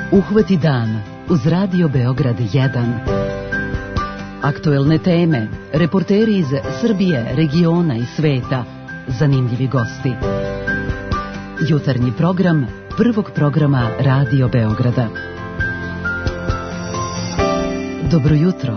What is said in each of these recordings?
Uhvati dan uz Radio Beograd 1. Aktuelne teme, reporteri iz Srbije, regiona i sveta, zanimljivi gosti. Jutarnji program prvog programa Radio Beograda. Dobro jutro.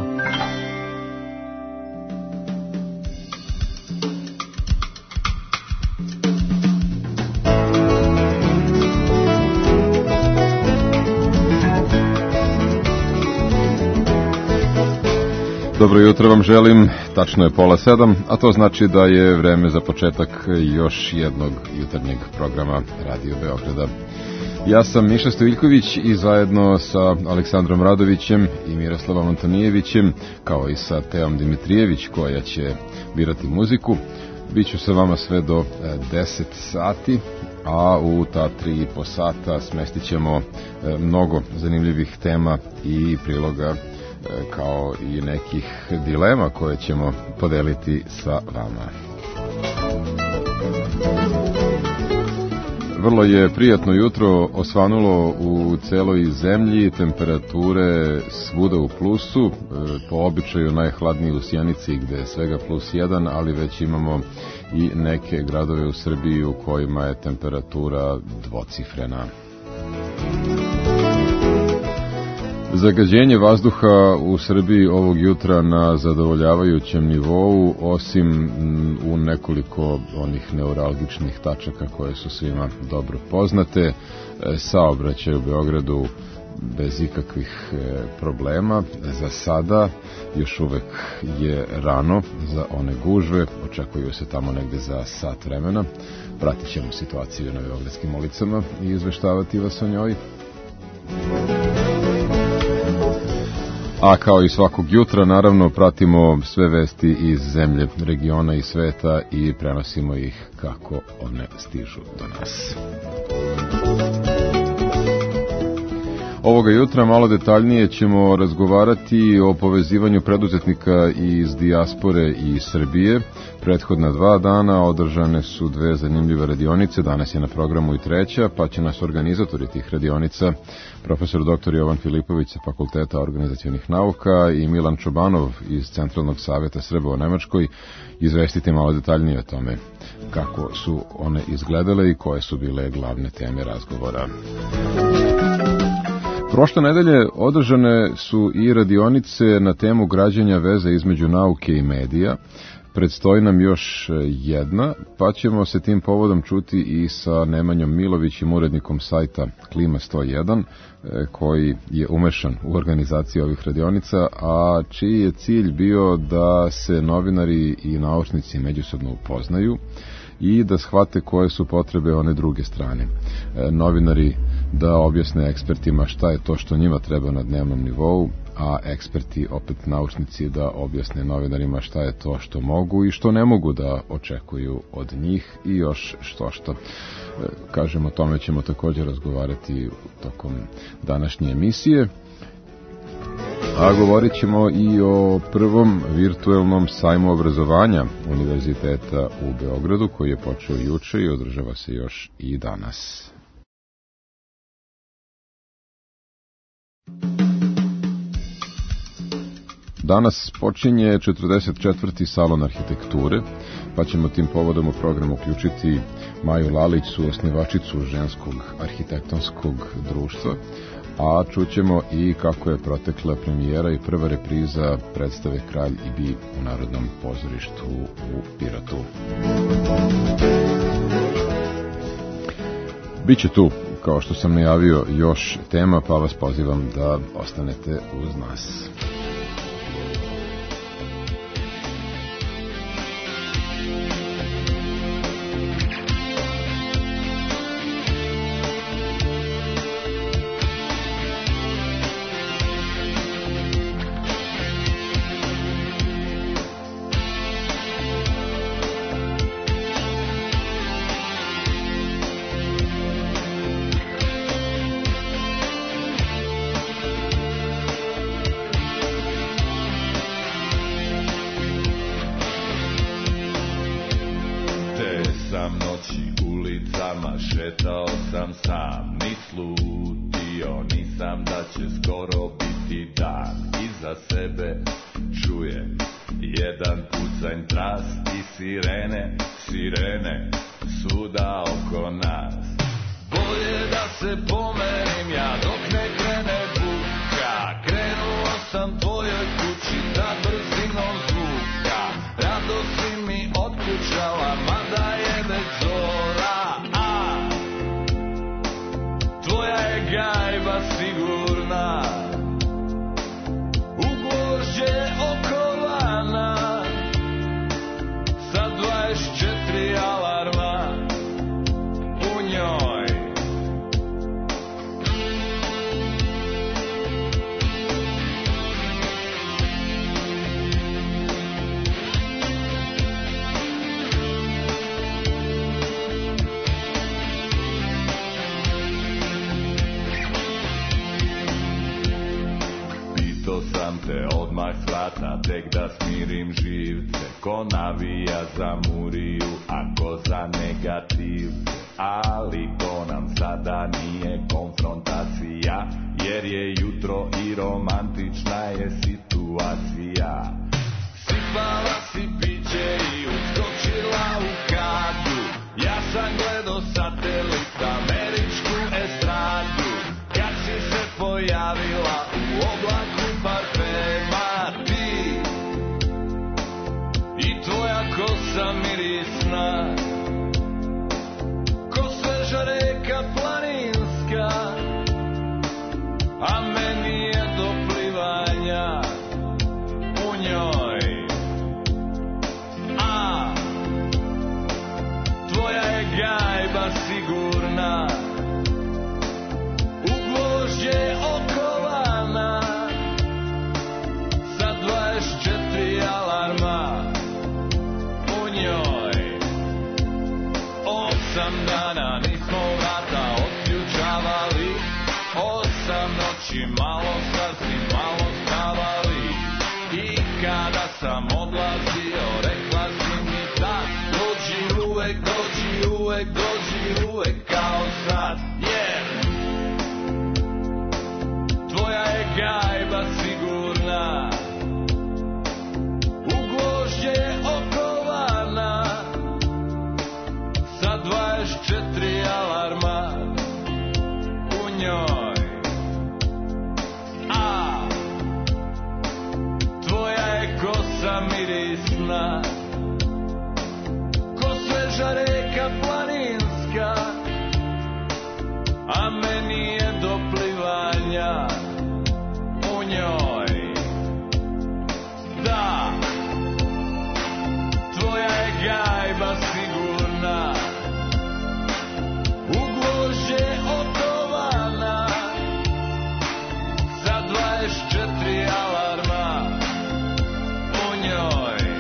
Dobro jutro vam želim, tačno je 6:30, a to znači da je vreme za početak još jednog jutarnjeg programa Radio Beograda. Ja sam Miša Stojiljković i zajedno sa Aleksandrom Radovićem i Miroslavom Antonijevićem, kao i sa Teom Dimitrijević koja će birati muziku, biću sa vama sve do 10 sati, a u ta 3,5 sata smestit ćemo mnogo zanimljivih tema i priloga, kao i nekih dilema koje ćemo podeliti sa vama. Vrlo je prijatno jutro osvanulo u celoj zemlji, temperature svuda u plusu, po običaju najhladniji u Sjenici gde je svega +1, ali već imamo i neke gradove u Srbiji u kojima je temperatura dvocifrena. Zagađenje vazduha u Srbiji ovog jutra na zadovoljavajućem nivou, osim u nekoliko onih neuralgičnih tačaka koje su svima dobro poznate. Saobraćaj u Beogradu bez ikakvih problema. Za sada još uvek je rano za one gužve, očekuju se tamo negde za sat vremena. Pratit ćemo situaciju na beogradskim ulicama i izveštavati vas o njoj. A kao i svakog jutra, naravno, pratimo sve vesti iz zemlje, regiona i sveta i prenosimo ih kako one stižu do nas. Ovoga jutra malo detaljnije ćemo razgovarati o povezivanju preduzetnika iz dijaspore i Srbije. Prethodna 2 dana održane su 2 zanimljive radionice, danas je na programu i 3, pa će nas organizatori tih radionica, profesor dr. Jovan Filipović sa Fakulteta organizacionih nauka i Milan Čobanov iz Centralnog savjeta Srba u Nemačkoj, izvestiti malo detaljnije o tome kako su one izgledale i koje su bile glavne teme razgovora. Prošle nedelje održane su i radionice na temu građenja veze između nauke i medija. Predstoji nam još jedna, pa ćemo se tim povodom čuti i sa Nemanjom Milovićem, urednikom sajta Klima 101, koji je umešan u organizaciju ovih radionica, a čiji je cilj bio da se novinari i naučnici međusobno upoznaju i da shvate koje su potrebe one druge strane. Novinari da objasne ekspertima šta je to što njima treba na dnevnom nivou, a eksperti, opet naučnici, da objasne novinarima šta je to što mogu i što ne mogu da očekuju od njih i još što. Kažem, o tome ćemo također razgovarati tokom današnje emisije. A govorit ćemo i o prvom virtuelnom sajmu obrazovanja Univerziteta u Beogradu, koji je počeo juče i održava se još i danas. Danas počinje 44. salon arhitekture, pa ćemo tim povodom u program uključiti Maju Lalić, suosnivačicu ženskog arhitektonskog društva, a čućemo i kako je protekla premijera i prva repriza predstave Kralj i Bi u Narodnom pozorištu u Pirotu. Biće tu, kao što sam najavio, još tema, pa vas pozivam da ostanete uz nas. sam noći ulicama, šetao sam sam, ni slutio. mislio nisam da će skoro biti dan. Iza sebe čujem jedan pucanj tras i sirene, sirene svuda oko nas. Bolje da se pomerim ja dok ne krene buka. Krenuo sam tvojoj kući da brzinom zvuka. Rado si mi otkućala, mada je već zora. Tvoja je gajba sigurna, u gvožđe okovana, sa 24 alarma u njoj. Pitao sam te odmah s vrata, tek da smirim živce. Ko navija za Muriju, a ko za negativce. Ali to nam sada nije konfrontacija, jer je jutro i romantična je situacija. Sipala si piće i uskočila u kadu. Ja sam gledao satelit, američku estradu. Kad si se pojavila u oblaku parfema, ti i tvoja kosa mirisna, ko sveža reka planinska, a meni je do plivanja u njoj. Tvoja je gajba sigurna, u gvožđe okovana, sa 24 alarma u njoj. 8 dana nismo vrata otključavali, 8 noći malo sasvim malo spavali. I kada sam odlazio rekla si mi da dođi uvek, dođi uvek, dođi uvek kao sad. Tvoja je gajba sigurna, u gvožđe okovana, sa 24 alarma u njoj. Tvoja je kosa mirisna, ko sveža reka planinska, a meni je do plivanja u njoj. Da, tvoja je gajba sigurna, u gvožđe okovana, sa 24 alarma u njoj.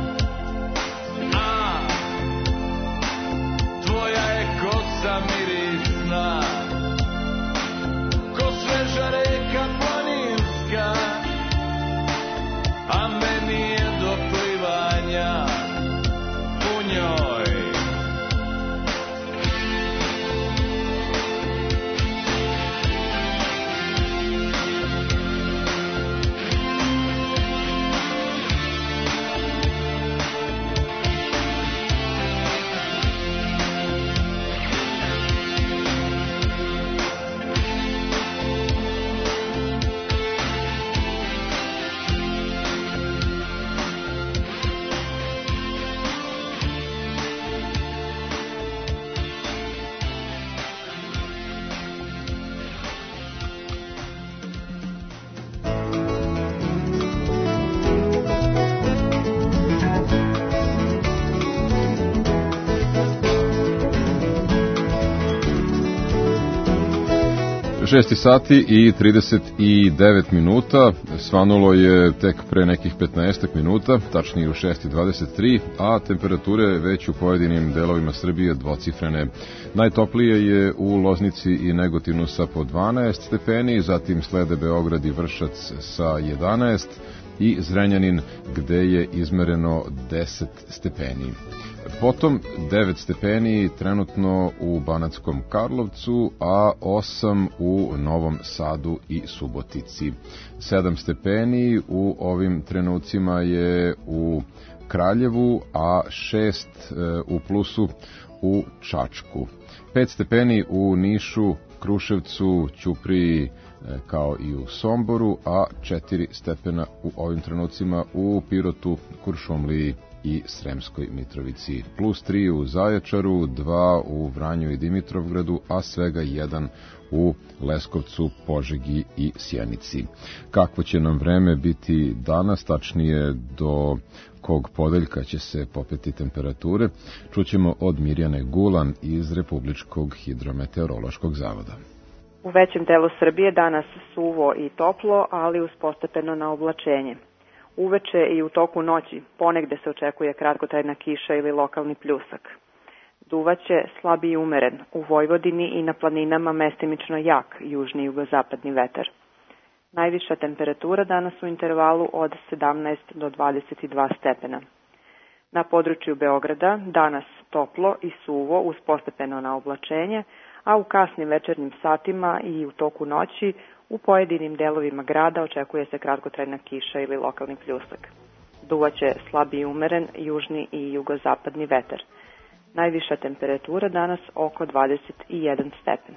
Tvoja je kosa mirisna, ko sveža reka planinska, a meni je do plivanja u njoj. Šesti sati i 39 minuta, svanulo je tek pre nekih 15 minuta, tačnije u 6:23, a temperature već u pojedinim delovima Srbije dvocifrene. Najtoplije je u Loznici i Negotinu sa po 12 stepeni, zatim slede Beograd i Vršac sa 11, i Zrenjanin gde je izmereno 10 stepeni. Potom 9 stepeni trenutno u Banatskom Karlovcu, a 8 u Novom Sadu i Subotici. 7 stepeni u ovim trenucima je u Kraljevu, a 6 u plusu u Čačku. 5 stepeni u Nišu, Kruševcu, Ćupriji, kao i u Somboru, a 4 stepena u ovim trenucima u Pirotu, Kuršumliji i Sremskoj Mitrovici. Plus 3 u Zaječaru, 2 u Vranju i Dimitrovgradu, a svega 1 u Leskovcu, Požegi i Sjenici. Kakvo će nam vreme biti danas, tačnije do kog podeljka će se popeti temperature, čućemo od Mirjane Gulan iz Republičkog hidrometeorološkog zavoda. U većem delu Srbije danas suvo i toplo, ali uz postepeno naoblačenje. Uveče i u toku noći ponegde se očekuje kratkotrajna kiša ili lokalni pljusak. Duvaće slab i umeren, u Vojvodini i na planinama mestimično jak južni jugozapadni vetar. Najviša temperatura danas u intervalu od 17 do 22 stepena. Na području Beograda danas toplo i suvo uz postepeno naoblačenje, a u kasnim večernjim satima i u toku noći u pojedinim delovima grada očekuje se kratkotrajna kiša ili lokalni pljusak. Duvaće slab i umeren južni i jugozapadni vetar. Najviša temperatura danas oko 21 stepen.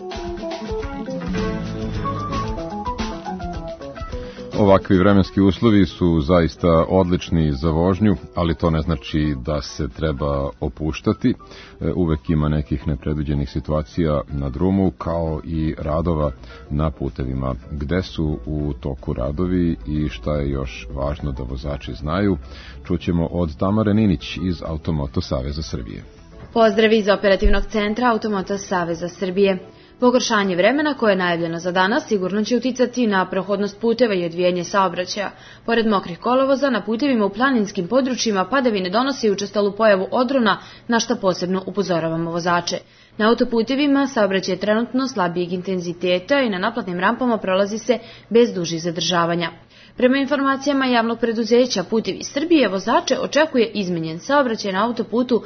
Ovakvi vremenski uslovi su zaista odlični za vožnju, ali to ne znači da se treba opuštati. Uvek ima nekih nepredviđenih situacija na drumu, kao i radova na putevima. Gde su u toku radovi i šta je još važno da vozači znaju, čućemo od Tamare Ninić iz Automoto Saveza Srbije. Pozdrav iz operativnog centra Automoto Saveza Srbije. Pogoršanje vremena koje je najavljeno za danas sigurno će uticati na prohodnost puteva i odvijanje saobraćaja. Pored mokrih kolovoza, na putevima u planinskim područjima padavine donose i učestalu pojavu odrona, na što posebno upozoravamo vozače. Na autoputevima saobraćaj je trenutno slabijeg intenziteta i na naplatnim rampama prolazi se bez dužih zadržavanja. Prema informacijama javnog preduzeća Putevi Srbije, vozače očekuje izmenjen saobraćaj na autoputu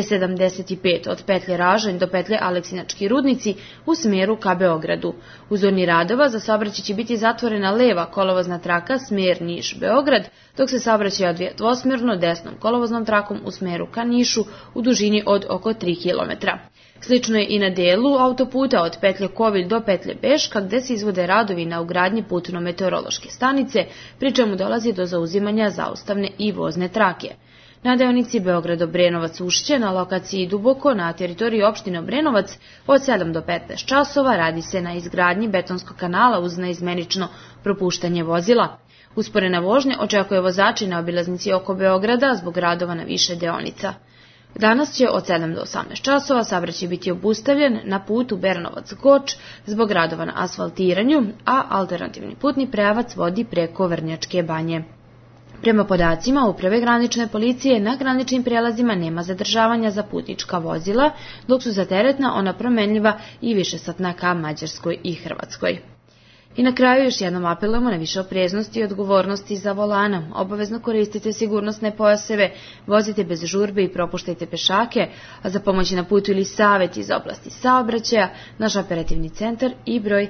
E75 od petlje Ražanj do petlje Aleksinački Rudnici u smeru ka Beogradu. U zoni radova za saobraćaj će biti zatvorena leva kolovozna traka smer Niš-Beograd, dok se saobraćaj odvija dvosmerno desnom kolovoznom trakom u smeru ka Nišu u dužini od oko 3 km. Slično je i na delu autoputa od petlje Kovilj do petlje Beška, gde se izvode radovi na ugradnji putno-meteorološke stanice, pri čemu dolazi do zauzimanja zaustavne i vozne trake. Na deonici Beograd-Obrenovac-Ušće, na lokaciji Duboko, na teritoriji opštine Obrenovac, od 7 do 15 časova radi se na izgradnji betonskog kanala uz neizmenično propuštanje vozila. Usporena vožnja očekuje vozači na obilaznici oko Beograda zbog radova na više deonica. Danas će od 7 do 18 časova saobraćaj biti obustavljen na putu Bernovac-Goč zbog radova na asfaltiranju, a alternativni putni pravac vodi preko Vrnjačke banje. Prema podacima Uprave granične policije, na graničnim prijelazima nema zadržavanja za putnička vozila, dok su za teretna ona promenljiva i višesatna ka Mađarskoj i Hrvatskoj. I na kraju još jednom apelujemo na više opreznosti i odgovornosti za volanom. Obavezno koristite sigurnosne pojaseve, vozite bez žurbe i propuštajte pešake, a za pomoć na putu ili savjet iz oblasti saobraćaja, naš operativni centar i broj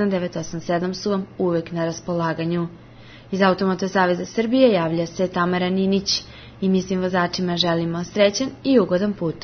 1987 su vam uvek na raspolaganju. Iz Automoto Saveza Srbije javlja se Tamara Ninić i mi svim vozačima želimo srećan i ugodan put.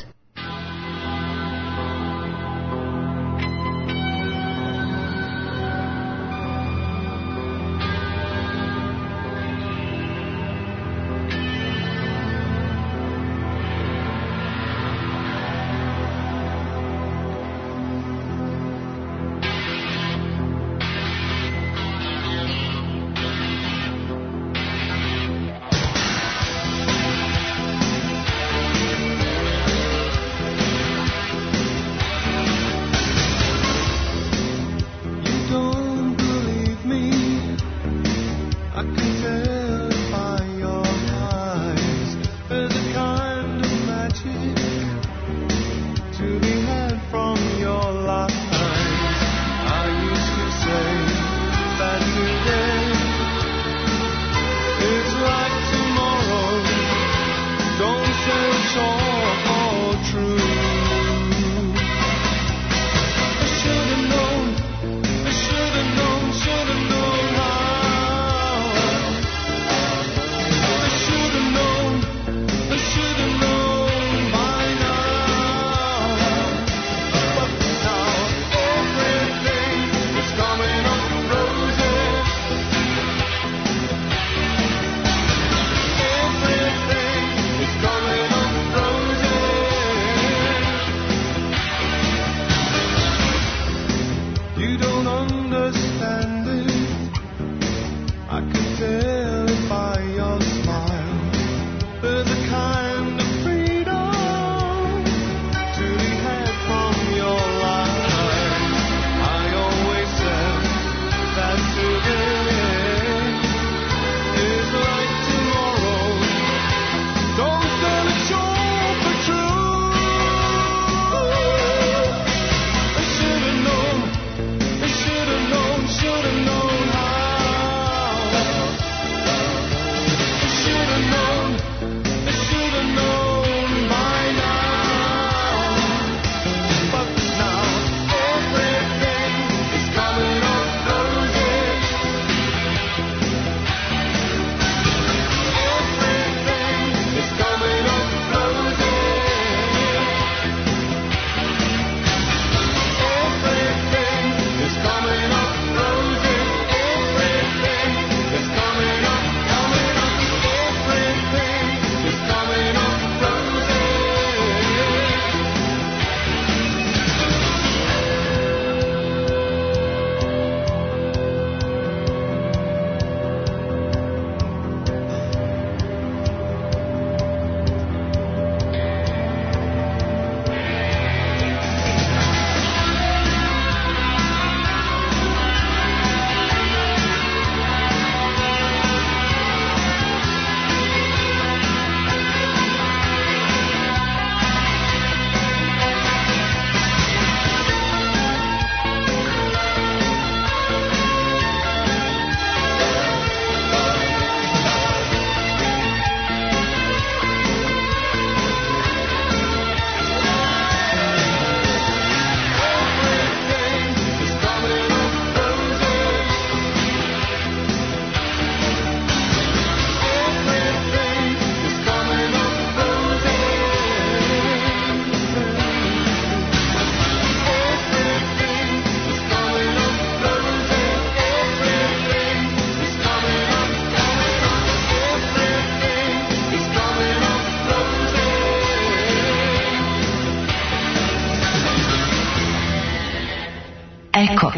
Eko.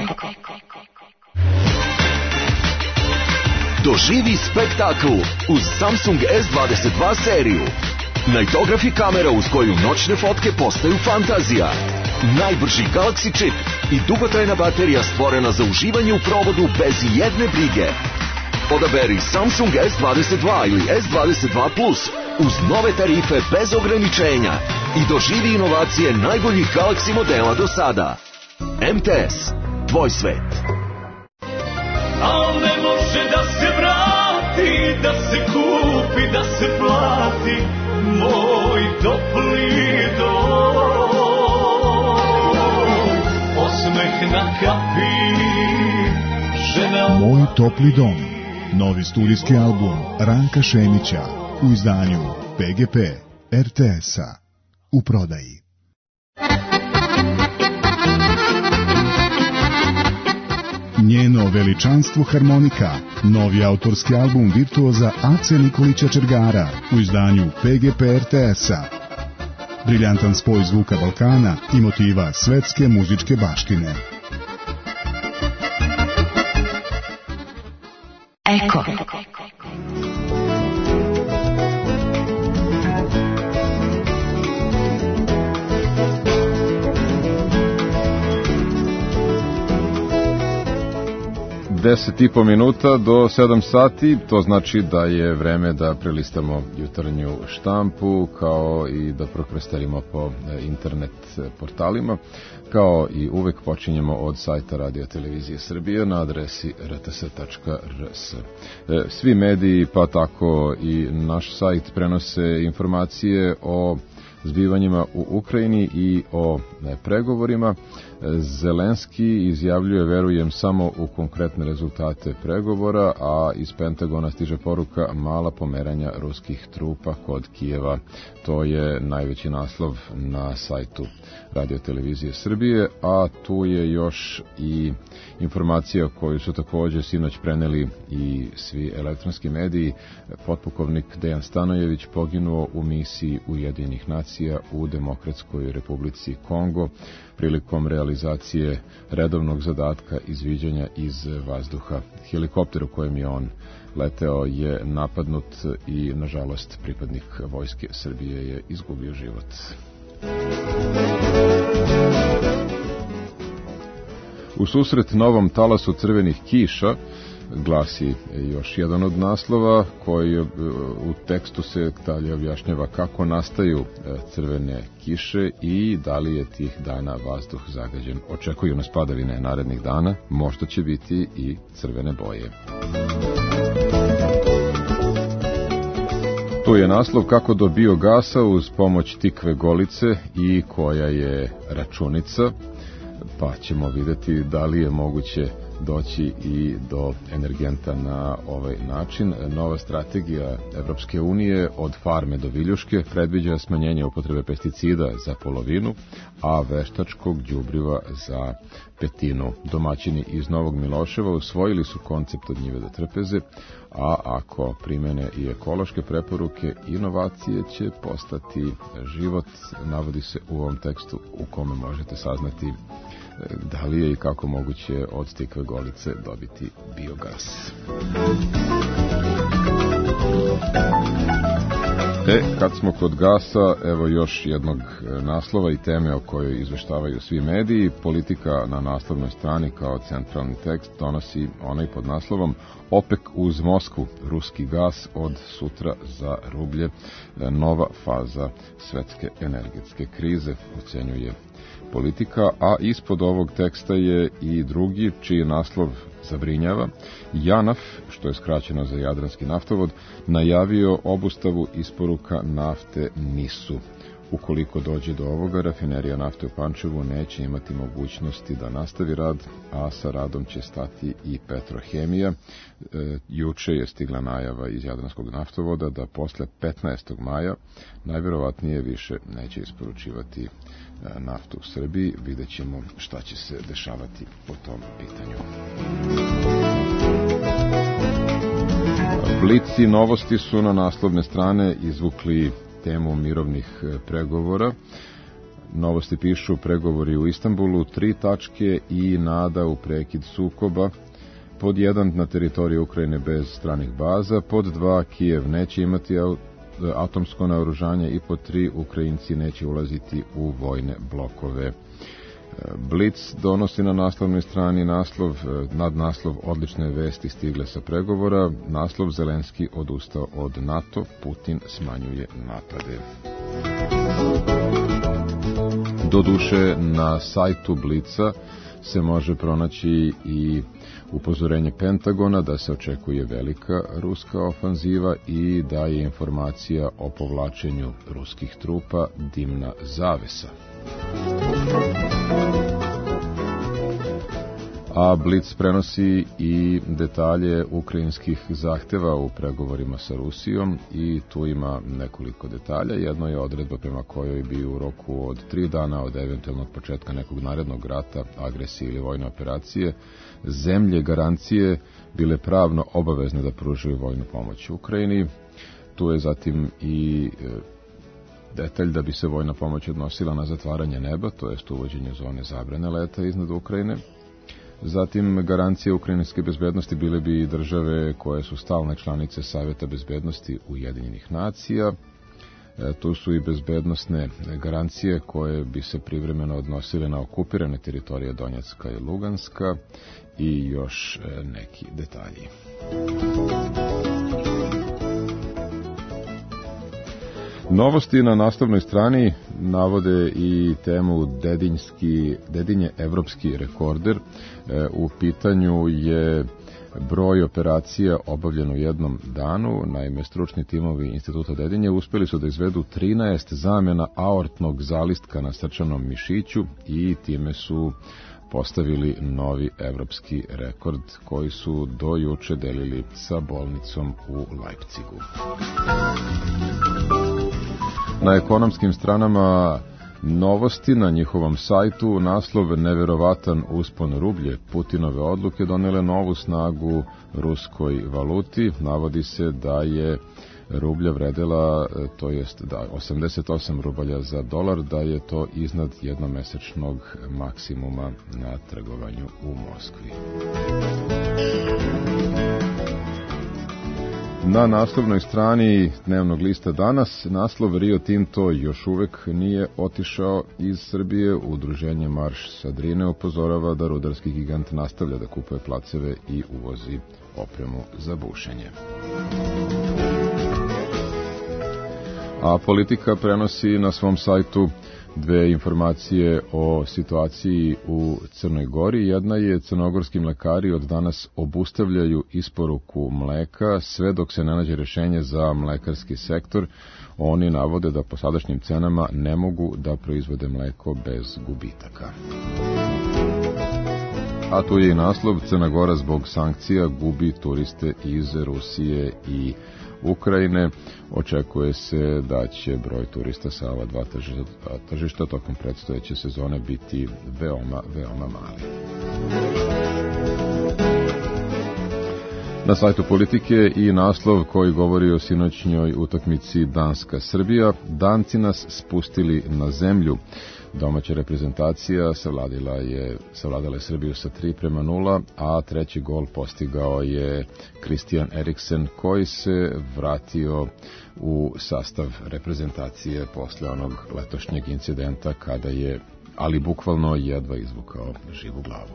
Doživi spektakl uz Samsung S22 seriju. Nightography kamera uz koju noćne fotke postaju fantazija. Najbrži Galaxy čip i dugotrajna baterija stvorena za uživanje u provodu bez jedne brige. Odaberi Samsung S22 ili S22 Plus uz nove tarife bez ograničenja i doživi inovacije najboljih Galaxy modela do sada. MTS, tvoj svet. Al ne može da se vrati, da se kupi, da se plati moj topli dom. Osmeh na kapi, žena... Moj topli dom. Novi studijski album Ranka Šemića u izdanju PGP RTS-a u prodaji. Njeno veličanstvo harmonika, novi autorski album virtuoza Ace Nikolića Čergara u izdanju PGP RTS-a. Briljantan spoj zvuka Balkana i motiva svetske muzičke baštine. Eko. 10,5 minuta do 7 sati, to znači da je vreme da prelistamo jutarnju štampu, kao i da prokrestarimo po internet portalima. Kao i uvek počinjemo od sajta Radio Televizije Srbije na adresi rts.rs. Svi mediji, pa tako i naš sajt, prenose informacije o zbivanjima u Ukrajini i o pregovorima. Zelenski izjavljuje, verujem, samo u konkretne rezultate pregovora, a iz Pentagona stiže poruka mala pomeranja ruskih trupa kod Kijeva. To je najveći naslov na sajtu Radio Televizije Srbije, a tu je još i informacija koju su također sinoć preneli i svi elektronski mediji. Potpukovnik Dejan Stanojević poginuo u misiji Ujedinjenih nacija u Demokratskoj Republici Kongo prilikom realizacije redovnog zadatka izviđanja iz vazduha. Helikopter u kojem je on leteo je napadnut i, nažalost, pripadnik Vojske Srbije je izgubio život. U susret novom talasu crvenih kiša, glasi još jedan od naslova, koji u tekstu se dalje objašnjava kako nastaju crvene kiše i da li je tih dana vazduh zagađen. Očekuju nas padavine narednih dana, možda će biti i crvene boje. Tu je naslov kako do biogasa uz pomoć tikve golice i koja je računica, pa ćemo vidjeti da li je moguće doći i do energenta na ovaj način. Nova strategija Evropske unije od farme do viljuške predviđa smanjenje upotrebe pesticida za polovinu, a veštačkog đubriva za petinu. Domaćini iz Novog Miloševa usvojili su koncept od njive do trpeze, a ako primene i ekološke preporuke, inovacije će postati život, navodi se u ovom tekstu u kome možete saznati da li je i kako moguće od tikve golice dobiti biogas. Kad smo kod gasa, evo još jednog naslova i teme o kojoj izveštavaju svi mediji. Politika na naslovnoj strani kao centralni tekst donosi onaj pod naslovom OPEC uz Moskvu, ruski gas od sutra za rublje, nova faza svetske energetske krize, ocenjuje Politika, a ispod ovog teksta je i drugi, čiji naslov zabrinjava. JANAF, što je skraćeno za Jadranski naftovod, najavio obustavu isporuka nafte NIS-u. Ukoliko dođe do ovoga, rafinerija nafte u Pančevu neće imati mogućnosti da nastavi rad, a sa radom će stati i Petrohemija. Juče je stigla najava iz Jadranskog naftovoda da posle 15. maja najvjerovatnije više neće isporučivati naftu u Srbiji. Vidjet ćemo šta će se dešavati po tom pitanju. Blici novosti su na naslovne strane izvukli temu mirovnih pregovora. Novosti pišu pregovori u Istanbulu, 3 tačke i nada u prekid sukoba. Pod 1, na teritoriji Ukrajine bez stranih baza. Pod 2, Kijev neće imati atomsko naoružanje. I pod 3, Ukrajinci neće ulaziti u vojne blokove. Blic donosi na naslovnoj strani nadnaslov odlične vesti stigle sa pregovora. Naslov Zelenski odustao od NATO, Putin smanjuje napade. Doduše, na sajtu Blica se može pronaći i upozorenje Pentagona da se očekuje velika ruska ofanziva i da je informacija o povlačenju ruskih trupa dimna zavesa. A Blic prenosi i detalje ukrajinskih zahteva u pregovorima sa Rusijom i tu ima nekoliko detalja. Jedno je odredba prema kojoj bi u roku od 3 dana od eventualnog početka nekog narednog rata, agresije ili vojne operacije, zemlje garancije bile pravno obavezne da pružaju vojnu pomoć Ukrajini. Tu je zatim i detalj da bi se vojna pomoć odnosila na zatvaranje neba, to jest uvođenje zone zabrane leta iznad Ukrajine. Zatim, garancije ukrajinske bezbednosti bile bi države koje su stalne članice Saveta bezbednosti Ujedinjenih nacija. Tu su i bezbednosne garancije koje bi se privremeno odnosile na okupirane teritorije Donjecka i Luganska i još neki detalji. Novosti na naslovnoj strani navode i temu Dedinje evropski rekorder. U pitanju je broj operacija obavljen u jednom danu. Naime, stručni timovi Instituta Dedinje uspeli su da izvedu 13 zamena aortnog zalistka na srčanom mišiću i time su postavili novi evropski rekord koji su do juče delili sa bolnicom u Leipzigu. Na ekonomskim stranama novosti na njihovom sajtu, naslov Neverovatan uspon rublje. Putinove odluke donele novu snagu ruskoj valuti. Navodi se da je rublja vredela, to jest da 88 rubalja za dolar, da je to iznad jednomesečnog maksimuma na trgovanju u Moskvi. Na naslovnoj strani dnevnog lista Danas, naslov Rio Tinto još uvek nije otišao iz Srbije. Udruženje Marš sa Drine upozorava da rudarski gigant nastavlja da kupuje placeve i uvozi opremu za bušenje. A Politika prenosi na svom sajtu 2 informacije o situaciji u Crnoj Gori. Jedna je crnogorski mlekari od danas obustavljaju isporuku mleka sve dok se ne nađe rješenje za mlekarski sektor. Oni navode da po sadašnjim cenama ne mogu da proizvode mleko bez gubitaka. A tu je i naslov Crna Gora zbog sankcija gubi turiste iz Rusije i Ukrajine. Očekuje se da će broj turista sa ova 2 tržišta tokom predstojeće sezone biti veoma mali. Na sajtu Politike i naslov koji govori o sinoćnjoj utakmici Danska-Srbija. Danci nas spustili na zemlju. Domaća reprezentacija savladala je Srbiju sa 3:0, a treći gol postigao je Christian Eriksen, koji se vratio u sastav reprezentacije posle onog letošnjeg incidenta kada je, ali bukvalno jedva izvukao živu glavu.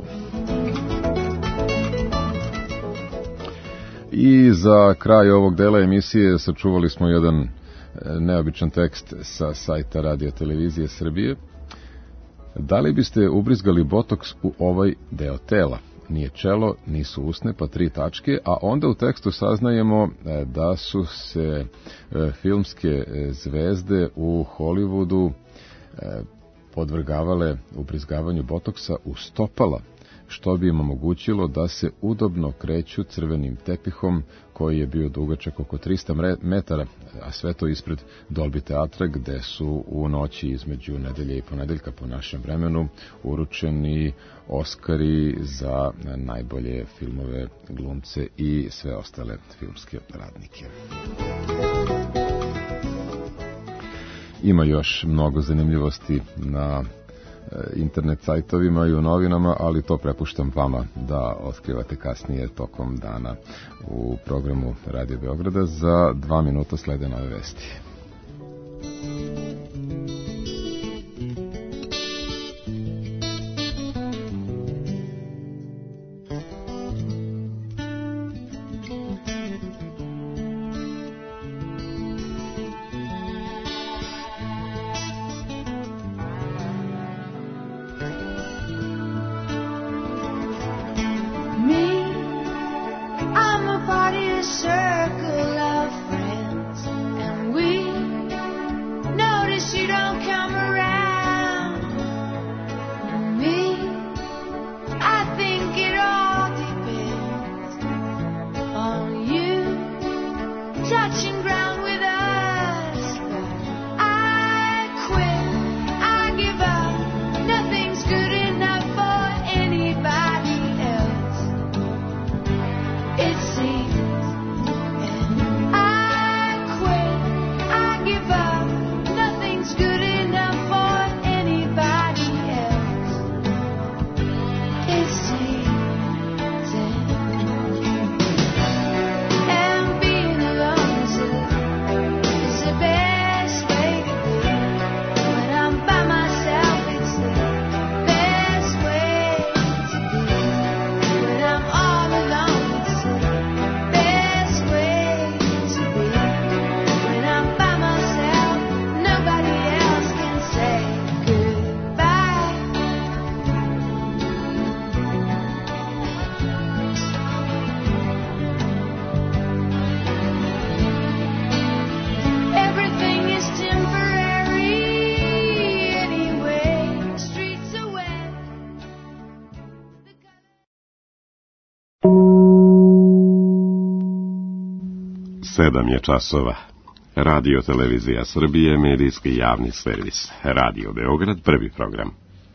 I za kraj ovog dela emisije sačuvali smo jedan neobičan tekst sa sajta Radio Televizije Srbije. Da li biste ubrizgali botoks u ovaj deo tela? Nije čelo, nisu usne, pa 3 tačke, a onda u tekstu saznajemo da su se filmske zvezde u Hollywoodu podvrgavale ubrizgavanju botoksa u stopala, što bi im omogućilo da se udobno kreću crvenim tepihom koji je bio dugačak oko 300 metara, a sve to ispred Dolby teatra gde su u noći između nedelje i ponedeljka po našem vremenu uručeni Oskari za najbolje filmove, glumce i sve ostale filmske radnike. Ima još mnogo zanimljivosti na internet sajtovima i u novinama, ali to prepuštam vama da otkrivate kasnije tokom dana u programu Radio Beograda. Za 2 minuta slede nove vesti. Sedam je časova. Radio Televizija Srbije, medijski javni servis. Radio Beograd, prvi program.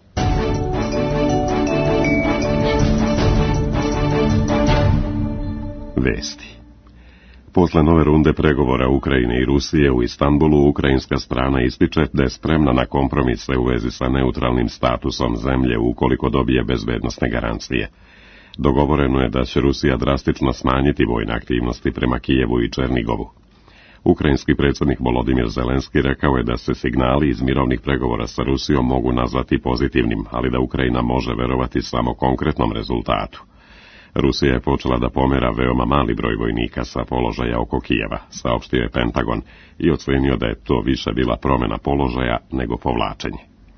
Vesti. Posle nove runde pregovora Ukrajine i Rusije u Istanbulu, ukrajinska strana ističe da je spremna na kompromise u vezi sa neutralnim statusom zemlje ukoliko dobije bezbednosne garancije. Dogovoreno je da će Rusija drastično smanjiti vojne aktivnosti prema Kijevu i Černigovu. Ukrajinski predsjednik Volodimir Zelenski rekao je da se signali iz mirovnih pregovora sa Rusijom mogu nazvati pozitivnim, ali da Ukrajina može verovati samo konkretnom rezultatu. Rusija je počela da pomera veoma mali broj vojnika sa položaja oko Kijeva, saopštio je Pentagon i ocenio da je to više bila promjena položaja nego povlačenje.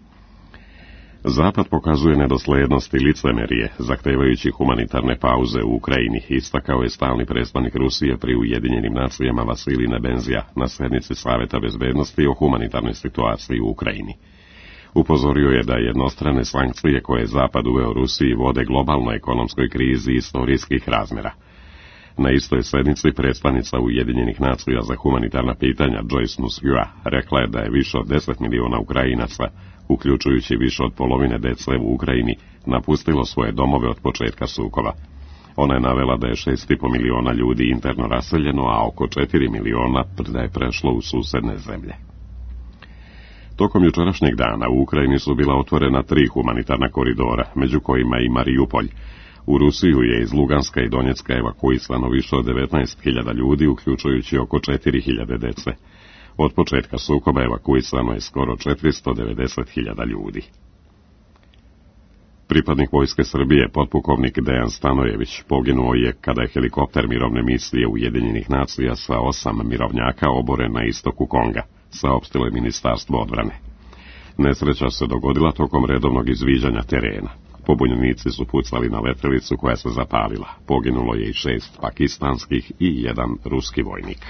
Zapad pokazuje nedoslednost i licemerje, zahtevajući humanitarne pauze u Ukrajini, istakao je stalni predstavnik Rusije pri Ujedinjenim nacijama Vasilij Nebenzija na sednici Saveta bezbednosti o humanitarnoj situaciji u Ukrajini. Upozorio je da jednostrane sankcije koje je Zapad uveo Rusiji vode globalnoj ekonomskoj krizi istorijskih razmjera. Na istoj sednici predstavnica Ujedinjenih nacija za humanitarna pitanja Joyce Musgrua rekla je da je više od 10 miliona Ukrajinaca, uključujući više od polovine dece u Ukrajini, napustilo svoje domove od početka sukoba. Ona je navela da je 6,5 miliona ljudi interno raseljeno, a oko 4 miliona da je prešlo u susedne zemlje. Tokom jučerašnjeg dana u Ukrajini su bila otvorena 3 humanitarna koridora, među kojima i Marijupolj. U Rusiju je iz Luganska i Donjecka evakuisano više od 19.000 ljudi, uključujući oko 4.000 dece. Od početka sukoba evakuisano je skoro 490.000 ljudi. Pripadnik vojske Srbije, potpukovnik Dejan Stanojević, poginuo je kada je helikopter mirovne misije Ujedinjenih nacija sa 8 mirovnjaka oboren na istoku Konga, saopštilo je Ministarstvo odbrane. Nesreća se dogodila tokom redovnog izviđanja terena. Pobunjenici su pucali na letelicu koja se zapalila. Poginulo je i 6 pakistanskih i 1 ruski vojnik.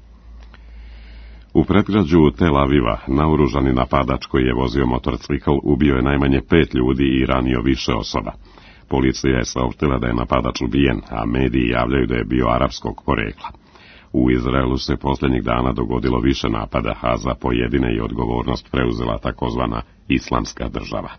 U predgrađu Tel Aviva naoružani napadač koji je vozio motorcikl ubio je najmanje 5 ljudi i ranio više osoba. Policija je saopštila da je napadač ubijen, a mediji javljaju da je bio arapskog porekla. U Izraelu se posljednjih dana dogodilo više napada, a za pojedine je odgovornost preuzela takozvana Islamska država.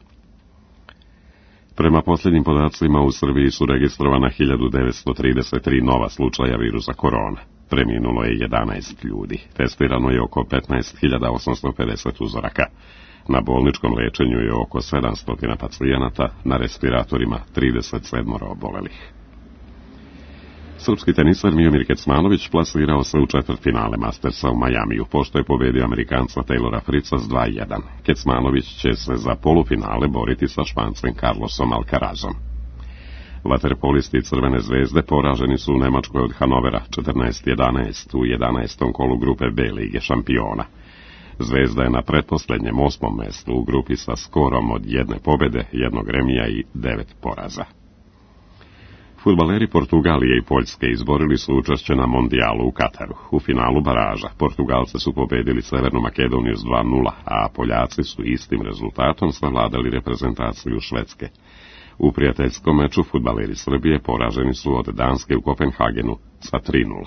Prema posljednjim podacima u Srbiji su registrovana 1933 nova slučaja virusa korona. Preminulo je 11 ljudi. Testirano je oko 15.850 uzoraka. Na bolničkom lečenju je oko 700 pacijenata, na respiratorima 37 obolelih. Srpski teniser Miomir Kecmanović plasirao se u četvrtfinale Mastersa u Majamiju, pošto je pobedio Amerikanca Taylora Fritza s 2:1. Kecmanović će se za polufinale boriti sa Špancem Carlosom Alcarazom. Vaterpolisti Crvene zvezde poraženi su u Nemačkoj od Hanovera 14:11 u 11. kolu grupe B Lige šampiona. Zvezda je na pretposlednjem 8. mestu u grupi sa skorom od 1 pobede, 1 remija i 9 poraza. Fudbaleri Portugalije i Poljske izborili su učešće na mondijalu u Kataru. U finalu baraža Portugalci su pobedili Severnu Makedoniju s 2:0, a Poljaci su istim rezultatom savladali reprezentaciju Švedske. U prijateljskom meču fudbaleri Srbije poraženi su od Danske u Kopenhagenu sa 3:0.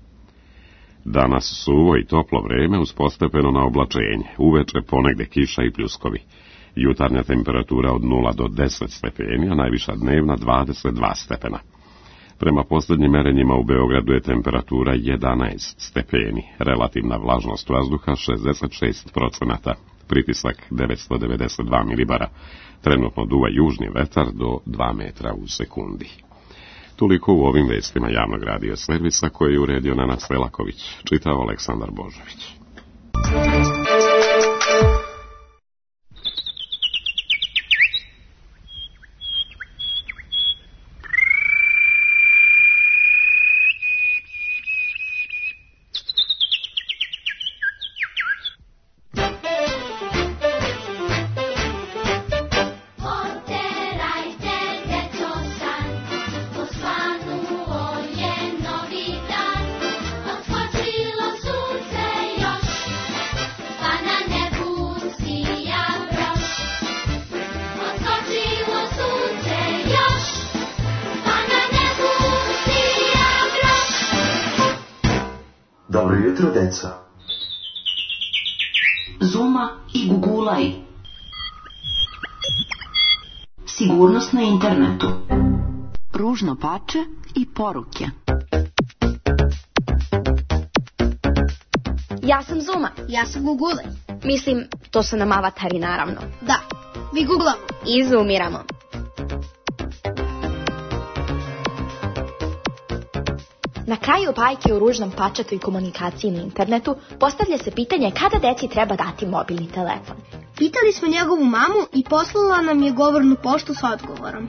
Danas suvo i toplo vreme uz postepeno na oblačenje, uveče ponegde kiša i pljuskovi. Jutarnja temperatura od 0 do 10 stepeni, a najviša dnevna 22 stepena. Prema posljednjim merenjima u Beogradu je temperatura 11 stepeni, relativna vlažnost vazduha 66%, pritisak 992 milibara, trenutno duva južni vetar do 2 metra u sekundi. Toliko u ovim vestima javnog radio servisa koje je uredio Nenad Selaković, čitao Aleksandar Božović. Dobro jutro, deco. Zuma i gugulaj. Sigurnost na internetu. Ružno pače i poruke. Ja sam Zuma. Ja sam Gugulaj. Mislim, to su nam avatari, naravno. Da, vi googlamo. I zoomiramo. Na kraju bajke o ružnom pačetu i komunikaciji na internetu postavlja se pitanje kada deci treba dati mobilni telefon. Pitali smo njegovu mamu i poslala nam je govornu poštu s odgovorom.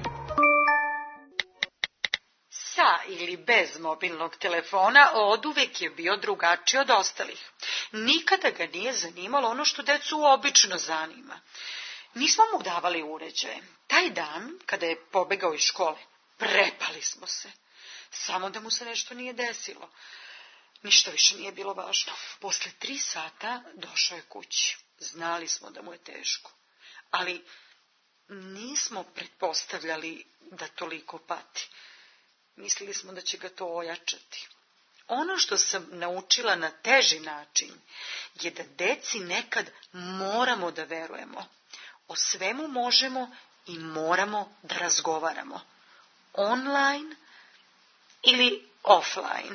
Sa ili bez mobilnog telefona oduvek je bio drugačiji od ostalih. Nikada ga nije zanimalo ono što decu obično zanima. Nismo mu davali uređaje. Taj dan, kada je pobegao iz škole, prepali smo se. Samo da mu se nešto nije desilo. Ništa više nije bilo važno. Posle 3 sata došao je kući. Znali smo da mu je teško. Ali nismo pretpostavljali da toliko pati. Mislili smo da će ga to ojačati. Ono što sam naučila na teži način je da deci nekad moramo da verujemo. O svemu možemo i moramo da razgovaramo. Online ili offline.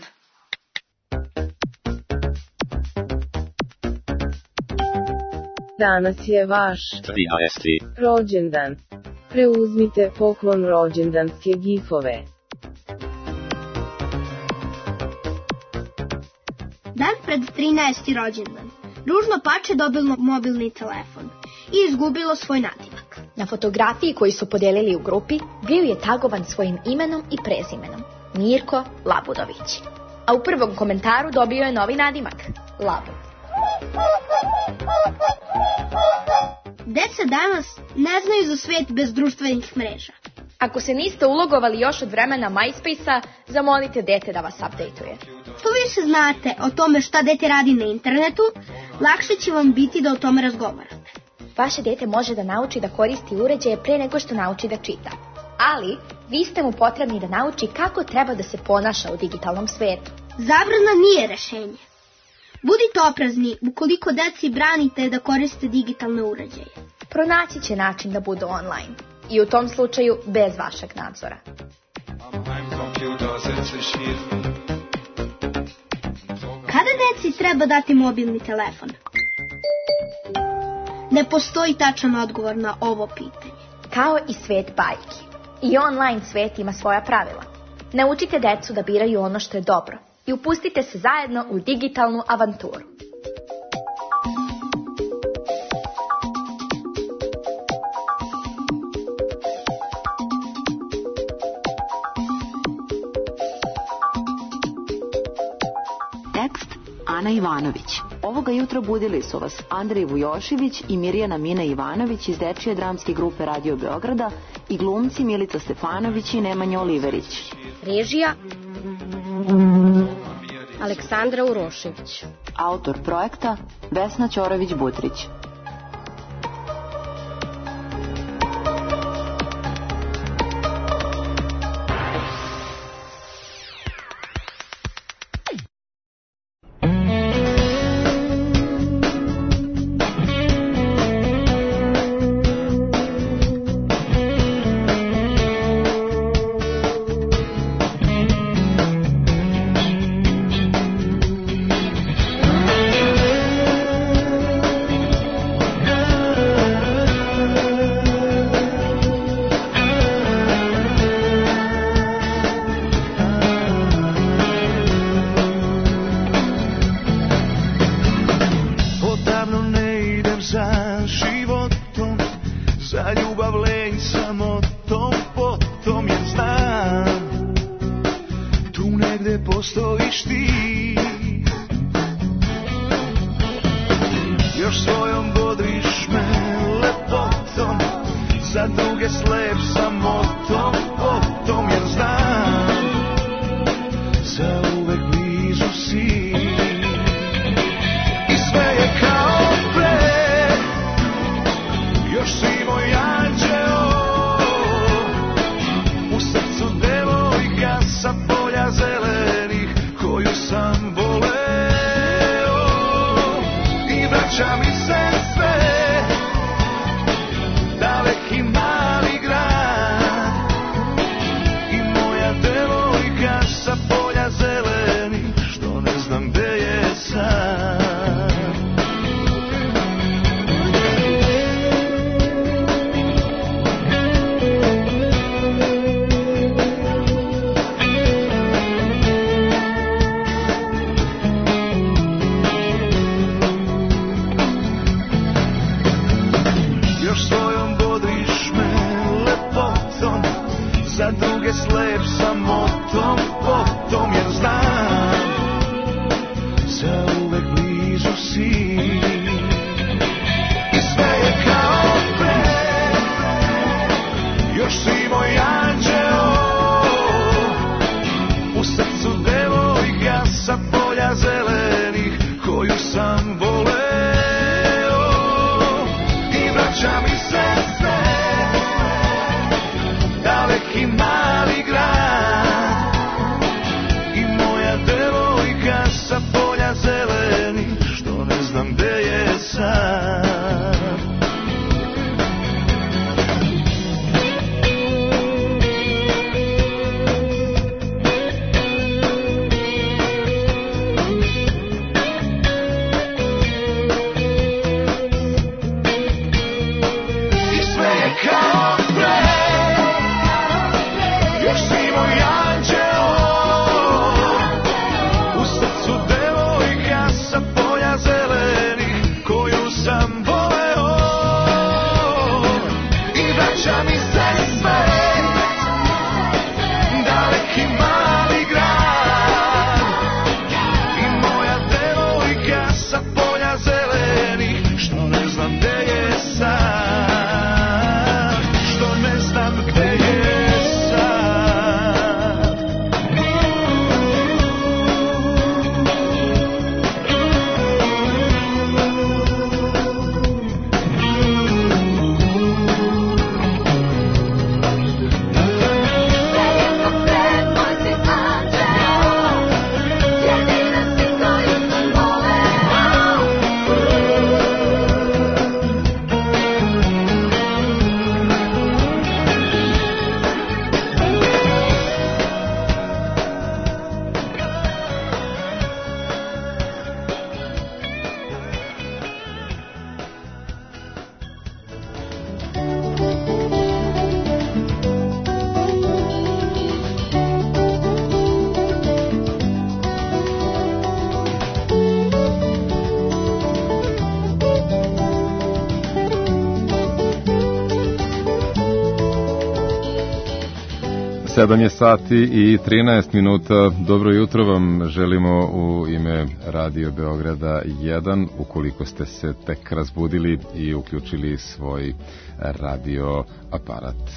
Danas je vaš 13. rođendan. Preuzmite poklon rođendanske gifove. Dan pred 13. rođendan. Ružno pače dobilo mobilni telefon i izgubilo svoj nadimak. Na fotografiji koju su podelili u grupi bio je tagovan svojim imenom i prezimenom. Mirko Labudović. A u prvom komentaru dobio je novi nadimak. Labud. Deca danas ne znaju za svet bez društvenih mreža. Ako se niste ulogovali još od vremena MySpace-a, zamolite dete da vas updateuje. Što više znate o tome šta dete radi na internetu, lakše će vam biti da o tome razgovarate. Vaše dete može da nauči da koristi uređaje pre nego što nauči da čita. Ali vi ste mu potrebni da nauči kako treba da se ponaša u digitalnom svetu. Zabrana nije rešenje. Budite oprezni ukoliko deci branite da koriste digitalne uređaje. Pronaći će način da budu online. I u tom slučaju bez vašeg nadzora. deci treba dati mobilni telefon? Ne postoji tačan odgovor na ovo pitanje. Kao i svet bajki. I online svet ima svoja pravila. Naučite decu da biraju ono što je dobro i upustite se zajedno u digitalnu avanturu. Tekst Ana Ivanović. Ovoga jutra budili su vas Andrej Vujošević i Mirjana Mina Ivanović iz dečije dramske grupe Radio Beograda i glumci Milica Stefanović i Nemanja Oliverić. Režija Aleksandra Urošević. Autor projekta Vesna Ćorović-Butrić. 7 je sati i 13 minuta. Dobro jutro vam želimo u ime Radio Beograda 1, ukoliko ste se tek razbudili i uključili svoj radio aparat.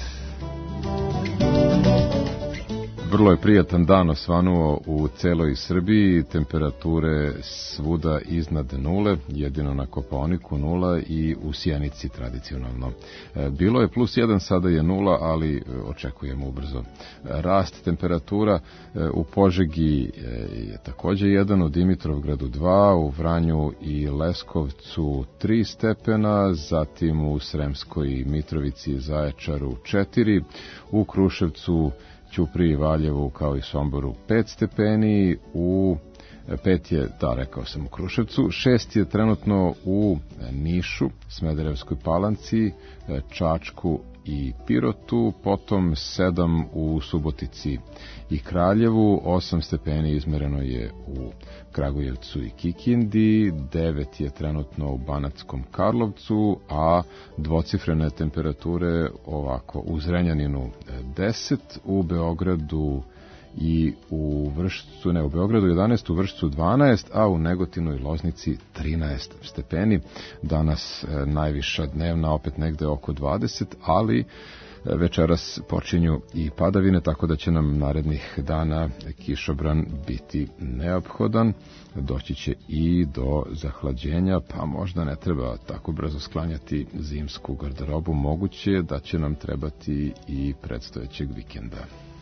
Vrlo je prijatan dan osvanuo u celoj Srbiji, temperature svuda iznad nule, jedino na Kopaoniku nula i u Sjenici tradicionalno. Bilo je +1, sada je nula, ali očekujemo ubrzo rast temperatura. U Požegi je takođe 1, u Dimitrovgradu 2, u Vranju i Leskovcu 3 stepena, zatim u Sremskoj Mitrovici i Zaječaru 4, u Kruševcu, Ćupriji i Valjevu kao i Somboru 5 stepeni, u 5 je, da, rekao sam, u Kruševcu, 6 je trenutno u Nišu, Smederevskoj Palanci, Čačku i Pirotu, potom 7 u Subotici i Kraljevu, 8 stepeni izmereno je u Kragujevcu i Kikindi, 9 je trenutno u Banatskom Karlovcu, a dvocifrene temperature ovako u Zrenjaninu 10, u Beogradu i u Vršcu, ne, u Beogradu 11, u Vršcu 12, a u Negotinu i Loznici 13 stepeni. Danas najviša dnevna opet negde oko 20, ali večeras počinju i padavine, tako da će nam narednih dana kišobran biti neophodan. Doći će i do zahlađenja, pa možda ne treba tako brzo sklanjati zimsku garderobu. Moguće je da će nam trebati i predstojećeg vikenda.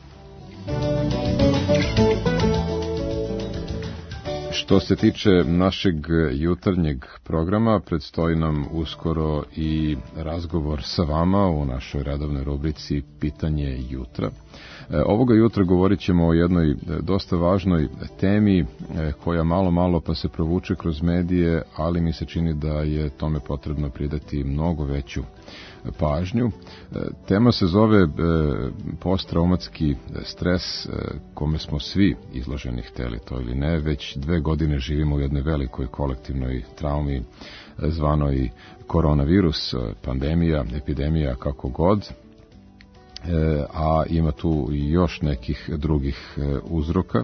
Što se tiče našeg jutarnjeg programa, predstoji nam uskoro i razgovor sa vama u našoj redovnoj rubrici Pitanje jutra. Ovoga jutra govorit ćemo o jednoj dosta važnoj temi koja malo pa se provuče kroz medije, ali mi se čini da je tome potrebno pridati mnogo veću pažnju. Tema se zove posttraumatski stres, kome smo svi izloženi, hteli to ili ne. Već 2 godine živimo u jednoj velikoj kolektivnoj traumi zvanoj koronavirus, pandemija, epidemija, kako god. A ima tu i još nekih drugih uzroka.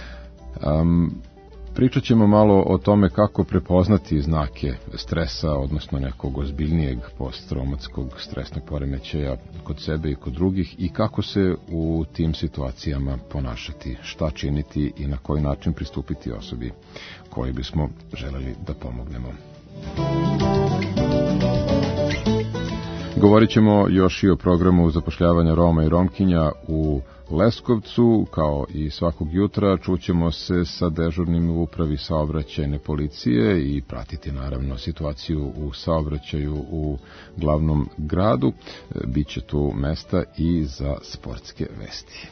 Pričat ćemo malo o tome kako prepoznati znake stresa, odnosno nekog ozbiljnijeg posttraumatskog stresnog poremećaja kod sebe i kod drugih i kako se u tim situacijama ponašati, šta činiti i na koji način pristupiti osobi koji bismo želeli da pomognemo. Govorit ćemo još i o programu zapošljavanja Roma i Romkinja u Leskovcu, kao i svakog jutra čućemo se sa dežurnim u upravi saobraćajne policije i pratiti naravno situaciju u saobraćaju u glavnom gradu. Biće tu mesta i za sportske vesti.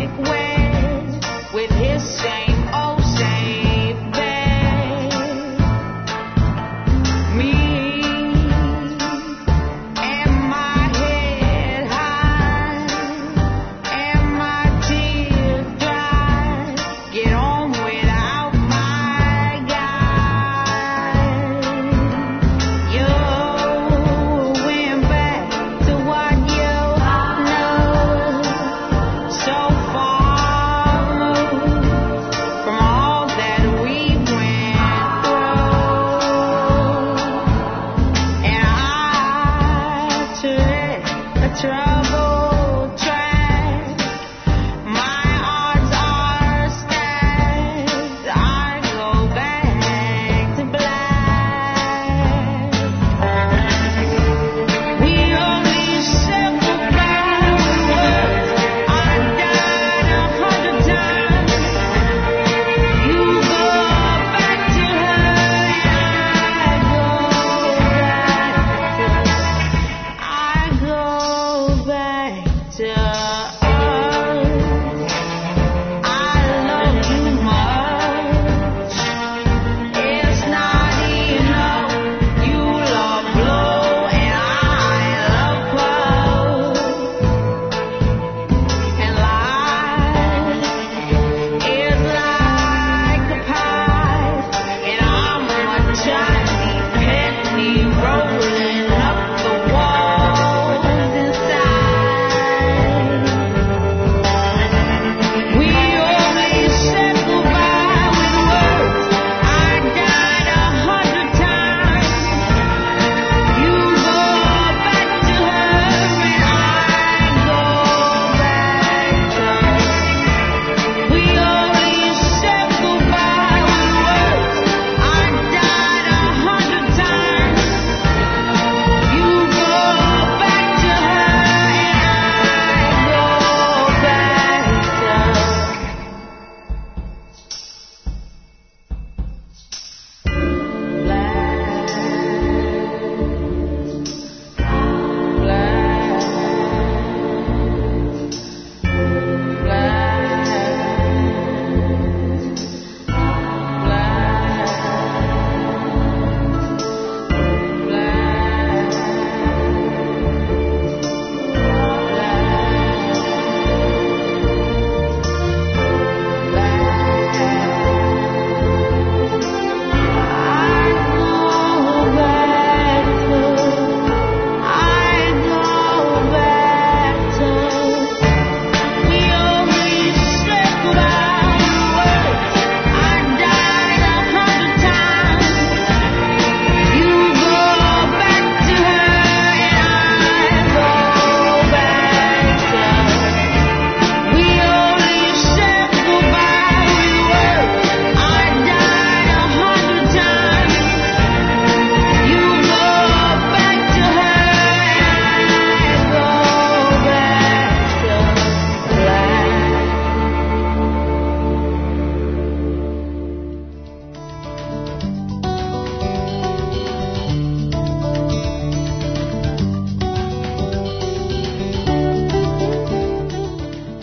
With his same old same bed.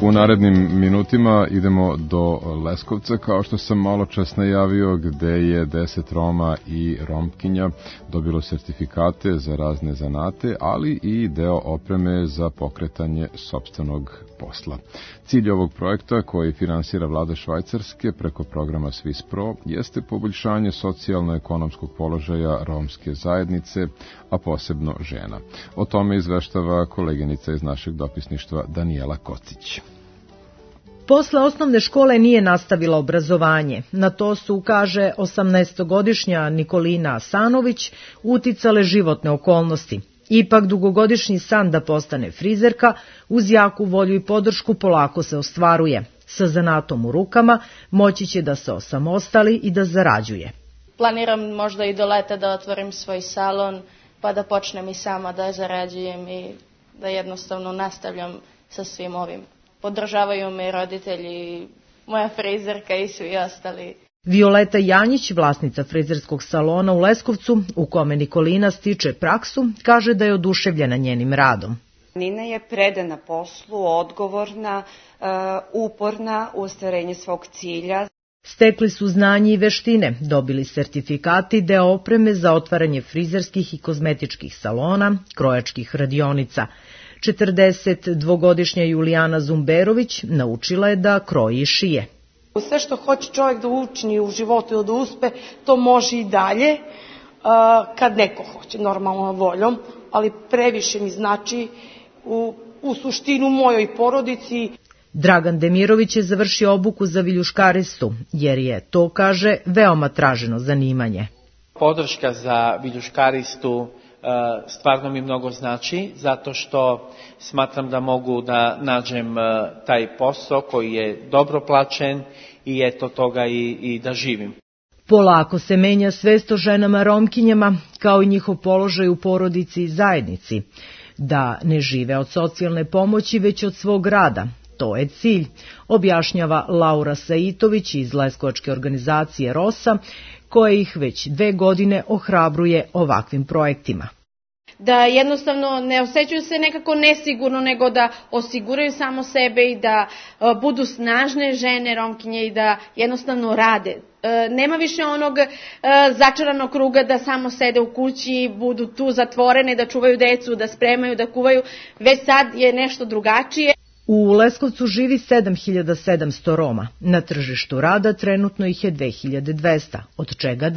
U narednim minutima idemo do Leskovca, kao što sam malo čas najavio, gde je 10 Roma i Romkinja dobilo sertifikate za razne zanate, ali i deo opreme za pokretanje sopstvenog posla. Cilj ovog projekta, koji finansira vlada Švajcarske preko programa Swiss Pro, jeste poboljšanje socijalno-ekonomskog položaja romske zajednice, a posebno žena. O tome izveštava koleginica iz našeg dopisništva Danijela Kocić. Posle osnovne škole nije nastavila obrazovanje. Na to su, kaže 18-godišnja Nikolina Asanović, uticale životne okolnosti. Ipak dugogodišnji san da postane frizerka uz jaku volju i podršku polako se ostvaruje. Sa zanatom u rukama moći će da se osamostali i da zarađuje. Planiram možda i do leta da otvorim svoj salon, pa da počnem i sama da zarađujem i da jednostavno nastavljam sa svim ovim. Podržavaju me roditelji, moja frizerka i svi ostali. Violeta Janjić, vlasnica frizerskog salona u Leskovcu, u kome Nikolina stiče praksu, kaže da je oduševljena njenim radom. Nina je predana poslu, odgovorna, uporna u ostvarenju svog cilja. Stekli su znanje i veštine, dobili sertifikati, deo opreme za otvaranje frizerskih i kozmetičkih salona, krojačkih radionica. 42-godišnja Julijana Zumberović naučila je da kroji i šije. Sve što hoće čovjek da učini u životu ili da uspe, to može i dalje, kad neko hoće, normalno voljom, ali previše mi znači u suštinu mojoj porodici. Dragan Demirović je završio obuku za viljuškaristu, jer je to, kaže, veoma traženo zanimanje. Podrška za viljuškaristu stvarno mi mnogo znači, zato što smatram da mogu da nađem taj posao koji je dobro plaćen i eto toga i da živim. Polako se menja svest o ženama Romkinjama, kao i njihov položaj u porodici i zajednici. Da ne žive od socijalne pomoći, već od svog rada. To je cilj, objašnjava Laura Saitović iz leskovačke organizacije ROSA, koja ih već 2 godine ohrabruje ovakvim projektima. Da jednostavno ne osjećaju se nekako nesigurno, nego da osiguraju samo sebe i da budu snažne žene Romkinje i da jednostavno rade. Nema više onog začaranog kruga da samo sede u kući, budu tu zatvorene, da čuvaju decu, da spremaju, da kuvaju. Već sad je nešto drugačije. U Leskovcu živi 7700 Roma. Na tržištu rada trenutno ih je 2200, od čega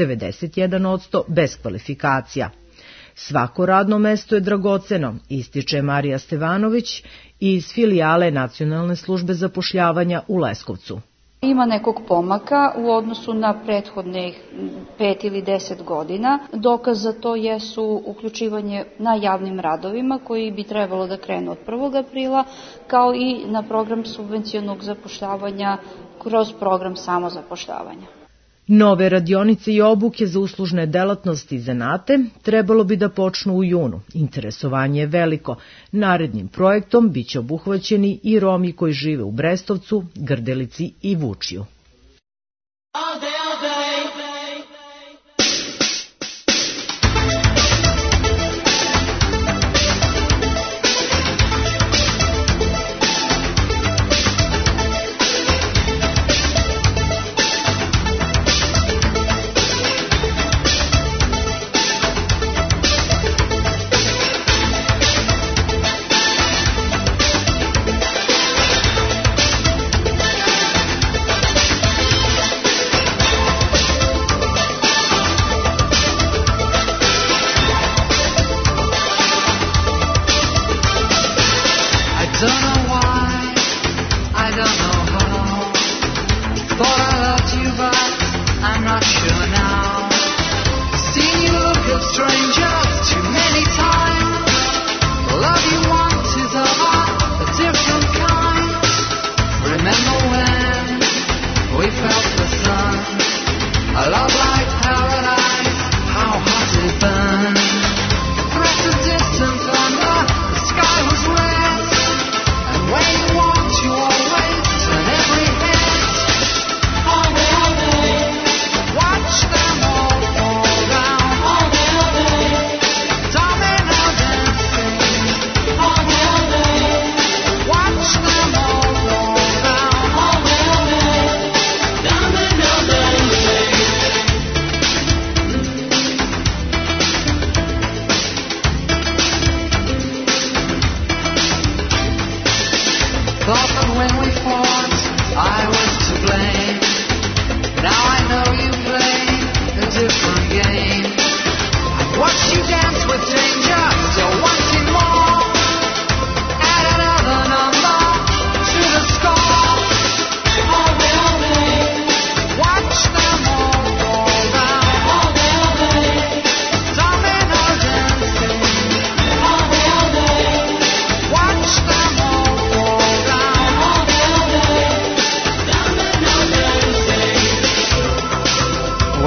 91% bez kvalifikacija. Svako radno mesto je dragoceno, ističe Marija Stevanović iz filijale Nacionalne službe zapošljavanja u Leskovcu. Ima nekog pomaka u odnosu na prethodnih 5 ili 10 godina. Dokaz za to jesu uključivanje na javnim radovima koji bi trebalo da krenu od 1. aprila, kao i na program subvencionog zapošljavanja kroz program samozapošljavanja. Nove radionice i obuke za uslužne delatnosti i zanate trebalo bi da počnu u junu. Interesovanje je veliko. Narednim projektom biće obuhvaćeni i Romi koji žive u Brestovcu, Grdelici i Vučiju.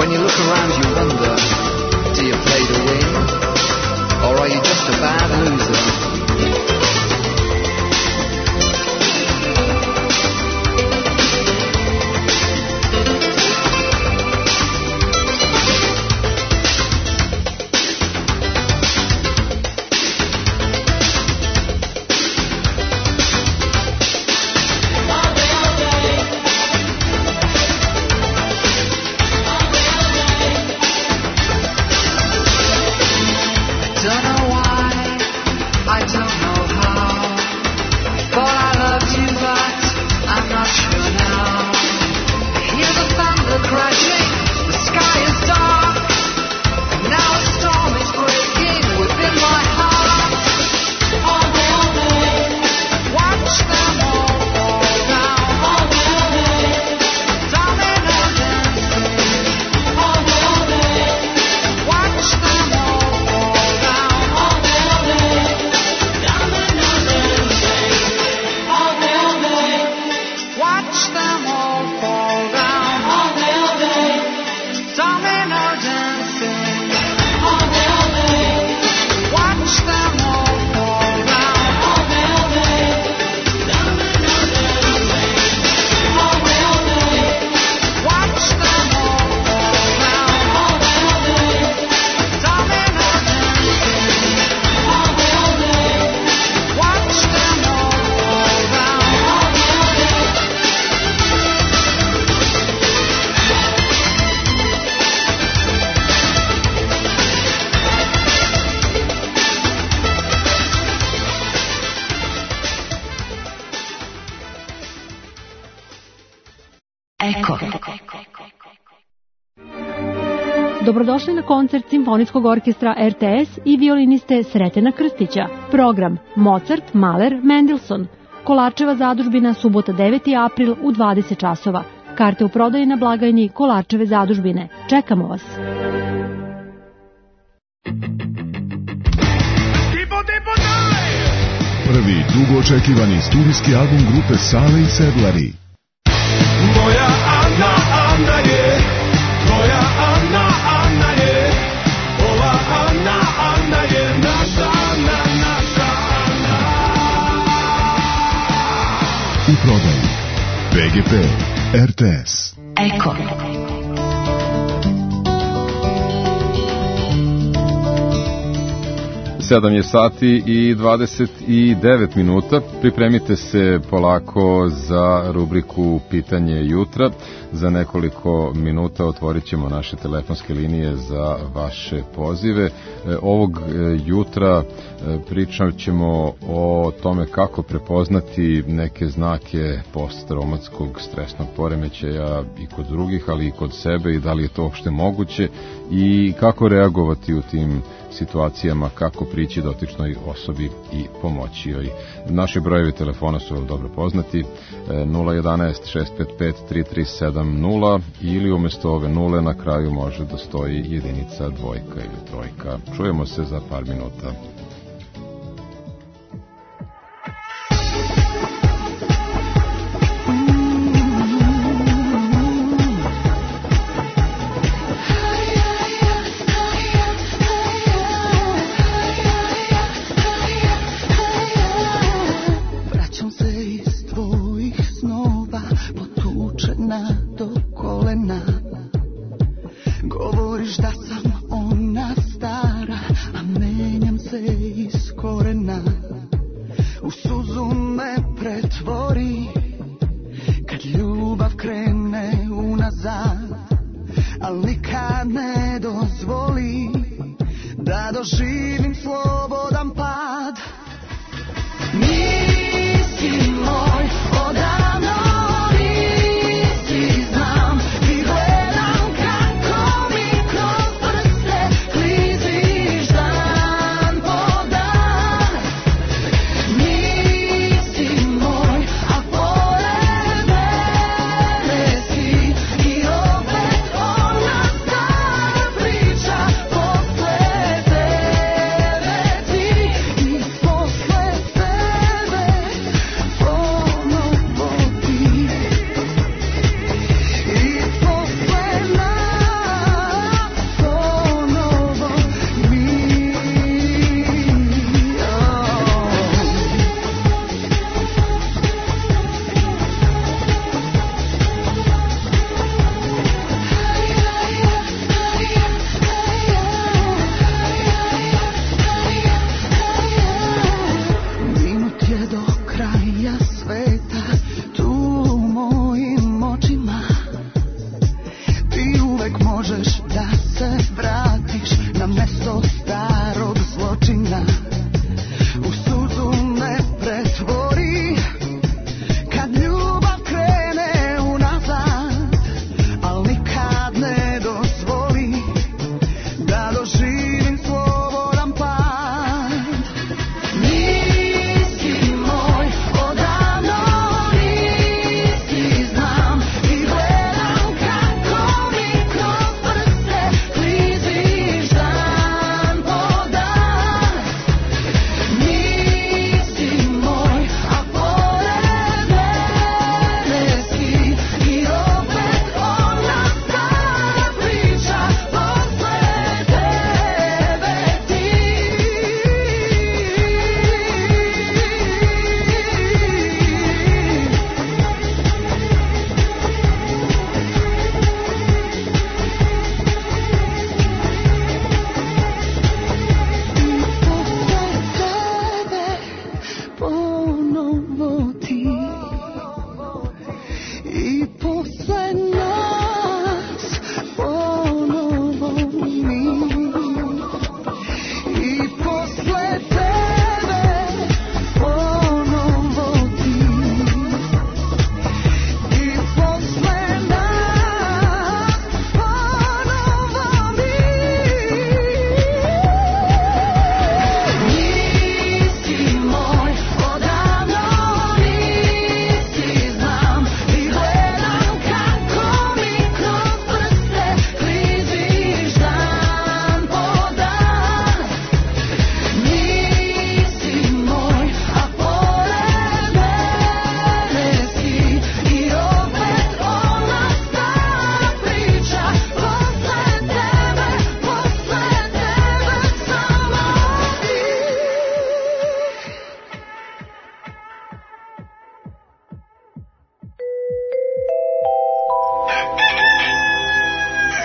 When you look around you wonder, do you play to win, or are you just a bad loser? Dobrodošli na koncert Simfonijskog orkestra RTS i violiniste Sretena Krstića. Program Mozart, Mahler, Mendelssohn. Kolarčeva zadužbina, subota 9. april u 20 časova. Karte u prodaji na blagajni Kolarčeve zadužbine. Čekamo vas. Prvi dugo očekivani studijski album grupe Sale i Sedlari. Moja Ana, Ana je, moja Ana, Ana je, ova Ana, Ana je naša Ana, naša Ana. U prodaji PGP, RTS. Eko. Sedam je sati i 29 minuta. Pripremite se polako za rubriku Pitanje jutra. Za nekoliko minuta otvorit ćemo naše telefonske linije za vaše pozive. Ovog jutra pričat ćemo o tome kako prepoznati neke znake posttraumatskog stresnog poremećaja i kod drugih, ali i kod sebe, i da li je to uopšte moguće i kako reagovati u tim situacijama, kako prići dotičnoj osobi i pomoći joj. Naši brojevi telefona su dobro poznati, 011 655 3370 ili umjesto ove nule na kraju može da stoji jedinica, dvojka ili trojka. Čujemo se za par minuta.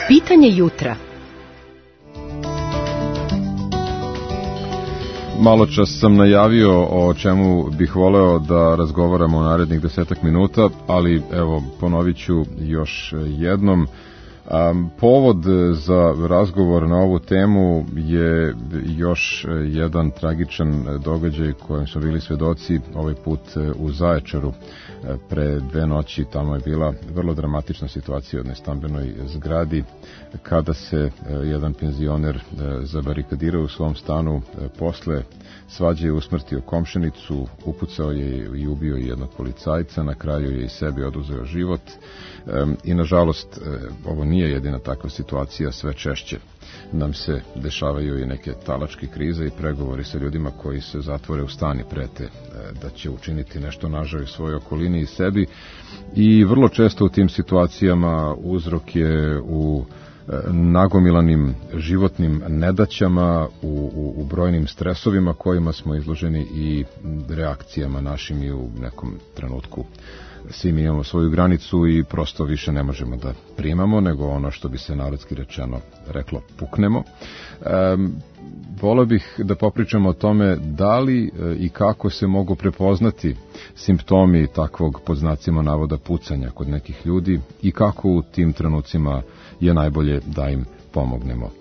Pitanje jutra. Malo čas sam najavio o čemu bih voleo da razgovaramo u narednih 10 minuta, ali evo ponovit ću još jednom. Povod za razgovor na ovu temu je još jedan tragičan događaj kojem smo bili svedoci ovaj put u Zaječaru pre 2 noći. Tamo je bila vrlo dramatična situacija u jednoj stambenoj zgradi kada se jedan penzioner zabarikadirao u svom stanu, posle svađe je usmrtio komšinicu, upucao je i ubio jednog policajca, na kraju je i sebi oduzeo život i nažalost ovo nije jedina takva situacija, sve češće nam se dešavaju i neke talačke krize i pregovori sa ljudima koji se zatvore u stan i prete da će učiniti nešto nažao u svojoj okolini i sebi, i vrlo često u tim situacijama uzrok je u nagomilanim životnim nedaćama, u brojnim stresovima kojima smo izloženi i reakcijama našim, i u nekom trenutku svi mi imamo svoju granicu i prosto više ne možemo da primamo, nego ono što bi se narodski rečeno reklo puknemo. Voleo bih da popričamo o tome da li i kako se mogu prepoznati simptomi takvog, pod znacima navoda, pucanja kod nekih ljudi i kako u tim trenucima je najbolje da im pomognemo.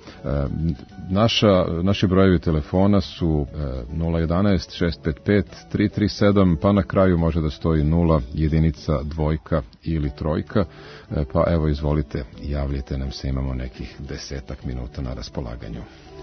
Naši brojevi telefona su 011 655 337, pa na kraju može da stoji 0, jedinica, dvojka ili trojka, pa evo izvolite, javljite nam se, imamo nekih 10 minuta na raspolaganju.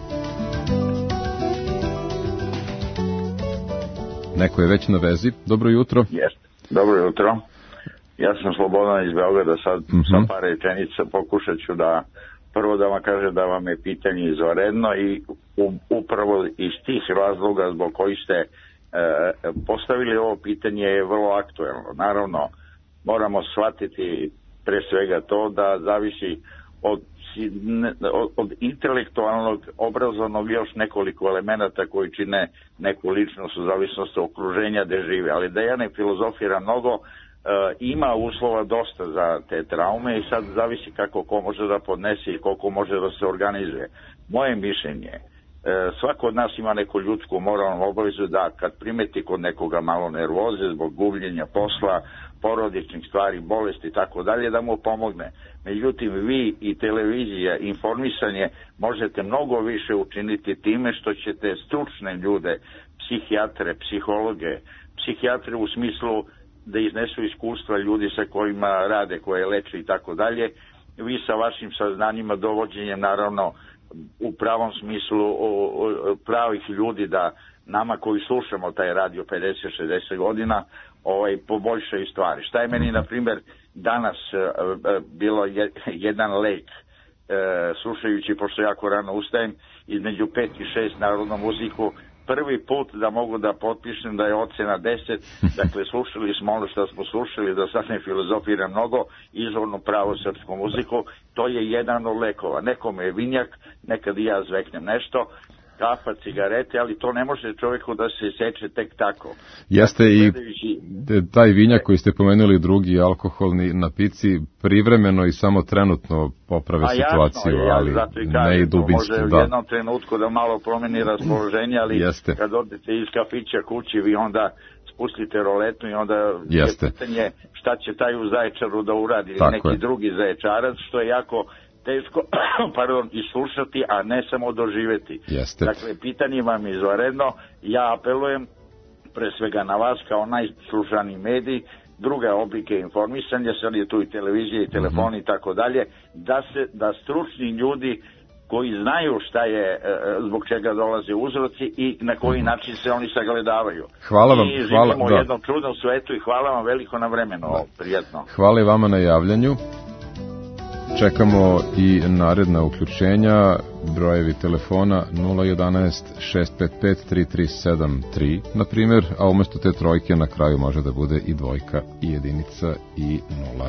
Neko je već na vezi. Dobro jutro. Jeste. Dobro jutro. Ja sam Slobodan iz Beograda, sad sa par rečenica pokušat ću da prvo da vam kažem da vam je pitanje izvanredno i upravo iz tih razloga zbog kojih ste postavili ovo pitanje je vrlo aktuelno. Naravno, moramo shvatiti pre svega to da zavisi od intelektualnog, obrazovnog još nekoliko elemenata koji čine neku ličnost u zavisnosti od okruženja gde žive, ali da ja ne filozofiram mnogo, ima uslova dosta za te traume i sad zavisi kako ko može da podnese i koliko može da se organizuje. Moje mišljenje, svako od nas ima neku ljudsku moralnu obavezu da kad primeti kod nekoga malo nervoze zbog gubljenja posla, porodičnih stvari, bolesti i tako dalje, da mu pomogne. Međutim, vi i televizija, informisanje možete mnogo više učiniti time što ćete stručne ljude, psihijatre, psihologe, psihijatre u smislu da iznesu iskustva ljudi sa kojima rade, koje leče i tako dalje, vi sa vašim saznanjima, dovođenjem naravno u pravom smislu pravih ljudi da nama koji slušamo taj radio 50-60 godina poboljšaju stvari. Šta je meni na primjer danas bilo jedan lek, slušajući, pošto jako rano ustajem, između 5 i 6 narodnu muziku, prvi put da mogu da potpišem da je ocena 10, dakle slušali smo ono što smo slušali, da sad ne filozofiram mnogo, izvornu pravu srpsku muziku, to je jedan od lekova. Nekome je vinjak, nekad i ja zveknem nešto, kafa, cigarete, ali to ne može čovjeku da se seče tek tako. Jeste i taj vinjak koji ste pomenuli, drugi alkoholni napici, privremeno i samo trenutno poprave situaciju, ali ne i dubinski. Može u jednom trenutku da malo promeni raspoloženje, ali kad odete iz kafića kući, vi onda spustite roletu i onda je pitanje šta će taj u Zaječaru da uradi, ili neki drugi Zaječarac, što je jako teško islušati, a ne samo doživjeti. Dakle, pitanje vam je izvanredno. Ja apelujem pre svega na vas kao najslušaniji medij, druge oblike informisanja, sad je tu i televizija i telefon i tako dalje, da stručni ljudi koji znaju šta je, zbog čega dolaze uzroci i na koji način se oni sagledavaju. Hvala vam. I živimo u jednom čudnom svetu i hvala vam veliko na vremenu. Prijatno. Hvala i vama na javljanju. Čekamo i naredna uključenja, brojevi telefona 011 655 3373, na primjer, a umjesto te trojke na kraju može da bude i dvojka, i jedinica, i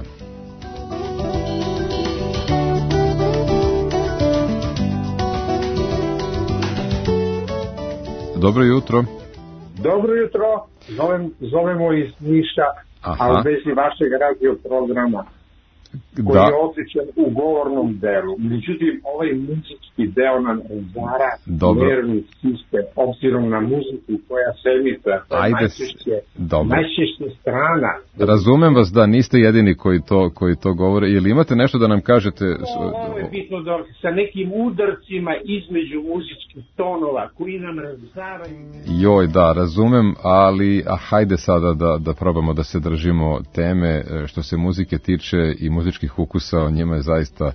0. Dobro jutro. Dobro jutro, zovemo iz Niša, a u vezi vašeg radio programa. koji je osjećan u govornom delu. Međutim, ovaj muzički deo nam razara nervni sistem, obzirom na muziku koja se emituje. Najčešće strana. Razumem vas da niste jedini koji to govore. Ili imate nešto da nam kažete? Ovo je bitno da sa nekim udarcima između muzičkih tonova koji nam razaraju. Joj, da, razumem, ali hajde sada da probamo da se držimo teme. Što se muzike tiče i muzičkih ukusa, o njima je zaista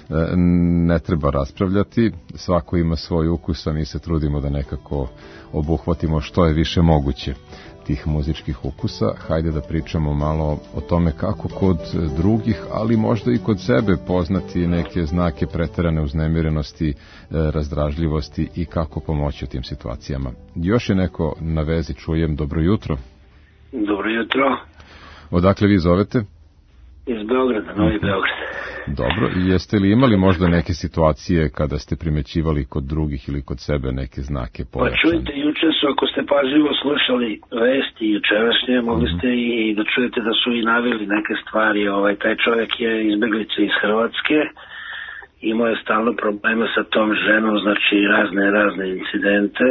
ne treba raspravljati. Svako ima svoj ukus, a mi se trudimo da nekako obuhvatimo što je više moguće tih muzičkih ukusa. Hajde da pričamo malo o tome kako kod drugih, ali možda i kod sebe poznati neke znake preterane uznemirenosti, razdražljivosti i kako pomoći u tim situacijama. Još je neko na vezi, čujem. Dobro jutro. Dobro jutro. Odakle vi zovete? Iz Beograda, Novi Beograd. Dobro, i jeste li imali možda neke situacije kada ste primećivali kod drugih ili kod sebe neke znake pojačane? Pa čujte, juče su, ako ste pažljivo slušali vesti jučerašnje, mogli ste i da čujete da su i naveli neke stvari. Taj čovjek je izbeglica iz Hrvatske, imao je stalno probleme sa tom ženom, znači razne incidente,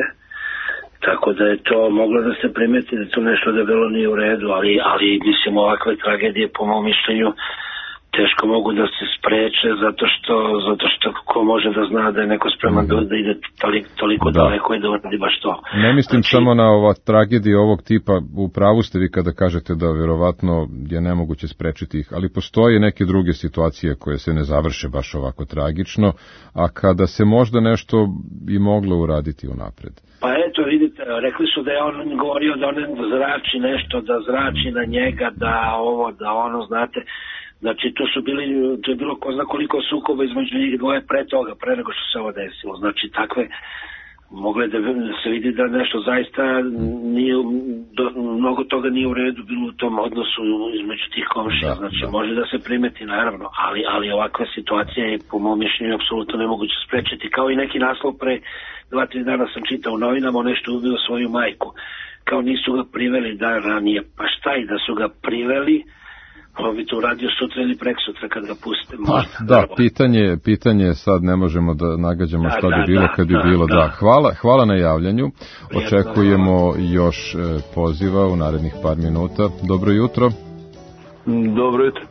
tako da je to moglo da se primeti da to nešto debelo nije u redu, ali mislim ovakve tragedije po mom mišljenju teško mogu da se spreče zato što ko može da zna da je neko spreman da ide toliko daleko i da uradi baš to. Ne mislim samo na ova tragedija ovog tipa, u pravu ste vi kada kažete da vjerovatno je nemoguće sprečiti ih, ali postoje neke druge situacije koje se ne završe baš ovako tragično, a kada se možda nešto i moglo uraditi unapred. Pa eto, vidite, rekli su da je on govorio da on zrači nešto, da zrači na njega, da ovo, da ono, znate. Znači, to je bilo ko zna koliko sukoba između njih dvoje pre nego što se ovo desilo. Znači, takve, mogle da se vidi da nešto zaista nije, mnogo toga nije u redu bilo u tom odnosu između tih komšija. Znači, može da se primeti, naravno, ali ovakva situacija je, po mom mišljenju, apsolutno nemoguće sprečiti. Kao i neki naslov pre 2-3 dana sam čitao u novinama, on nešto ubio svoju majku. Kao nisu ga priveli dan ranije. Pa šta i da su ga priveli, on bi to uradio sutra ili preksutra kad ga puste. Da, pitanje sad ne možemo da nagađamo šta bi bilo kad bi bilo. Da. Hvala na javljanju. Očekujemo još poziva u narednih par minuta. Dobro jutro. Dobro jutro.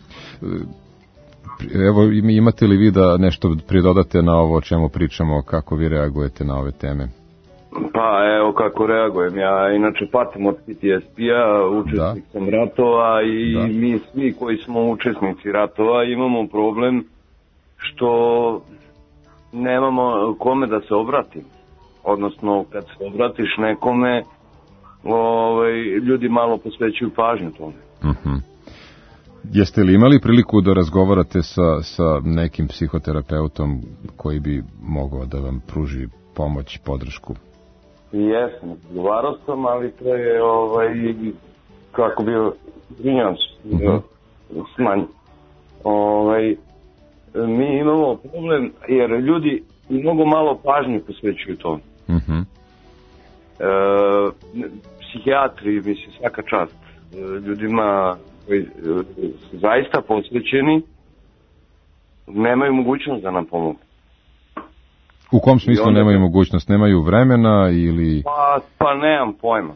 Evo, imate li vi da nešto pridodate na ovo o čemu pričamo, kako vi reagujete na ove teme? Pa evo kako reagujem, ja inače patim od PTSP-a, učesnik sam ratova i mi svi koji smo učesnici ratova imamo problem što nemamo kome da se obratimo, odnosno kad se obratiš nekome, ljudi malo posvećuju pažnju tome. Jeste li imali priliku da razgovarate sa nekim psihoterapeutom koji bi mogao da vam pruži pomoć i podršku? Jesam, razgovarao sam, ali to je kako bi smanj. Mi imamo problem jer ljudi mnogo malo pažnje posvećuju tome. Psihijatri, mislim, svaka čast ljudima koji su zaista posvećeni, nemaju mogućnost da nam pomogu. U kom smislu nemaju mogućnost? Nemaju vremena ili... Pa nemam pojma.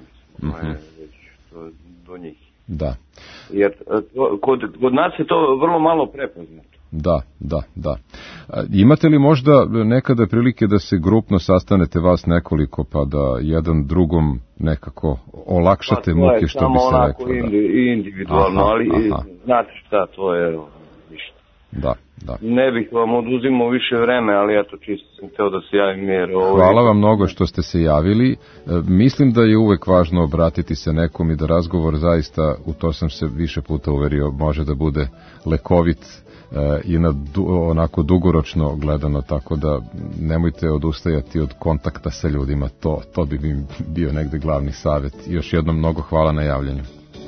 Do njih. Da. Jer kod nas je to vrlo malo prepoznato. Da. Imate li možda nekada prilike da se grupno sastanete vas nekoliko pa da jedan drugom nekako olakšate muke, što bi se reklo? To je samo onako individualno, ali znate šta, to je ništa. Da. Ne bih vam oduzimao više vreme, ali eto čisto sam hteo da se javim jer... Hvala vam mnogo što ste se javili. Mislim da je uvek važno obratiti se nekom i da razgovor zaista, u to sam se više puta uverio, može da bude lekovit i onako dugoročno gledano, tako da nemojte odustajati od kontakta sa ljudima, to bi mi bio negde glavni savjet. Još jednom mnogo hvala na javljanju.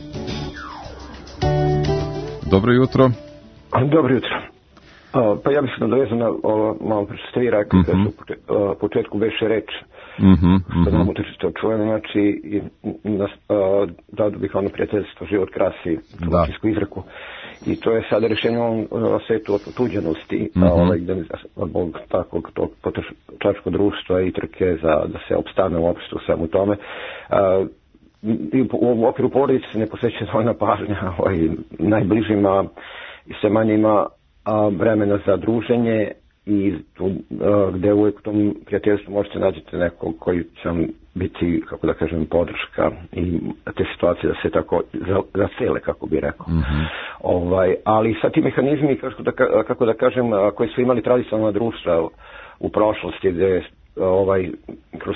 Dobro jutro. Dobro jutro. Pa ja bih se nadovezao na ovo malo što ste vi rekli, kad su u početku veše reč što nam utiče to čujemo, znači da bih ono prijateljstvo život krasi, tučijsku izreku. I to je sada rješenje u ovom svetu otuđenosti, zbog takvog tog potrošačkog društva i trke da se opstane uopšte u svemu tome. U okviru porodice se ne posveća dovoljna pažnja najbližima i sve manje ima vremena za druženje i gde uvijek u tom prijateljstvu možete nađete nekog koji će vam biti, kako da kažem, podrška i te situacije da se tako zasele, kako bi rekao. Ali sad ti mehanizmi, kako da kažem, koji su imali tradicionalna društva u prošlosti, gde kroz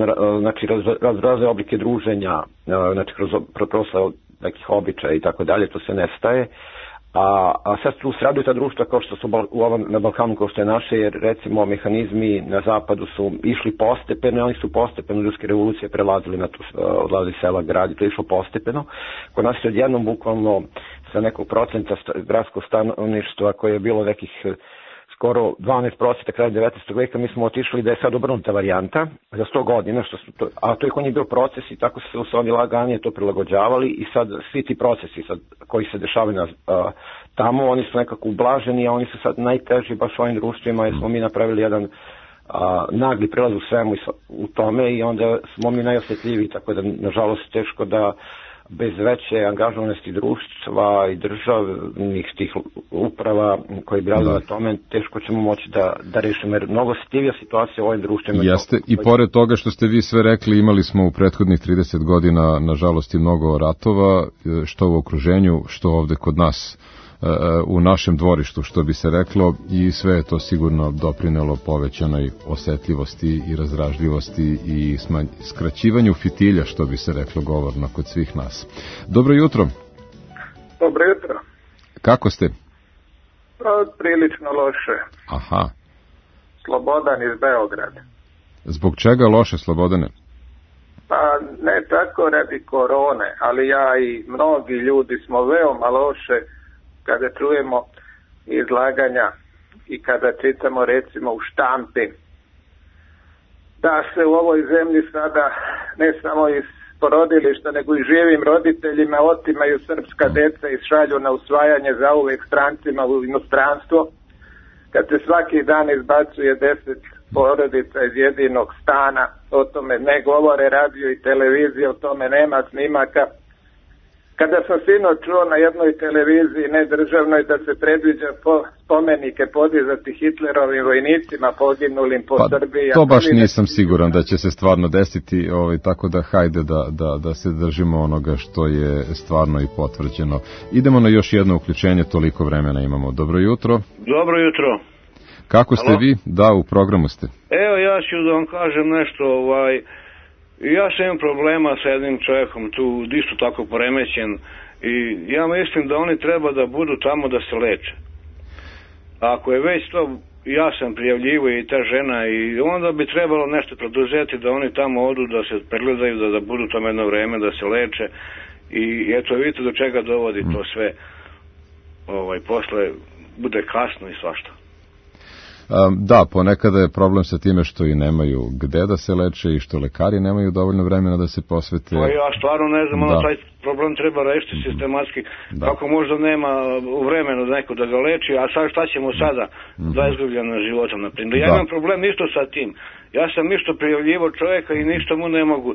razne oblike druženja, znači kroz proslav nekih običaja i tako dalje, to se nestaje. A sad tu sraduju ta društva kao što su na Balkanu, kao što je naše, jer recimo mehanizmi na zapadu su išli postepeno, oni su postepeno ljudske revolucije prelazili na to, odlazili sela, grad, to je išlo postepeno. Kod nas je odjednom bukvalno sa nekog procenta gradskog stanovništva koje je bilo nekih skoro 12% kraja 19. veka, mi smo otišli da je sad obrnuta varijanta za 100 godina, a to je kod njih bio proces i tako su oni laganije to prilagođavali i sad svi ti procesi koji se dešavaju tamo, oni su nekako ublaženi, a oni su sad najteži baš u ovim društvima jer smo mi napravili jedan nagli prelaz u svemu u tome i onda smo mi najosjetljiviji, tako da nažalost teško da bez veće angažovanosti društva i državnih tih uprava koji bi radili na tome, teško ćemo moći da rešimo, jer mnogo osjetljivija situacija u ovim društvima. Jeste, i pored toga što ste vi sve rekli, imali smo u prethodnih 30 godina, nažalost, i mnogo ratova, što u okruženju, što ovde kod nas, u našem dvorištu, što bi se reklo, i sve je to sigurno doprinelo povećanoj osetljivosti i razdražljivosti i skraćivanju fitilja, što bi se reklo govorno kod svih nas. Dobro jutro. Dobro jutro. Kako ste? Prilično loše. Aha. Slobodan iz Beograda. Zbog čega loše, Slobodane? Pa ne tako radi korone, ali ja i mnogi ljudi smo veoma loše kada čujemo izlaganja i kada čitamo recimo u štampi da se u ovoj zemlji sada ne samo iz porodilišta nego i živim roditeljima otimaju srpska deca i šalju na usvajanje zauvek strancima u inostranstvo, kad se svaki dan izbacuje 10 porodica iz jedinog stana, o tome ne govore radio i televizija, o tome nema snimaka. Kada sam sinoć čuo na jednoj televiziji, ne državnoj, da se predviđa spomenike podizati Hitlerovim vojnicima poginulim po Srbiji. To baš nisam siguran da će se stvarno desiti, tako da hajde da se držimo onoga što je stvarno i potvrđeno. Idemo na još jedno uključenje, toliko vremena imamo. Dobro jutro. Dobro jutro. Kako ste vi? Da, u programu ste. Evo, ja ću da vam kažem nešto, ja sam imam problema sa jednim čovjekom tu, isto tako poremećen, i ja mislim da oni treba da budu tamo da se leče. Ako je već to, ja sam prijavljivo i ta žena, i onda bi trebalo nešto preduzeti da oni tamo odu, da se pregledaju, da budu tamo jedno vreme, da se leče, i eto vidite do čega dovodi to sve, posle bude kasno i svašta. Da, ponekada je problem sa time što i nemaju gde da se leče i što lekari nemaju dovoljno vremena da se posvete. Pa ja stvarno ne znam, taj problem treba rešiti sistematski. Kako možda nema u vremenu neko da ga leči, a sad šta ćemo sada za izgubljena života, naprimjer. Ja imam problem isto sa tim. Ja sam isto prijavljivo čovjeka i ništa mu ne mogu,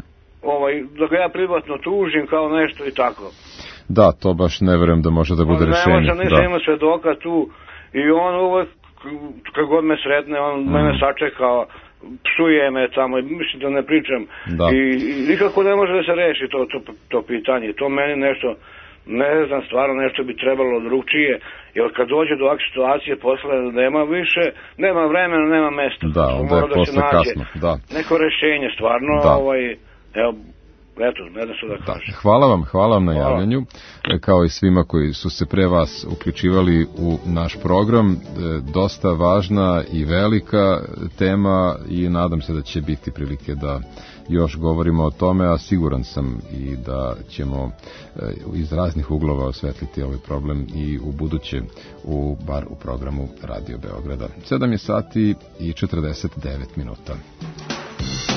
da ga ja privatno tužim kao nešto i tako. Da, to baš ne verujem da može da bude rešenje. Nisam ima svedoka tu i on uvek kad god me sretne, on mene sačekao, psuje me tamo, mislim da ne pričam. I nikako ne može da se reši to pitanje. To meni nešto, ne znam, stvarno nešto bi trebalo drugčije, jer kad dođe do ovakve situacije posle nema više, nema vremena, nema mesta. Da, onda je posle kasno. Neko rešenje, stvarno, evo, eto, ne znam što da kažem. Hvala vam na javljanju, kao i svima koji su se pre vas uključivali u naš program. Dosta važna i velika tema i nadam se da će biti prilike da još govorimo o tome, a siguran sam i da ćemo iz raznih uglova osvetliti ovaj problem i u buduće, bar u programu Radio Beograda. 7 je sati i 49 minuta.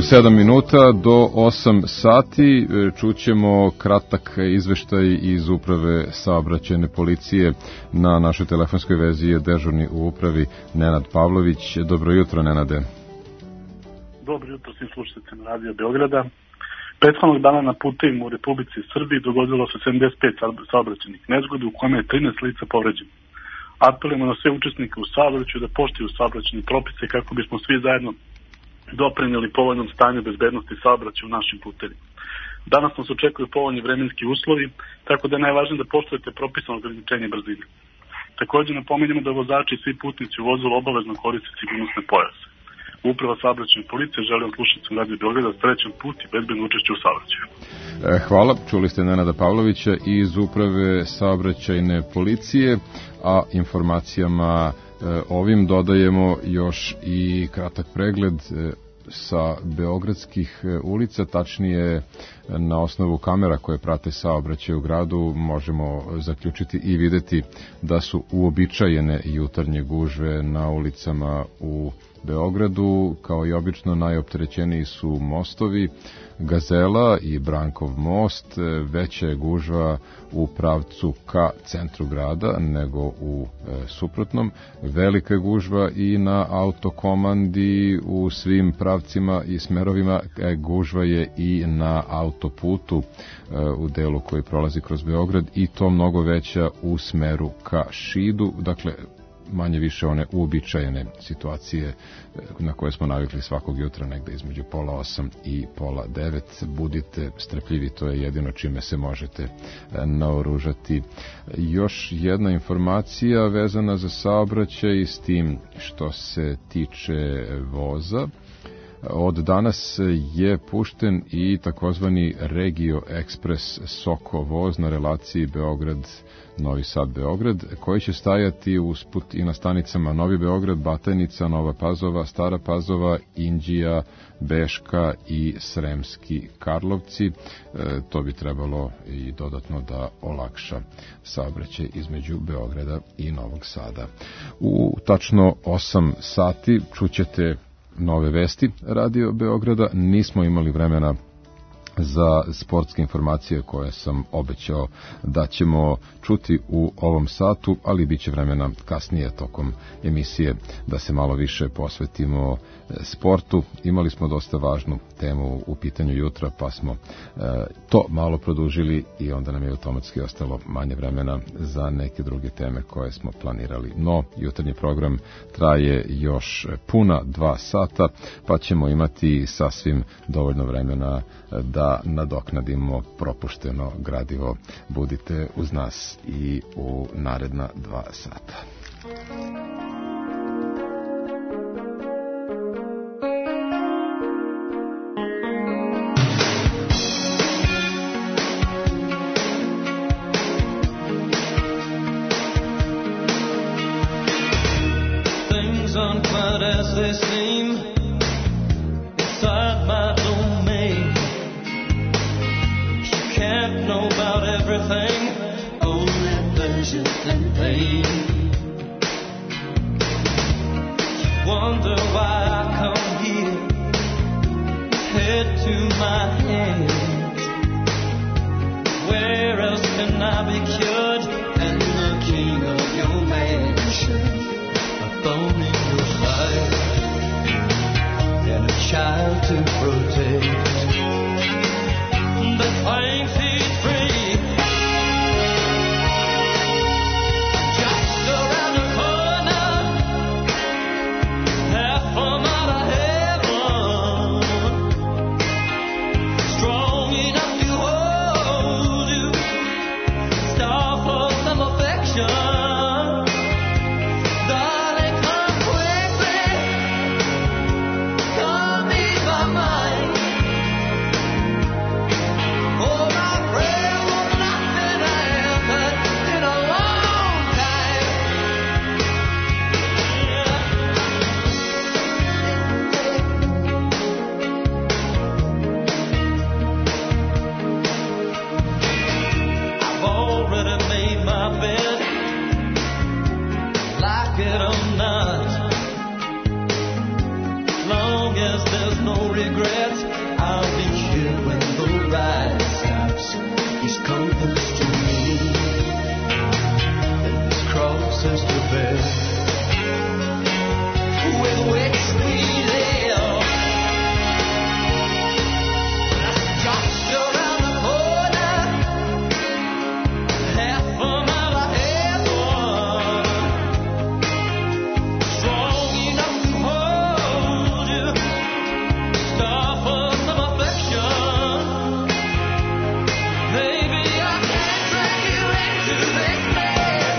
7 minuta do 8 sati. Čućemo kratak izveštaj iz uprave saobraćajne policije. Na našoj telefonskoj vezi je dežurni u upravi Nenad Pavlović. Dobro jutro, Nenade. Dobro jutro svim slušateljima Radio Beograda. Prethodnog dana na putevima u Republici Srbiji dogodilo se 75 saobraćajnih nezgoda u kojima je 13 lica povređeno. Apelujemo na sve učesnike u saobraćaju da poštuju saobraćajne propise kako bismo svi zajedno doprinijeli povoljnom stanju bezbednosti saobraćaja u našim putevima. Danas nas očekuju povoljni vremenski uslovi, tako da je najvažnije da poštujete propisano ograničenje brzine. Također napominjemo da vozači i svi putnici u vozilu obavezno koriste sigurnosne pojase. Uprava saobraćajne policije želi slušateljima Radio Beograda srećan put i bezbedno učešće u saobraćaju. Hvala, čuli ste Nenada Pavlovića iz uprave saobraćajne policije, a informacijama ovim dodajemo još i kratak pregled sa beogradskih ulica, tačnije na osnovu kamera koje prate saobraćaj u gradu možemo zaključiti i videti da su uobičajene jutarnje gužve na ulicama u Beogradu. Kao i obično najopterećeniji su mostovi, Gazela i Brankov most. Veća je gužva u pravcu ka centru grada nego u suprotnom. Velika je gužva i na autokomandi u svim pravcima i smerovima. Gužva je i na autoputu u delu koji prolazi kroz Beograd i to mnogo veća u smeru ka Šidu. Dakle, manje više one uobičajene situacije na koje smo navikli svakog jutra negde između 7:30 i 8:30. Budite strpljivi, to je jedino čime se možete naoružati. Još jedna informacija vezana za saobraćaj s tim što se tiče voza. Od danas je pušten i takozvani Regio Express Soko voz na relaciji Beograd-Novi Sad-Beograd, koji će stajati usput i na stanicama Novi Beograd, Batajnica, Nova Pazova, Stara Pazova, Inđija, Beška i Sremski Karlovci. To bi trebalo i dodatno da olakša saobraćaj između Beograda i Novog Sada. U tačno 8 sati čućete nove vesti Radio Beograda. Nismo imali vremena za sportske informacije koje sam obećao da ćemo čuti u ovom satu, ali bit će vremena kasnije tokom emisije da se malo više posvetimo sportu. Imali smo dosta važnu temu u pitanju jutra, pa smo to malo produžili i onda nam je automatski ostalo manje vremena za neke druge teme koje smo planirali. No, jutarnji program traje još puna 2 sata, pa ćemo imati sasvim dovoljno vremena da nadoknadimo propušteno gradivo. Budite uz nas i u naredna 2 sata. Things aren't quite as they seem inside my domain. Can't know about everything, only pleasure and pain. Wonder why I come here, head to my hands. Where else can I be cured and the king of your mansion? A thorn in your side and a child to protect. The flame feet free, just around the corner, half from out of heaven, strong enough to hold you, star for some affection. Darling, come quickly, come ease my mind. Oh, my prayer was nothing I answered in a long time. I've already made my bed, like it or not. Long long as there's no regrets, I'll be here when the ride stops. He's compass to me, and his cross is to bear. With which we live, just around the corner, half a mile ahead, strong enough to hold you, star for some affection. Maybe I can drag you into this place.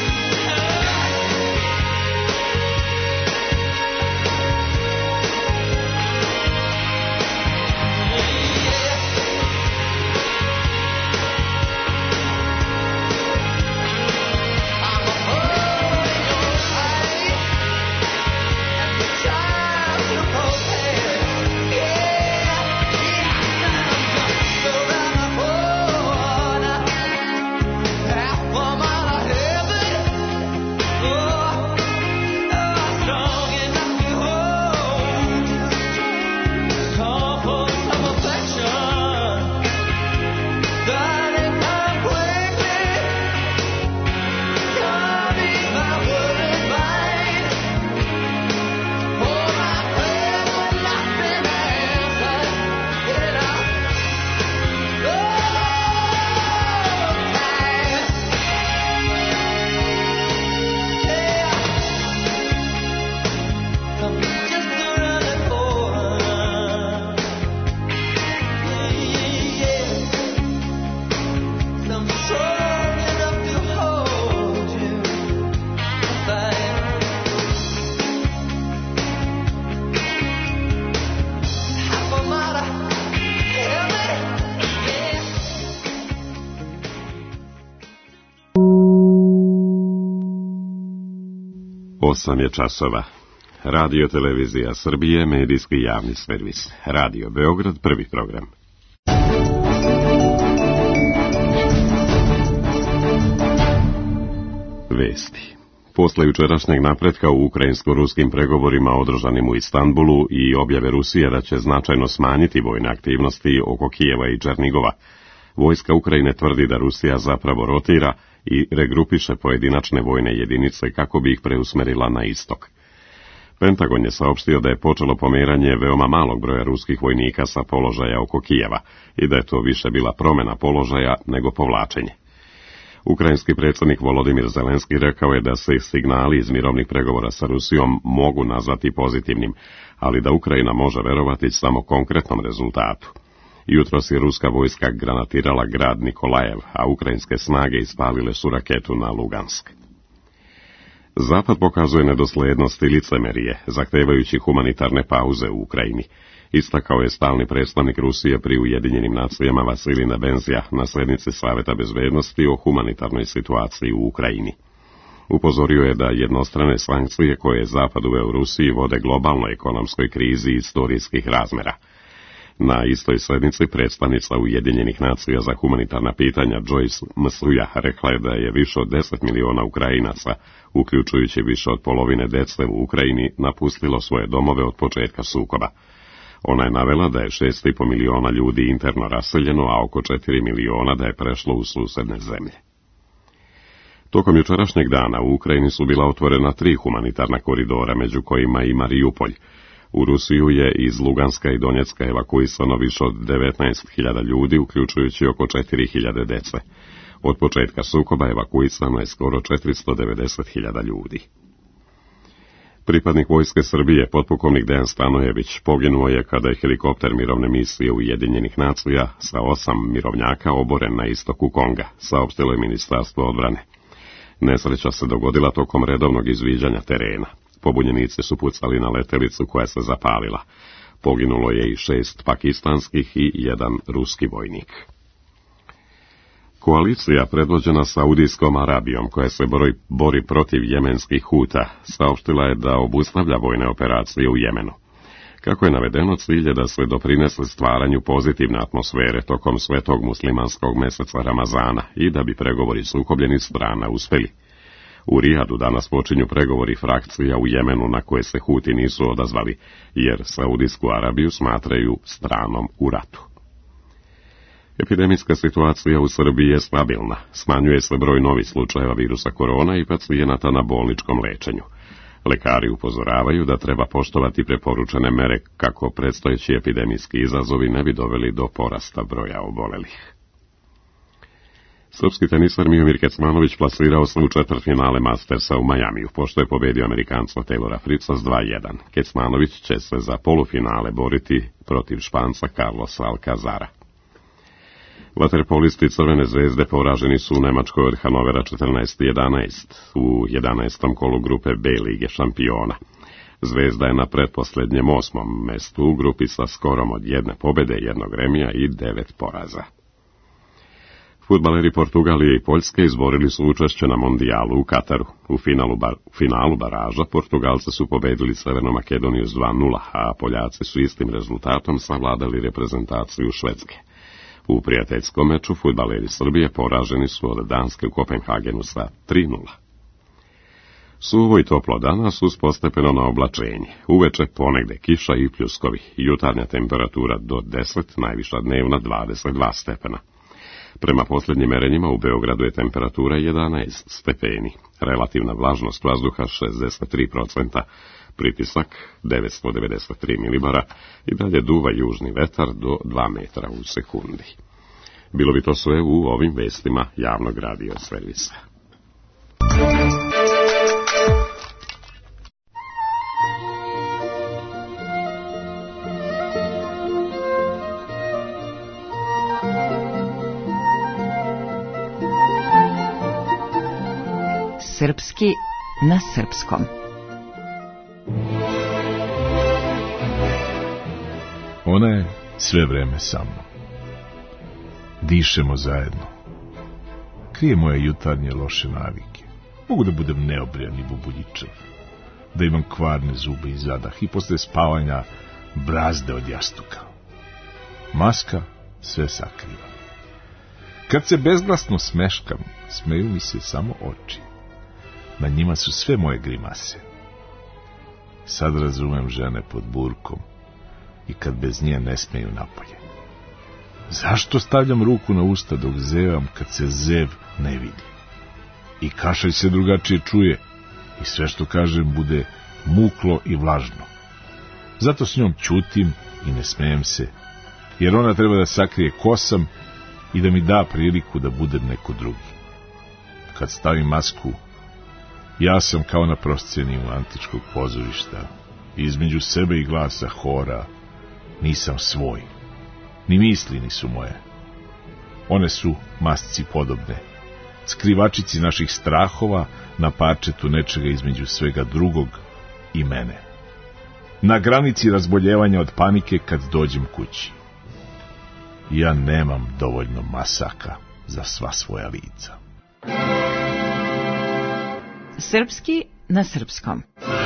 Osam je časova. Radio Televizija Srbije, medijski javni servis. Radio Beograd, prvi program. Vesti. Posle jučerašnjeg napretka u ukrajinsko-ruskim pregovorima održanim u Istanbulu i objave Rusije da će značajno smanjiti vojne aktivnosti oko Kijeva i Černigova, vojska Ukrajine tvrdi da Rusija zapravo rotira i regrupiše pojedinačne vojne jedinice kako bi ih preusmerila na istok. Pentagon je saopštio da je počelo pomeranje veoma malog broja ruskih vojnika sa položaja oko Kijeva i da je to više bila promjena položaja nego povlačenje. Ukrajinski predsjednik Volodimir Zelenski rekao je da se signali iz mirovnih pregovora sa Rusijom mogu nazvati pozitivnim, ali da Ukrajina može verovati samo konkretnom rezultatu. Jutros je ruska vojska granatirala grad Nikolajev, a ukrajinske snage ispalile su raketu na Lugansk. Zapad pokazuje nedoslednost i licemerije, zahtevajući humanitarne pauze u Ukrajini. Istakao je stalni predstavnik Rusije pri Ujedinjenim nacijama Vasilij Nebenzija na sjednici Saveta bezbednosti o humanitarnoj situaciji u Ukrajini. Upozorio je da jednostrane sankcije koje je Zapad uveo Rusiji vode globalnoj ekonomskoj krizi istorijskih razmera. Na istoj sjednici predstavnica Ujedinjenih nacija za humanitarna pitanja Joyce Msuja rekla je da je više od 10 miliona Ukrajinaca, uključujući više od polovine dece u Ukrajini, napustilo svoje domove od početka sukoba. Ona je navela da je 6,5 miliona ljudi interno raseljeno, a oko 4 miliona da je prešlo u susedne zemlje. Tokom jučerašnjeg dana u Ukrajini su bila otvorena 3 humanitarna koridora, među kojima i Mariupolj. U Rusiju je iz Luganska i Donjecka evakuisano više od 19.000 ljudi, uključujući oko 4.000 dece. Od početka sukoba evakuisano je skoro 490.000 ljudi. Pripadnik vojske Srbije, potpukovnik Dejan Stanojević, poginuo je kada je helikopter mirovne misije Ujedinjenih nacija sa 8 mirovnjaka oboren na istoku Konga, saopštilo je Ministarstvo odbrane. Nesreća se dogodila tokom redovnog izviđanja terena. Pobunjenici su pucali na letelicu koja se zapalila. Poginulo je i 6 pakistanskih i 1 ruski vojnik. Koalicija predvođena Saudijskom Arabijom, koja se bori protiv jemenskih Huta, saopštila je da obustavlja vojne operacije u Jemenu. Kako je navedeno, cilj je da se doprinese stvaranju pozitivne atmosfere tokom svetog muslimanskog meseca Ramazana i da bi pregovori sukobljenih strana uspeli. U Rijadu danas počinju pregovori frakcija u Jemenu na koje se Huti nisu odazvali, jer Saudijsku Arabiju smatraju stranom u ratu. Epidemijska situacija u Srbiji je stabilna, smanjuje se broj novih slučajeva virusa korona i pacijenata na bolničkom lečenju. Lekari upozoravaju da treba poštovati preporučene mere kako predstojeći epidemijski izazovi ne bi doveli do porasta broja obolelih. Srpski tenisar Miomir Kecmanović plasirao se u četvrtfinale Mastersa u Majamiju, pošto je pobedio Amerikanca Taylora Fritza s 2:1. Kecmanović će se za polufinale boriti protiv Španca Carlosa Alcazara. Vaterpolisti Crvene zvezde poraženi su u Nemačkoj od Hanovera 14:11 u 11. kolu grupe B Lige šampiona. Zvezda je na pretposlednjem 8. mestu u grupi sa skorom od 1 pobede, 1 remija i 9 poraza. Fudbaleri Portugalije i Poljske izborili su učešće na mondijalu u Kataru. U finalu baraža Portugalci su pobedili Severnu Makedoniju s 2:0, a Poljaci su istim rezultatom savladali reprezentaciju Švedske. U prijateljskom meču fudbaleri Srbije poraženi su od Danske u Kopenhagenu sa 3:0. Suvo i toplo danas uz postepeno na oblačenje. Uveče ponegde kiša i pljuskovi. Jutarnja temperatura do 10, najviša dnevna 22 stepena. Prema posljednjim merenjima u Beogradu je temperatura 11 stepeni. Relativna vlažnost vazduha 63%, pritisak 993 milibara i dalje duva južni vetar do 2 metra u sekundi. Bilo bi to sve u ovim vestima javnog radio servisa. Srpski na srpskom. Ona je sve vreme sa mnom. Dišemo zajedno. Krije moje jutarnje loše navike. Mogu da budem neobrijan i bubuljičav, da imam kvarne zube i zadah i posle spavanja brazde od jastuka. Maska sve sakriva. Kad se bezglasno smeškam, smeju mi se samo oči. Na njima su sve moje grimase. Sad razumem žene pod burkom i kad bez nje ne smeju napolje. Zašto stavljam ruku na usta dok zevam kad se zev ne vidi? I kašalj se drugačije čuje i sve što kažem bude muklo i vlažno. Zato s njom ćutim i ne smejem se, jer ona treba da sakrije ko sam i da mi da priliku da budem neko drugi. Kad stavim masku, ja sam kao na prosceniju antičkog pozorišta. Između sebe i glasa hora nisam svoj. Ni misli nisu moje. One su masci podobne, skrivačici naših strahova na parčetu nečega između svega drugog i mene. Na granici razboljevanja od panike kad dođem kući. Ja nemam dovoljno masaka za sva svoja lica. Srpski na srpskom.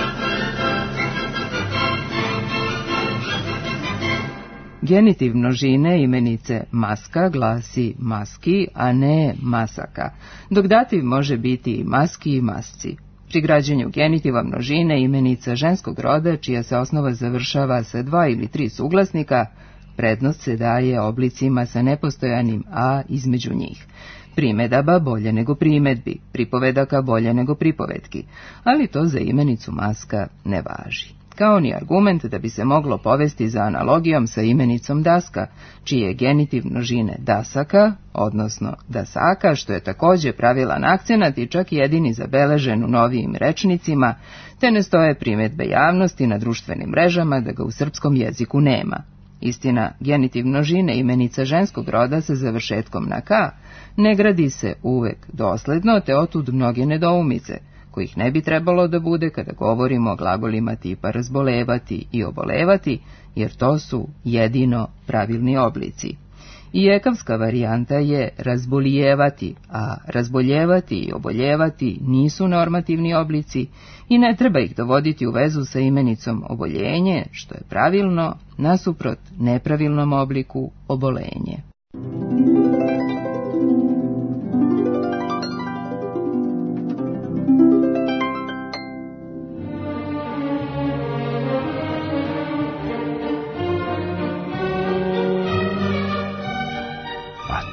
Genitiv množine imenice maska glasi maski, a ne masaka, dok dativ može biti i maski i masci. Pri građenju genitiva množine imenica ženskog roda, čija se osnova završava sa 2 ili 3 suglasnika, prednost se daje oblicima sa nepostojanim a između njih. Primedaba bolje nego primedbi, pripovedaka bolje nego pripovetki, ali to za imenicu maska ne važi. Kao ni argument da bi se moglo povesti za analogijom sa imenicom daska, čiji je genitiv množine dasaka, odnosno dasaka, što je takođe pravilan akcenat i čak jedini zabeležen u novijim rečnicima, te ne stoje primedbe javnosti na društvenim mrežama da ga u srpskom jeziku nema. Istina, genitiv množine imenica ženskog roda sa završetkom na ka ne gradi se uvek dosledno, te otud mnoge nedoumice, kojih ne bi trebalo da bude kada govorimo o glagolima tipa razbolevati i obolevati, jer to su jedino pravilni oblici. I ekavska varijanta je razbolijevati, a razboljevati i oboljevati nisu normativni oblici i ne treba ih dovoditi u vezu sa imenicom oboljenje, što je pravilno, nasuprot nepravilnom obliku obolenje.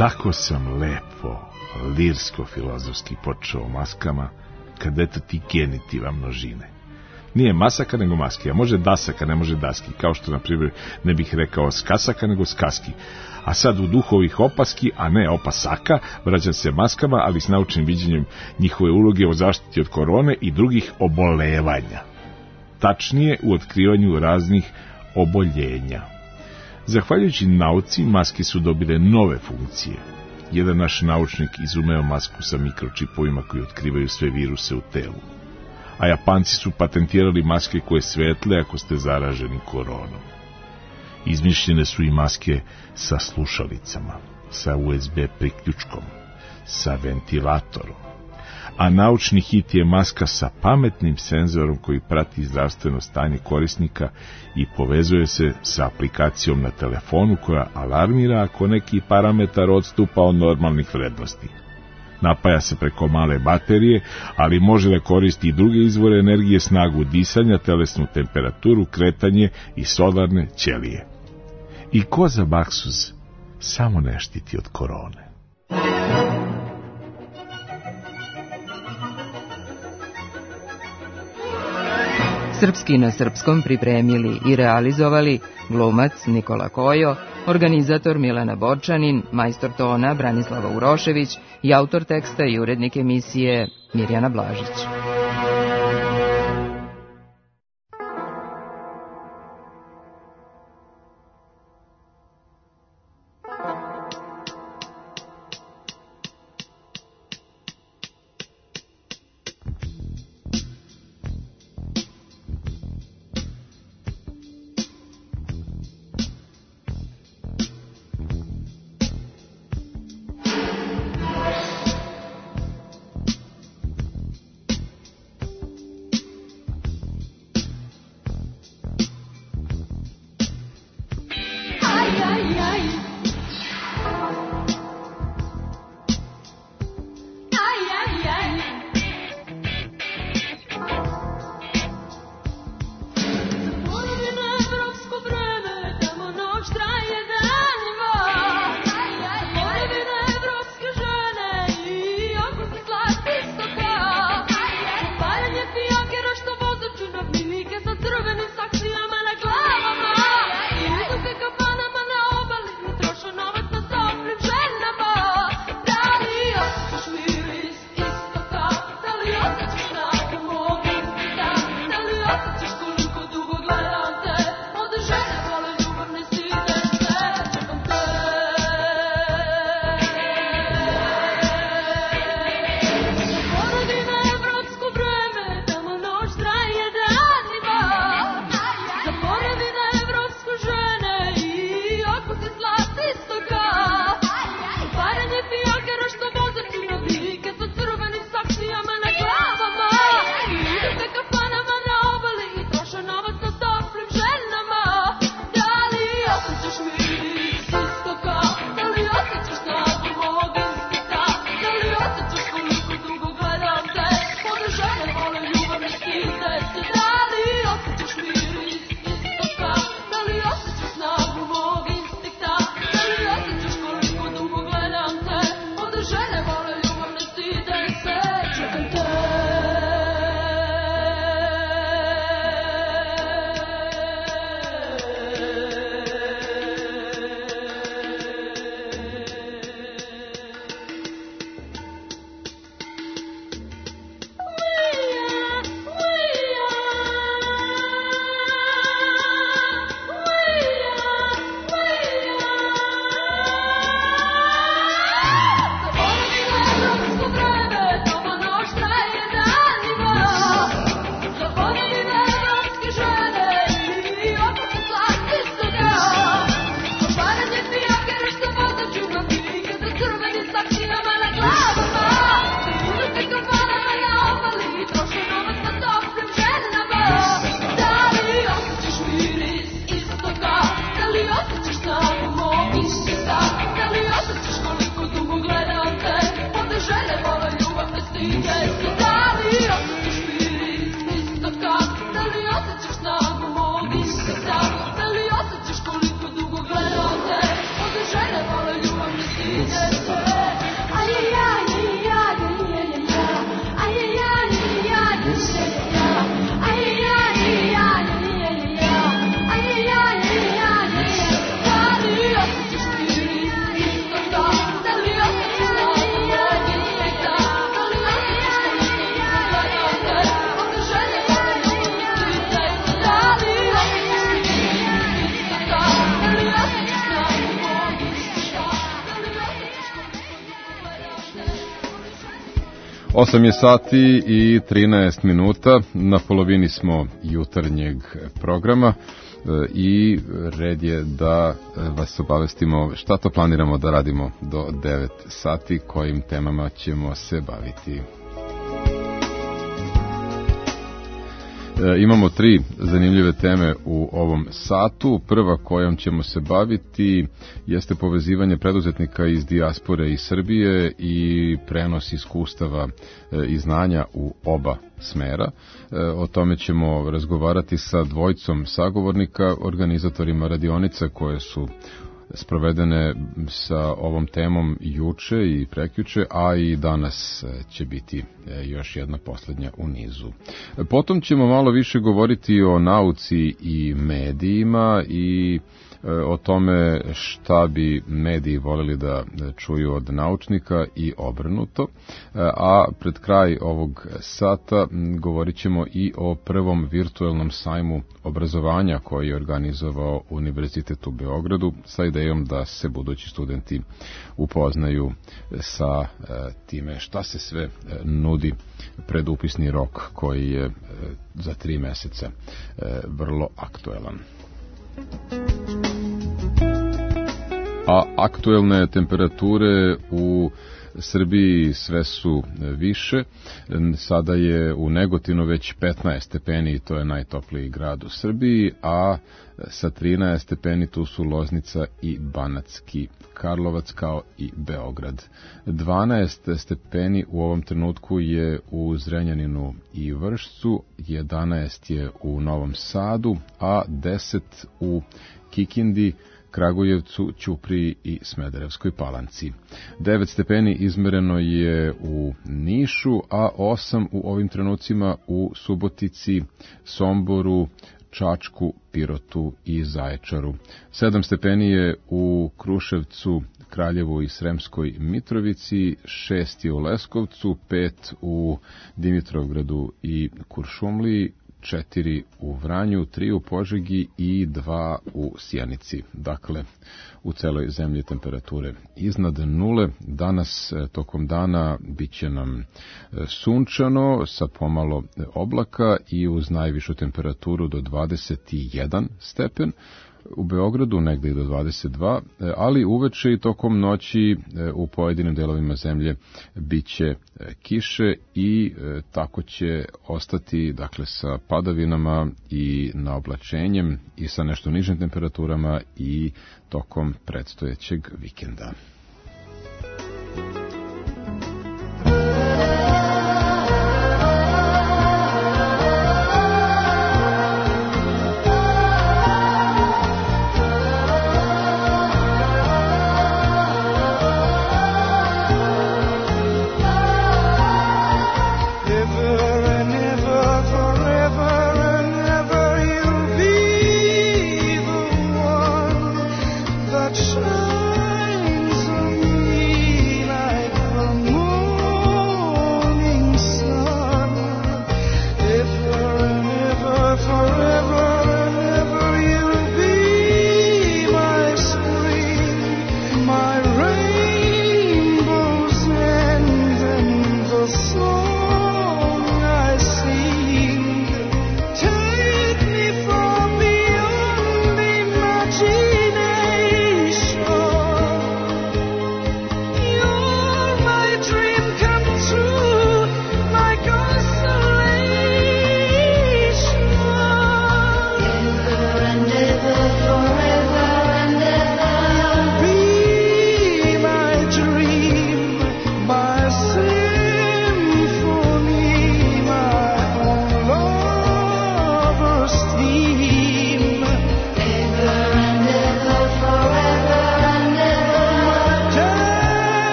tako sam lepo, lirsko-filozofski počeo o maskama, kad eto ti genitiva množine. Nije masaka nego maski, a može dasaka, ne može daski, kao što, na primjer, ne bih rekao skasaka nego skaski. A sad u duhu ovih opaski, a ne opasaka, vraćam se maskama, ali s naučnim viđenjem njihove uloge o zaštiti od korone i drugih obolevanja. Tačnije, u otkrivanju raznih oboljenja. Zahvaljujući nauci, maske su dobile nove funkcije. Jedan naš naučnik izumeo masku sa mikročipovima koji otkrivaju sve viruse u telu. A Japanci su patentirali maske koje svetle ako ste zaraženi koronom. Izmišljene su i maske sa slušalicama, sa USB priključkom, sa ventilatorom. A naučni hit je maska sa pametnim senzorom koji prati zdravstveno stanje korisnika i povezuje se sa aplikacijom na telefonu koja alarmira ako neki parametar odstupa od normalnih vrednosti. Napaja se preko male baterije, ali može da koristi i druge izvore energije, snagu disanja, telesnu temperaturu, kretanje i solarne ćelije. I ko za baksuz samo ne štiti od korone. Srpski na srpskom pripremili i realizovali glumac Nikola Kojo, organizator Milena Borčanin, majstor tona Branislava Urošević i autor teksta i urednik emisije Mirjana Blažić. 8 je sati i 13 minuta, na polovini smo jutarnjeg programa i red je da vas obavestimo šta to planiramo da radimo do 9 sati, kojim temama ćemo se baviti. Imamo 3 zanimljive teme u ovom satu. Prva kojom ćemo se baviti jeste povezivanje preduzetnika iz dijaspore i Srbije i prenos iskustava i znanja u oba smera. O tome ćemo razgovarati sa dvojicom sagovornika, organizatorima radionica koje su sprovedene sa ovom temom juče i prekjuče, a i danas će biti još jedna posljednja u nizu. Potom ćemo malo više govoriti o nauci i medijima i o tome šta bi mediji voljeli da čuju od naučnika i obrnuto, a pred kraj ovog sata govorit ćemo i o prvom virtualnom sajmu obrazovanja koji je organizovao Univerzitet u Beogradu sa idejom da se budući studenti upoznaju sa time šta se sve nudi pred upisni rok koji je za 3 meseca vrlo aktuelan. A aktuelne temperature u Srbiji sve su više. Sada je u Negotinu već 15 stepeni i to je najtopliji grad u Srbiji, a sa 13 stepeni tu su Loznica i Banatski Karlovac kao i Beograd. 12 stepeni u ovom trenutku je u Zrenjaninu i Vršcu, 11 je u Novom Sadu, a 10 u Kikindi, Kragujevcu, Ćupriji i Smederevskoj Palanci. 9 stepeni izmereno je u Nišu, a 8 u ovim trenucima u Subotici, Somboru, Čačku, Pirotu i Zaječaru. 7 stepeni je u Kruševcu, Kraljevu i Sremskoj Mitrovici, 6 je u Leskovcu, 5 u Dimitrovgradu i Kuršumliji, 4 u Vranju, 3 u Požegi i 2 u Sjenici. Dakle, u celoj zemlji temperature iznad nule. Danas tokom dana bit će nam sunčano sa pomalo oblaka i uz najvišu temperaturu do 21 stepen. U Beogradu negde i do 22, ali uveče i tokom noći u pojedinim delovima zemlje biće kiše i tako će ostati, dakle, sa padavinama i naoblačenjem i sa nešto nižim temperaturama i tokom predstojećeg vikenda. Shines on me like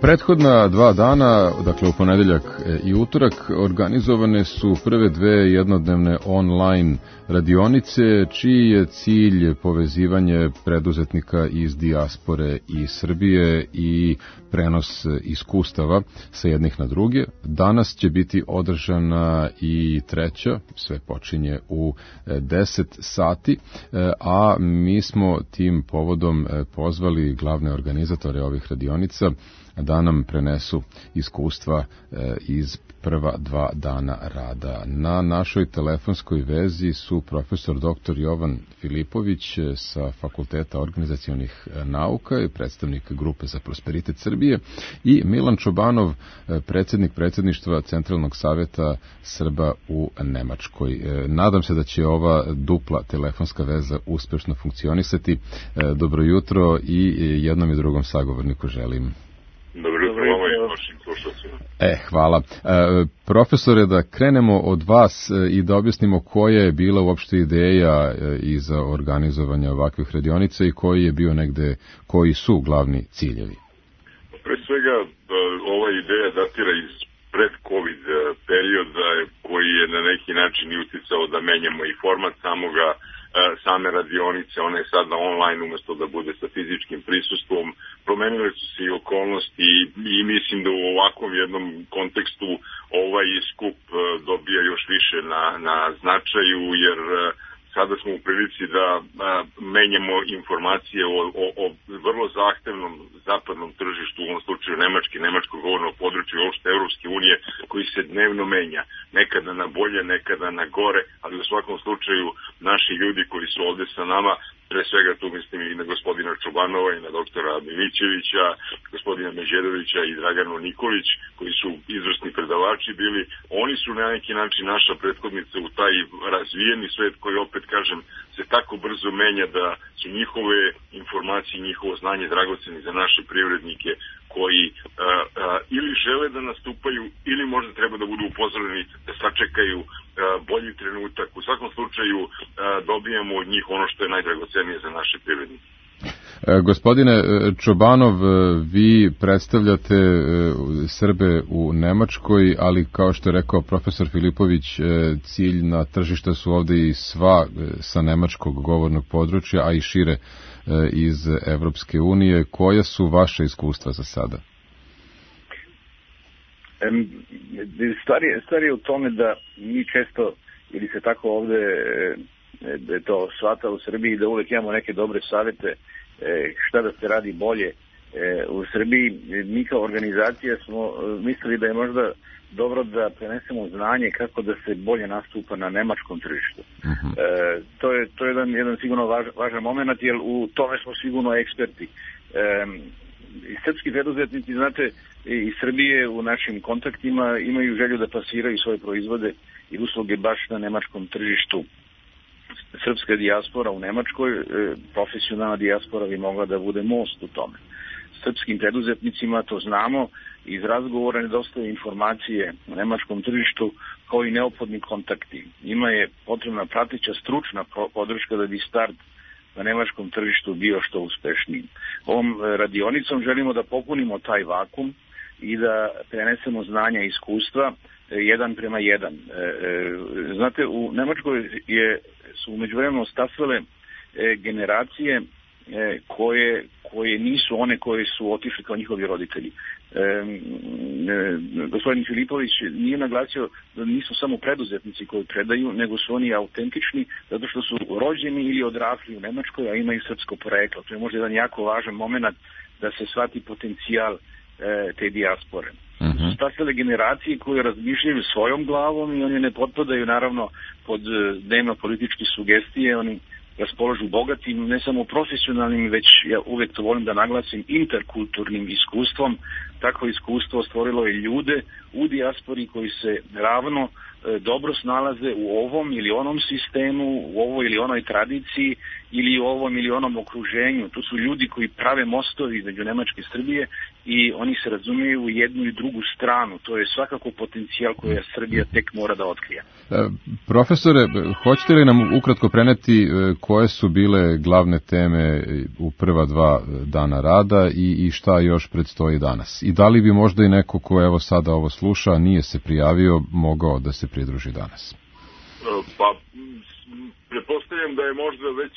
prethodna 2 dana, dakle u ponedeljak i utorak, organizovane su prve 2 jednodnevne online radionice, čiji je cilj povezivanje preduzetnika iz dijaspore i Srbije i prenos iskustava sa jednih na druge. Danas će biti održana i 3. sve počinje u 10 sati, a mi smo tim povodom pozvali glavne organizatore ovih radionica da nam prenesu iskustva iz prva 2 dana rada. Na našoj telefonskoj vezi su profesor dr. Jovan Filipović sa Fakulteta organizacionih nauka i predstavnik Grupe za prosperitet Srbije i Milan Čobanov, predsjedništva Centralnog savjeta Srba u Nemačkoj. Nadam se da će ova dupla telefonska veza uspešno funkcionisati. Dobro jutro i jednom i drugom sagovorniku želim. Dobro jutro vama i vašim slušalcima. Hvala. Profesore, da krenemo od vas i da objasnimo koja je bila uopšte ideja iza organizovanja ovakvih radionica i koji su glavni ciljevi? Pre svega, ova ideja datira iz pred-COVID perioda koji je na neki način uticao da menjamo i format same radionice, ona je sad na online umesto da bude sa fizičkim prisustvom. Promenile su se i okolnosti i mislim da u ovakvom jednom kontekstu ovaj skup dobija još više na značaju, jer sada smo u prilici da menjamo informacije o vrlo zahtevnom zapadnom tržištu, u ovom slučaju nemačkog govornog područja i uopšte Evropske unije, koji se dnevno menja. Nekada na bolje, nekada na gore, ali u svakom slučaju naši ljudi koji su ovde sa nama, pre svega tu mislim i na gospodina Čobanova i na doktora Milićevića, gospodina Međedovića i Draganu Nikolić, koji su izvrsni predavači bili, oni su na neki način naša prethodnica u taj razvijeni svet koji, opet kažem, se tako brzo menja da su njihove informacije, njihovo znanje dragoceni za naše privrednike koji ili žele da nastupaju ili možda treba da budu upozoreni da sačekaju bolji trenutak. U svakom slučaju dobijamo od njih ono što je najdragocenije za naše privrednike. Gospodine Čobanov, vi predstavljate Srbe u Nemačkoj, ali kao što je rekao profesor Filipović, cilj na tržišta su ovde i sva sa nemačkog govornog područja, a i šire iz Evropske unije. Koja su vaše iskustva za sada? Stvar je u tome da mi često, ili se tako ovde to shvata u Srbiji, da uvek imamo neke dobre savete šta da se radi bolje u Srbiji. Mi kao organizacija smo mislili da je možda dobro da prenesemo znanje kako da se bolje nastupa na nemačkom tržištu. To je jedan sigurno važan moment, jer u tome smo sigurno eksperti. Srpski preduzetnici, znate, iz Srbije u našim kontaktima imaju želju da plasiraju svoje proizvode i usluge baš na nemačkom tržištu. Srpska dijaspora u Nemačkoj, profesionalna dijaspora bi mogla da bude most u tome. Srpskim preduzetnicima, to znamo, iz razgovora nedostaju informacije na nemačkom tržištu kao i neophodni kontakti. Njima je potrebna prateća stručna podrška da bi start na nemačkom tržištu bio što uspešniji. Ovom radionicom želimo da popunimo taj vakum i da prenesemo znanja i iskustva 1:1. Znate, u Nemačkoj su umeđu vremenu stasale generacije koje nisu one koje su otišli kao njihovi roditelji. Gospodin Filipović nije naglasio da nisu samo preduzetnici koji predaju, nego su oni autentični zato što su rođeni ili odrasli u Nemačkoj, a imaju srpsko poreklo. To je možda jedan jako važan moment da se shvati potencijal te dijaspore. Su stasale generacije koje razmišljaju svojom glavom i oni ne potpadaju naravno pod dnevno političke sugestije, oni raspolažu bogatim, ne samo profesionalnim, već ja uvek to volim da naglasim, interkulturnim iskustvom. Takvo iskustvo stvorilo je ljude u dijaspori koji se ravno dobro snalaze u ovom ili onom sistemu, u ovoj ili onoj tradiciji ili u ovom ili onom okruženju. Tu su ljudi koji prave mostovi između Nemačke i Srbije i oni se razumiju u jednu i drugu stranu. To je svakako potencijal koji Srbija tek mora da otkrije. Profesore, hoćete li nam ukratko preneti koje su bile glavne teme u prva 2 dana rada i šta još predstoji danas? I da li bi možda i neko ko evo sada ovo sluša, a nije se prijavio, mogao da se pridruži danas? Pa, pretpostavljam da je možda već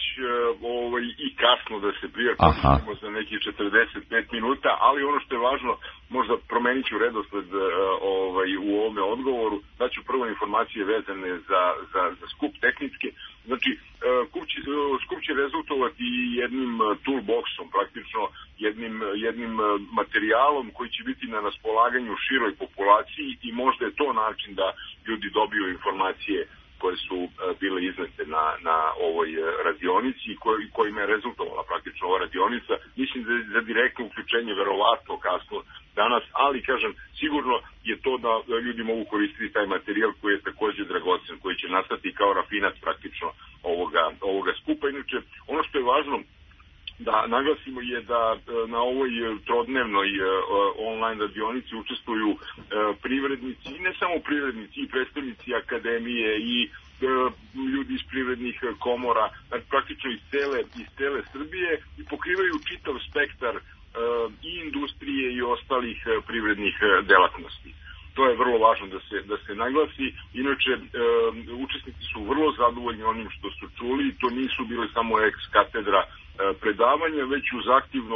i kasno da se prijavimo za nekih 45 minuta, ali ono što je važno, možda promenit ću redosled u ovome odgovoru, daću prvo informacije vezane za skup tehničke. Znači, skup će rezultovati jednim toolboxom, praktično jednim materijalom koji će biti na raspolaganju široj populaciji i možda je to način da ljudi dobiju informacije koje su bile iznete na ovoj radionici i kojima je rezultovala praktično ova radionica. Mislim da je za direktno uključenje verovatno kasno danas, ali kažem, sigurno je to da ljudi mogu koristiti taj materijal koji je takođe dragocen, koji će nastati kao rafinat praktično ovoga skupa. Inače, ono što je važno da naglasimo je da na ovoj trodnevnoj online radionici učestvuju privrednici, i ne samo privrednici, i predstavnici akademije, i ljudi iz privrednih komora, praktično iz cele Srbije, i pokrivaju čitav spektar i industrije i ostalih privrednih delatnosti. To je vrlo važno da se naglasi. Inače, učesnici su vrlo zadovoljni onim što su čuli. To nisu bile samo ex katedra predavanja, već uz aktivno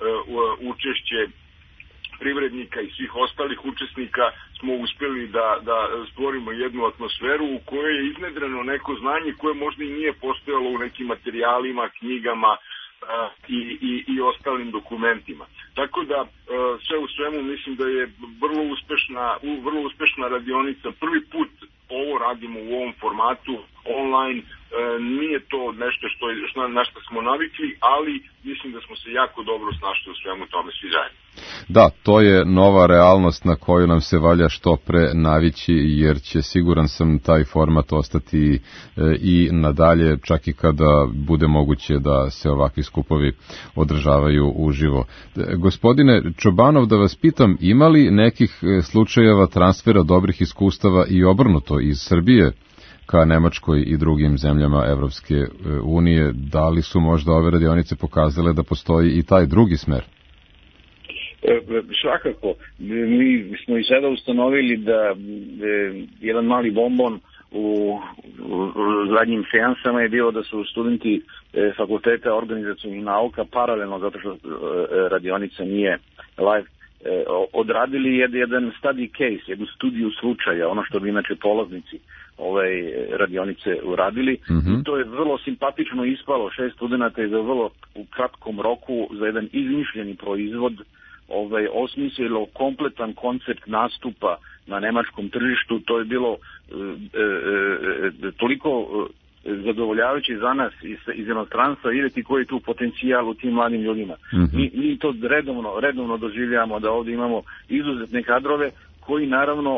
učešće privrednika i svih ostalih učesnika smo uspjeli da stvorimo jednu atmosferu u kojoj je iznedreno neko znanje koje možda i nije postojalo u nekim materijalima, knjigama i ostalim dokumentima. Tako da sve u svemu mislim da je vrlo uspešna radionica. Prvi put ovo radimo u ovom formatu online, nije to nešto na što smo navikli, ali mislim da smo se jako dobro snašli u svemu tome svi zajedno. Da, to je nova realnost na koju nam se valja što pre navići, jer će, siguran sam, taj format ostati i nadalje, čak i kada bude moguće da se ovakvi skupovi održavaju uživo. Gospodine Čobanov, da vas pitam, ima li nekih slučajeva transfera dobrih iskustava i obrnuto iz Srbije ka Nemačkoj i drugim zemljama Evropske unije? Da li su možda ove radionice pokazale da postoji i taj drugi smer? Svakako. Mi smo i sada ustanovili da jedan mali bombon u zadnjim seansama je bilo da su studenti fakulteta organizacionih nauka paralelno, zato što radionica nije live, odradili jedan study case, jednu studiju slučaja, ono što bi inače polaznici radionice uradili. I to je vrlo simpatično ispalo. 6 studenta je za vrlo u kratkom roku za jedan izmišljeni proizvod osmislilo kompletan koncept nastupa na nemačkom tržištu. To je bilo toliko zadovoljavajući za nas iz inostranstva vidjeti koji je tu potencijal u tim mladim ljudima. Mi to redovno doživljamo da ovdje imamo izuzetne kadrove koji naravno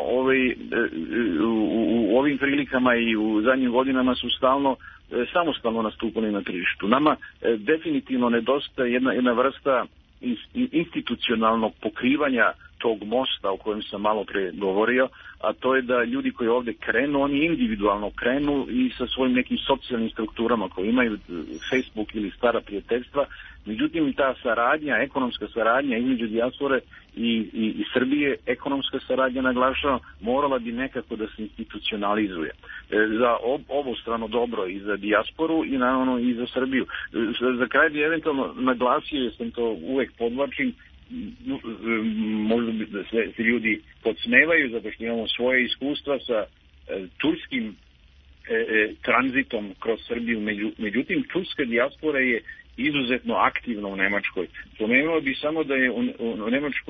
u ovim prilikama i u zadnjim godinama su samostalno nastupali na tržištu. Nama definitivno nedostaje jedna vrsta institucionalnog pokrivanja tog mosta o kojem sam malo pre govorio, a to je da ljudi koji ovdje krenu, oni individualno krenu i sa svojim nekim socijalnim strukturama koji imaju Facebook ili stara prijateljstva. Međutim, ta saradnja, ekonomska saradnja između dijaspore i Srbije, ekonomska saradnja, naglašava, morala bi nekako da se institucionalizuje. Za obostrano dobro i za dijasporu i naravno i za Srbiju. Za kraj bi eventualno naglasio, jer sam to uvek podvlačim, možda da se ljudi podsmevaju zato što imamo svoje iskustva sa turskim tranzitom kroz Srbiju. Međutim, turska dijaspora je izuzetno aktivna u Nemačkoj. Pomenuo bi samo da je u Nemačkoj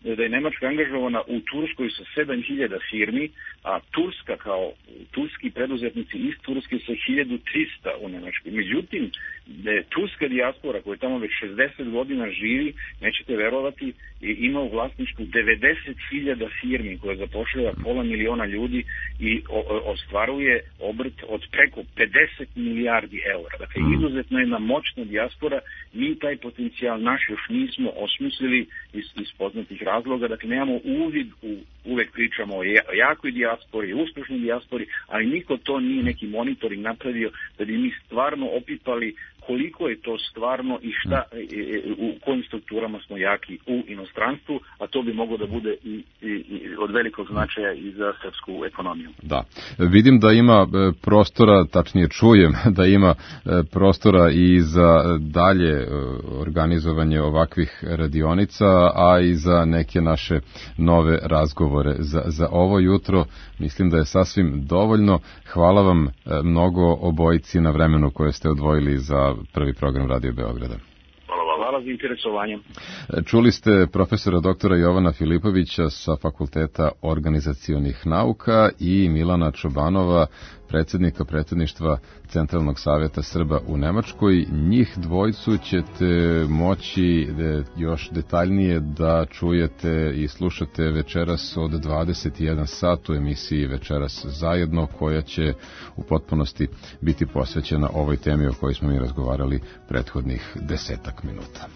da je Nemačka angažovana u Turskoj sa 7000 firmi, a Turska kao turski preduzetnici iz Turske sa 1300 u Nemačkoj. Međutim, turska dijaspora koja tamo već 60 godina živi, nećete verovati, ima u vlasništvu 90.000 firmi koja zapošljava 500.000 ljudi i ostvaruje obrt od preko 50 milijardi eura. Dakle, izuzetno jedna moćna dijaspora, mi taj potencijal naš još nismo osmislili iz poznatih razloga, dakle nemamo uvid uvek pričamo o jakoj dijaspori, uspešnoj dijaspori, ali niko to nije neki monitoring napravio da bi mi stvarno opipali koliko je to stvarno i šta, u kojim strukturama smo jaki u inostranstvu, a to bi moglo da bude i od velikog značaja i za srpsku ekonomiju. Da, vidim da ima prostora, tačnije čujem da ima prostora i za dalje organizovanje ovakvih radionica, a i za neke naše nove razgovore. Za ovo jutro mislim da je sasvim dovoljno. Hvala vam mnogo obojici na vremenu koje ste odvojili za prvi program Radio Beograda. Hvala za interesovanje. Čuli ste profesora doktora Jovana Filipovića sa Fakulteta organizacionih nauka i Milana Čobanova, predsjedništva Centralnog savjeta Srba u Nemačkoj. Njih dvojicu ćete moći još detaljnije da čujete i slušate večeras od 21 sat u emisiji Večeras zajedno, koja će u potpunosti biti posvećena ovoj temi o kojoj smo mi razgovarali prethodnih 10 minuta.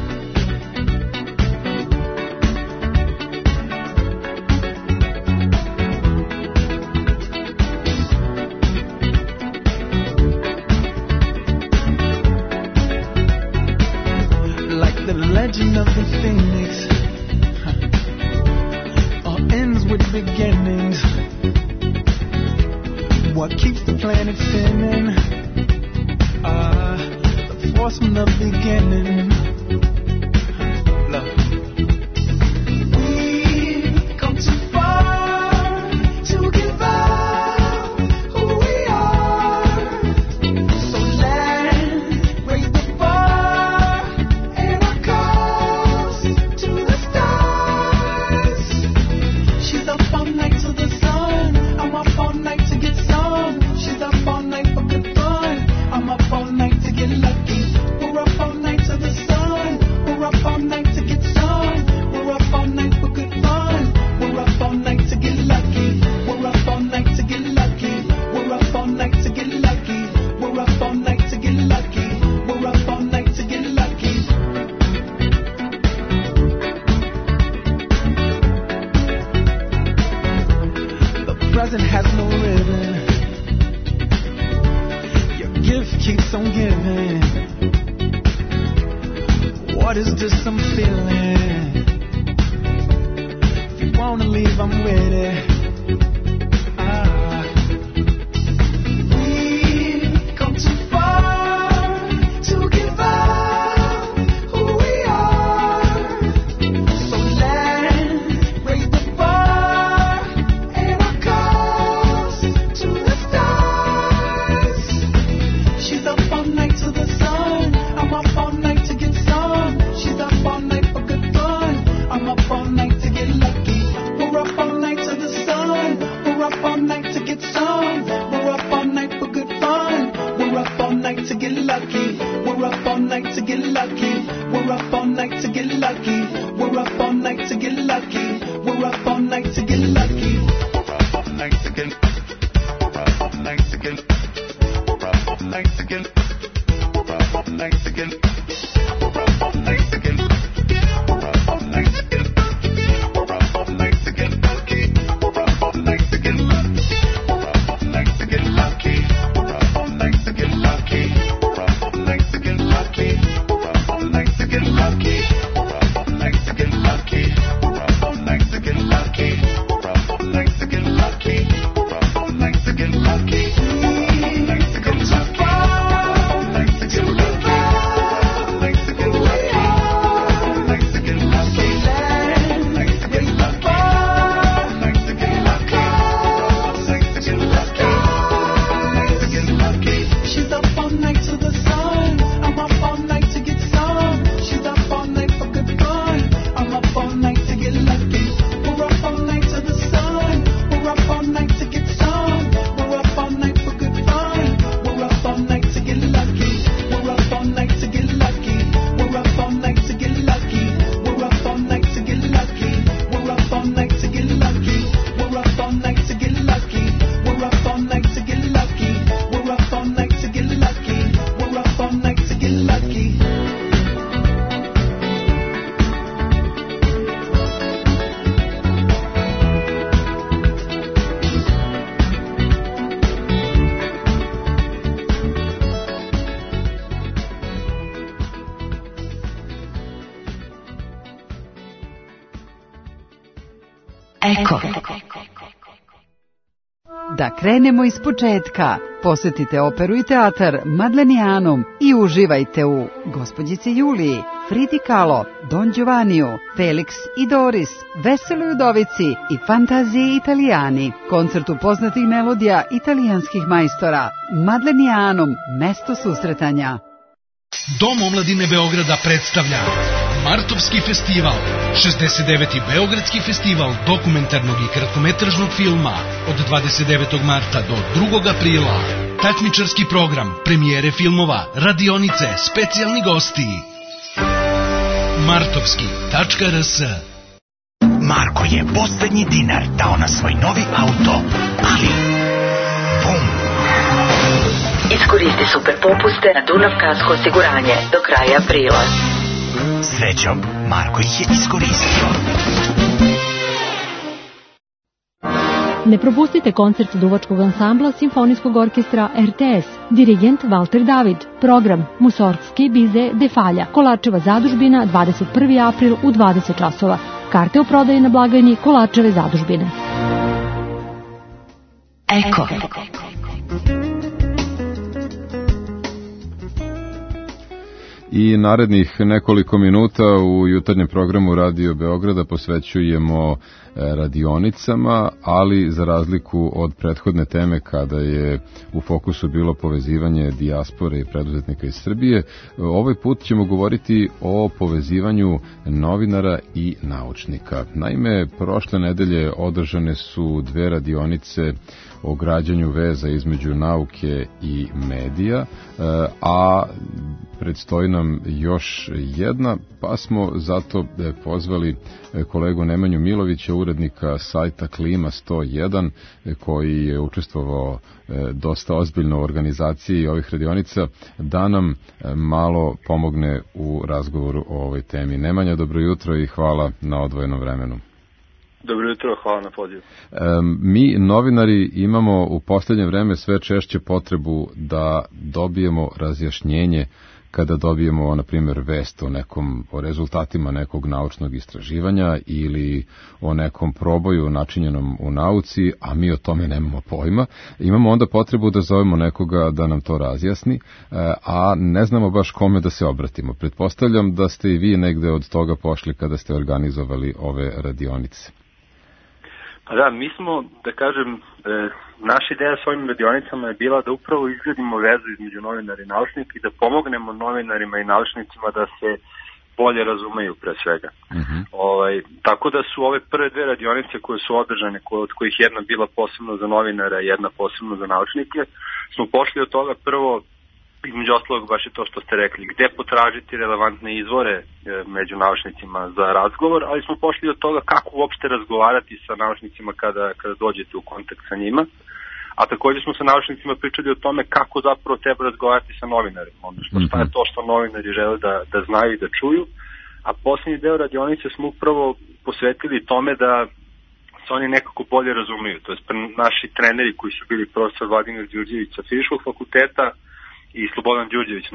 Legend of the Phoenix all ends with beginnings. What keeps the planet spinning? The force from the beginning. Love. We've come too far to give up who we are. So let's raise the bar and our cups to the stars. She's up all night to the sun. I'm up all night to get some. She's up all night for good fun. I'm up all night to get lucky. We're up all night to the sun. We're up all night to get some. We're up all night for good fun. We're up all night to get lucky. We're up all night to get lucky. We're up all night to get lucky. We're up all night to get lucky. We're up all night to get lucky. The present has no ribbon. Your gift keeps on giving. What is this I'm feeling? If you wanna leave, I'm with it. We've come too far to give up who we are. So let's raise the bar and our cups to the stars. She's up all night to the sun. I'm up all night to get some. She's up all night for good fun. I'm up all night to get lucky. We're up all night to the sun. We're up all night to get some. We're up all night for good fun. We're up all night to get lucky. We're up all night to get lucky. We're up all night to get lucky. We're up all night to get lucky. We're up all night to get lucky. We're up all night to get. We're up all night to get. We're up all night to get. We're up all night to get. We're up all night to get. We're up all night to get. We're up all night to get lucky. We're up all night to get lucky. We're up all night to get lucky. We're up all night to get lucky. We're up all night to get lucky. We're up all night to get lucky. We're up all night to get lucky. We're up all night to get lucky. We're up all night to get lucky. We're up all night to get lucky. She's up all night to the sun. I'm up all night to get some. She's up all Eko. Da krenemo iz početka. Posetite operu i teatar Madlenijanom i uživajte u Gospođici Juliji, Fridi Kahlo, Don Giovanniu, Felix i Doris, Veseloj udovici i Fantaziji Italijani. Koncertu poznatih melodija italijanskih majstora. Madlenijanom, mesto susretanja. Dom omladine Beograda predstavlja Martovski festival, 69. Beogradski festival dokumentarnog i kratkometražnog filma od 29. marta do 2. aprila. Takmičarski program, premijere filmova, radionice, specijalni gosti. Martovski.rs. Marko je poslednji dinar dao na svoj novi auto, ali bum! Iskoristi super popuste na Dunav Kasko osiguranje do kraja aprila. Srećom, Marko ih je iskoristio. Ne propustite koncert duvačkog ansambla Simfonijskog orkestra RTS. Dirigent Valter David. Program Musorgski Bize Defalja. Kolačeva zadužbina 21. april u 20 časova. Karte u prodaji na blagajni Kolačeve zadužbine. Eko. I narednih nekoliko minuta u jutarnjem programu Radio Beograda posvećujemo radionicama, ali za razliku od prethodne teme kada je u fokusu bilo povezivanje dijaspore i preduzetnika iz Srbije, ovaj put ćemo govoriti o povezivanju novinara i naučnika. Naime, prošle nedelje održane su dve radionice o građanju veza između nauke i medija, a predstoji nam još jedna, pa smo zato pozvali kolegu Nemanju Milovića, urednika sajta Klima 101, koji je učestvovao dosta ozbiljno u organizaciji ovih radionica, da nam malo pomogne u razgovoru o ovoj temi. Nemanja, dobro jutro i hvala na odvojenom vremenu. Dobro jutro, hvala na pozivu. Mi, novinari, imamo u poslednje vreme sve češće potrebu da dobijemo razjašnjenje kada dobijemo, na primjer, vest o rezultatima nekog naučnog istraživanja ili o nekom proboju načinjenom u nauci, a mi o tome nemamo pojma. Imamo onda potrebu da zovemo nekoga da nam to razjasni, a ne znamo baš kome da se obratimo. Pretpostavljam da ste i vi negde od toga pošli kada ste organizovali ove radionice. Pa da, mi smo, da kažem, naša ideja s ovim radionicama je bila da upravo izgradimo vezu između novinara i naučnika i da pomognemo novinarima i naučnicima da se bolje razumeju pre svega. Tako da su ove prve dve radionice koje su održane, od kojih jedna bila posebno za novinara i jedna posebno za naučnike, smo pošli od toga prvo, između ostalog baš je to što ste rekli, gde potražiti relevantne izvore među naučnicima za razgovor, ali smo pošli od toga kako uopšte razgovarati sa naučnicima kada dođete u kontakt sa njima, a također smo sa naučnicima pričali o tome kako zapravo treba razgovarati sa novinarima, odnosno šta je to što novinari žele da znaju i da čuju, a posljednji deo radionice smo upravo posvetili tome da se oni nekako bolje razumiju, to je naši treneri koji su bili profesor Vladimir Đurđević sa Fizičkog fakulteta i Slobodan Đurđević,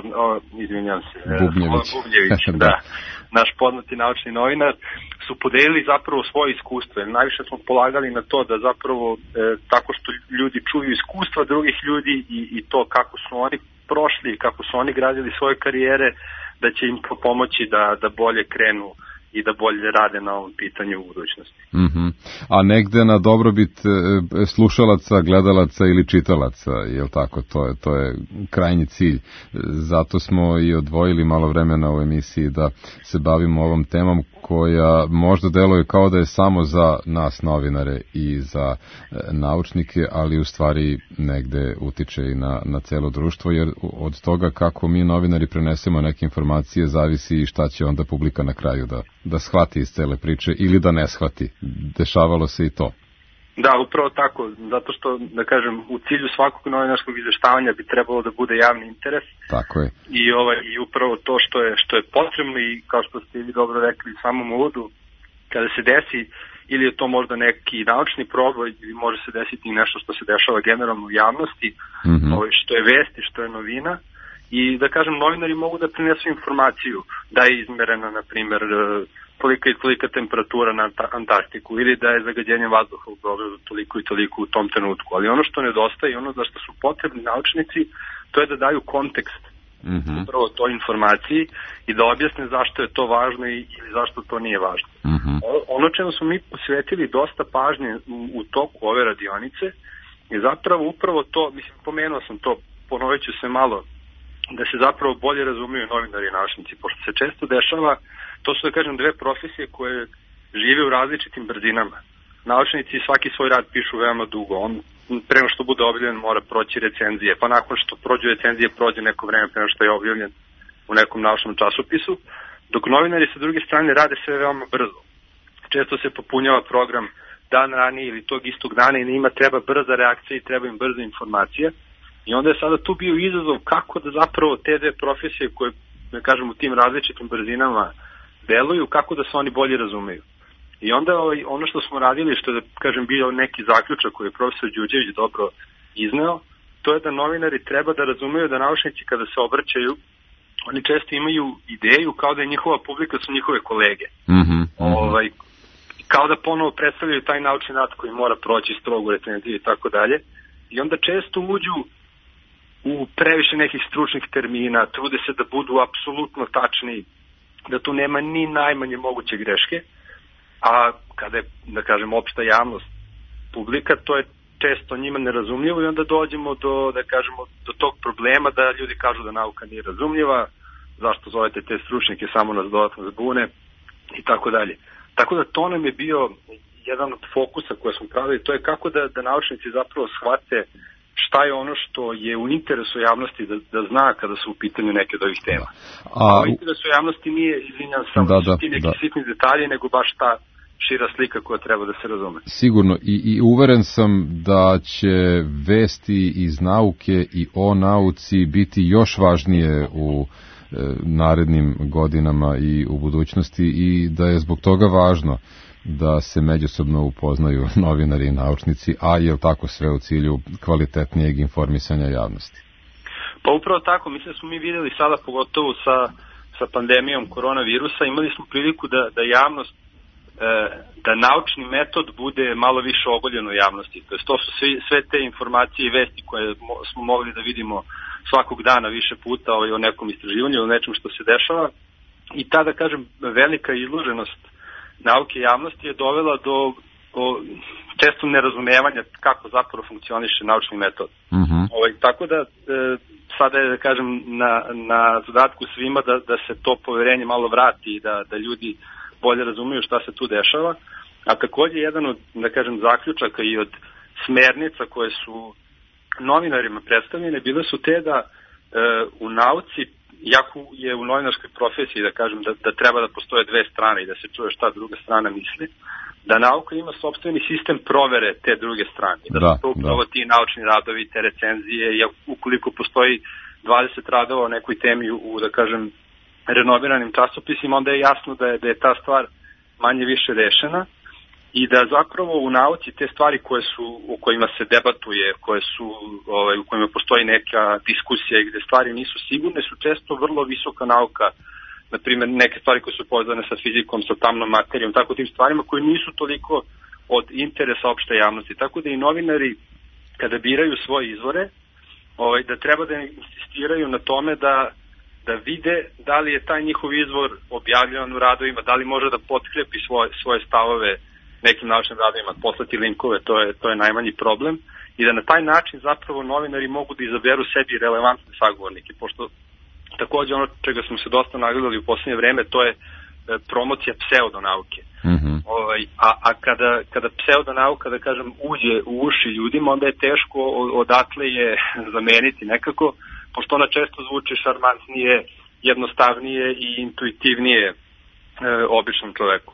Bubnjević, da, naš poznati naučni novinar, su podelili zapravo svoje iskustvo. Najviše smo polagali na to da zapravo tako što ljudi čuju iskustva drugih ljudi i to kako su oni prošli, kako su oni gradili svoje karijere, da će im pomoći da bolje krenu i da bolje rade na ovom pitanju u budućnosti. A negde na dobrobit slušalaca, gledalaca ili čitalaca, je li tako? To je krajnji cilj. Zato smo i odvojili malo vremena u emisiji da se bavimo ovom temom koja možda deluje kao da je samo za nas novinare i za naučnike, ali u stvari negde utiče i na celo društvo, jer od toga kako mi novinari prenesemo neke informacije zavisi i šta će onda publika na kraju da shvati iz cele priče ili da ne shvati. Dešavalo se i to. Da, upravo tako, zato što, da kažem, u cilju svakog novinarskog izveštavanja bi trebalo da bude javni interes. Tako je. I upravo to što je potrebno i kao što ste vi dobro rekli u samom uvodu, kada se desi ili je to možda neki naučni proboj ili može se desiti i nešto što se dešava generalno u javnosti, što je vest i što je novina i da kažem novinari mogu da prinesu informaciju da je izmerena na primjer tolika i tolika temperatura na Antarktiku ili da je zagađenje vazduha u Beogradu toliko i toliko u tom trenutku, ali ono što nedostaje i ono za što su potrebni naučnici to je da daju kontekst upravo toj informaciji i da objasne zašto je to važno i zašto to nije važno. Ono čemu smo mi posvetili dosta pažnje u toku ove radionice je zapravo upravo to, mislim pomenuo sam to, ponovit ću se malo, da se zapravo bolje razumiju novinari i naučnici, pošto se često dešava, to su da kažem dve profesije koje žive u različitim brzinama. Naučnici svaki svoj rad pišu veoma dugo, on pre nego što bude objavljen mora proći recenzije, pa nakon što prođe recenzije prođe neko vreme pre nego što je objavljen u nekom naučnom časopisu, dok novinari sa druge strane rade sve veoma brzo. Često se popunjava program dan ranije ili tog istog dana i njima treba brza reakcija i treba im brza informacija. I onda je sada tu bio izazov kako da zapravo te dve profesije koje, da kažem, u tim različitim brzinama deluju, kako da se oni bolje razumeju. I onda ono što smo radili, što je, da kažem, bio neki zaključak koji je profesor Đuđević dobro izneo, to je da novinari treba da razumeju da naučnici kada se obraćaju, oni često imaju ideju kao da je njihova publika su njihove kolege. Kao da ponovo predstavljaju taj naučni rad koji mora proći strogu recenziju i tako dalje. I onda često uđu u previše nekih stručnih termina, trude se da budu apsolutno tačni, da tu nema ni najmanje moguće greške, a kada je, da kažem, opšta javnost, publika, to je često njima nerazumljivo i onda dođemo do, da kažemo, do tog problema da ljudi kažu da nauka nije razumljiva, zašto zovete te stručnjake, samo nas dodatno zbune i tako dalje. Tako da to nam je bio jedan od fokusa koje smo pravili, to je kako da naučnici zapravo shvate šta je ono što je u interesu javnosti da zna kada su u pitanju neke od ovih tema. A u interesu javnosti nije, izvinjam, samo ti neki sitni detalji, nego baš ta šira slika koja treba da se razume. Sigurno i uveren sam da će vesti iz nauke i o nauci biti još važnije u narednim godinama i u budućnosti i da je zbog toga važno da se međusobno upoznaju novinari i naučnici, a je tako sve u cilju kvalitetnijeg informisanja javnosti? Pa upravo tako, mislim da smo mi vidjeli sada pogotovo sa pandemijom koronavirusa, imali smo priliku da javnost, da naučni metod bude malo više ogoljen u javnosti. To su sve te informacije i vesti koje smo mogli da vidimo svakog dana više puta o nekom istraživanju, o nečem što se dešava i tada, kažem, velika izloženost nauke i javnosti je dovela do često nerazumevanja kako zapravo funkcioniše naučni metod. Tako da sada je, da kažem, na zadatku svima da se to poverenje malo vrati i da ljudi bolje razumiju šta se tu dešava, a takođe jedan od, da kažem, zaključaka i od smernica koje su novinarima predstavljene bile su te da u nauci, jako je u novinarskoj profesiji, da kažem, da treba da postoje dve strane i da se čuje šta druga strana misli, da nauka ima sopstveni sistem provere te druge strane. Da su to upravo ti naučni radovi, te recenzije, i ukoliko postoji 20 radova o nekoj temi u, da kažem, renomiranim časopisima, onda je jasno da je ta stvar manje više rešena i da zapravo u nauci te stvari u kojima se debatuje, u kojima postoji neka diskusija i gde stvari nisu sigurne, su često vrlo visoka nauka, na primjer neke stvari koje su povezane sa fizikom, sa tamnom materijom, tako tim stvarima koje nisu toliko od interesa opšte javnosti. Tako da i novinari, kada biraju svoje izvore, da treba da insistiraju na tome da vide da li je taj njihov izvor objavljen u radovima, da li može da potkrepi svoje stavove nekim naučnim radovima, poslati linkove, to je najmanji problem, i da na taj način zapravo novinari mogu da izaberu sebi relevantne sagovornike, pošto takođe ono čega smo se dosta nagledali u posljednje vreme, to je promocija pseudonauke. A kada pseudonauka, da kažem, uđe u uši ljudima, onda je teško odatle je zameniti nekako, pošto ona često zvuči šarmantnije, jednostavnije i intuitivnije običnom čoveku.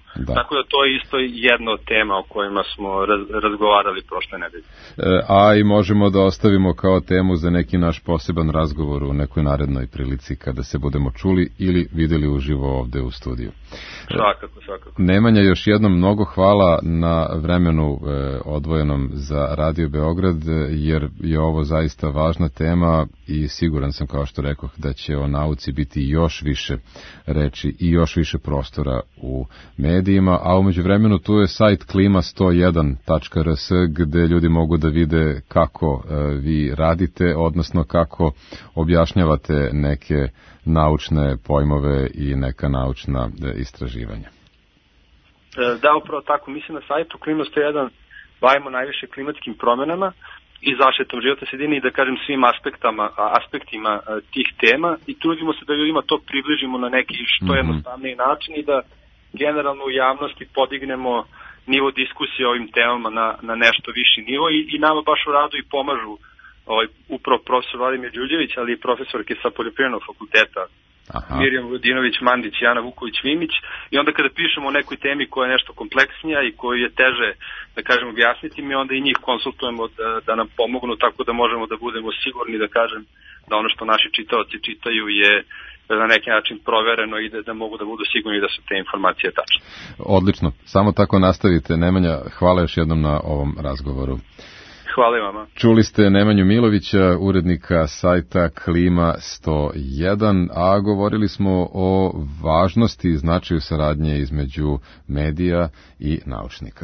Tako da to je isto jedna od tema o kojima smo razgovarali prošle nedelje. A i možemo da ostavimo kao temu za neki naš poseban razgovor u nekoj narednoj prilici kada se budemo čuli ili videli uživo ovde u studiju. Svakako. Nemanja, još jednom mnogo hvala na vremenu odvojenom za Radio Beograd, jer je ovo zaista važna tema i siguran sam, kao što rekoh, da će o nauci biti još više reči i još više prostora u medijima, a umeđu vremenu tu je sajt klima101.rs gde ljudi mogu da vide kako vi radite, odnosno kako objašnjavate neke naučne pojmove i neka naučna istraživanja. Da, upravo tako. Mislim na sajtu Klima 101 bavimo najviše klimatskim promenama i zaštitom životne sredine i da kažem svim aspektima tih tema i trudimo se da ljudima to približimo na neki što jednostavniji način i da generalno u javnosti podignemo nivo diskusije o ovim temama na nešto viši nivo i nama baš u radu i pomažu upravo profesor Vladimir Đurđević, ali i profesorke sa Poljoprivrednog fakulteta Mirjam Vujadinović Mandić i Ana Vuković-Vimić i onda kada pišemo o nekoj temi koja je nešto kompleksnija i koju je teže, da kažem, objasniti, mi onda i njih konsultujemo da nam pomognu tako da možemo da budemo sigurni, da kažem, da ono što naši čitaoci čitaju je na neki način provereno i da mogu da budu sigurni da su te informacije tačne. Odlično, samo tako nastavite. Nemanja, hvala još jednom na ovom razgovoru. Hvala i vama. Čuli ste Nemanju Milovića, urednika sajta Klima 101, a govorili smo o važnosti i značaju saradnje između medija i naučnika.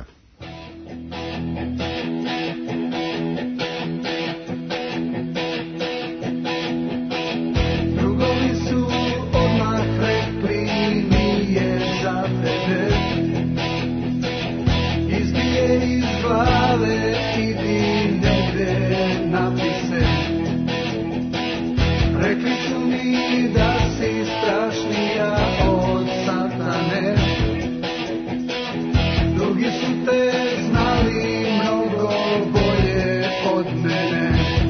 Drugovi su odmah rekli nije za tebe, izbije iz glave, rekli su mi da si strašnija od satane, drugi su te znali mnogo bolje od mene.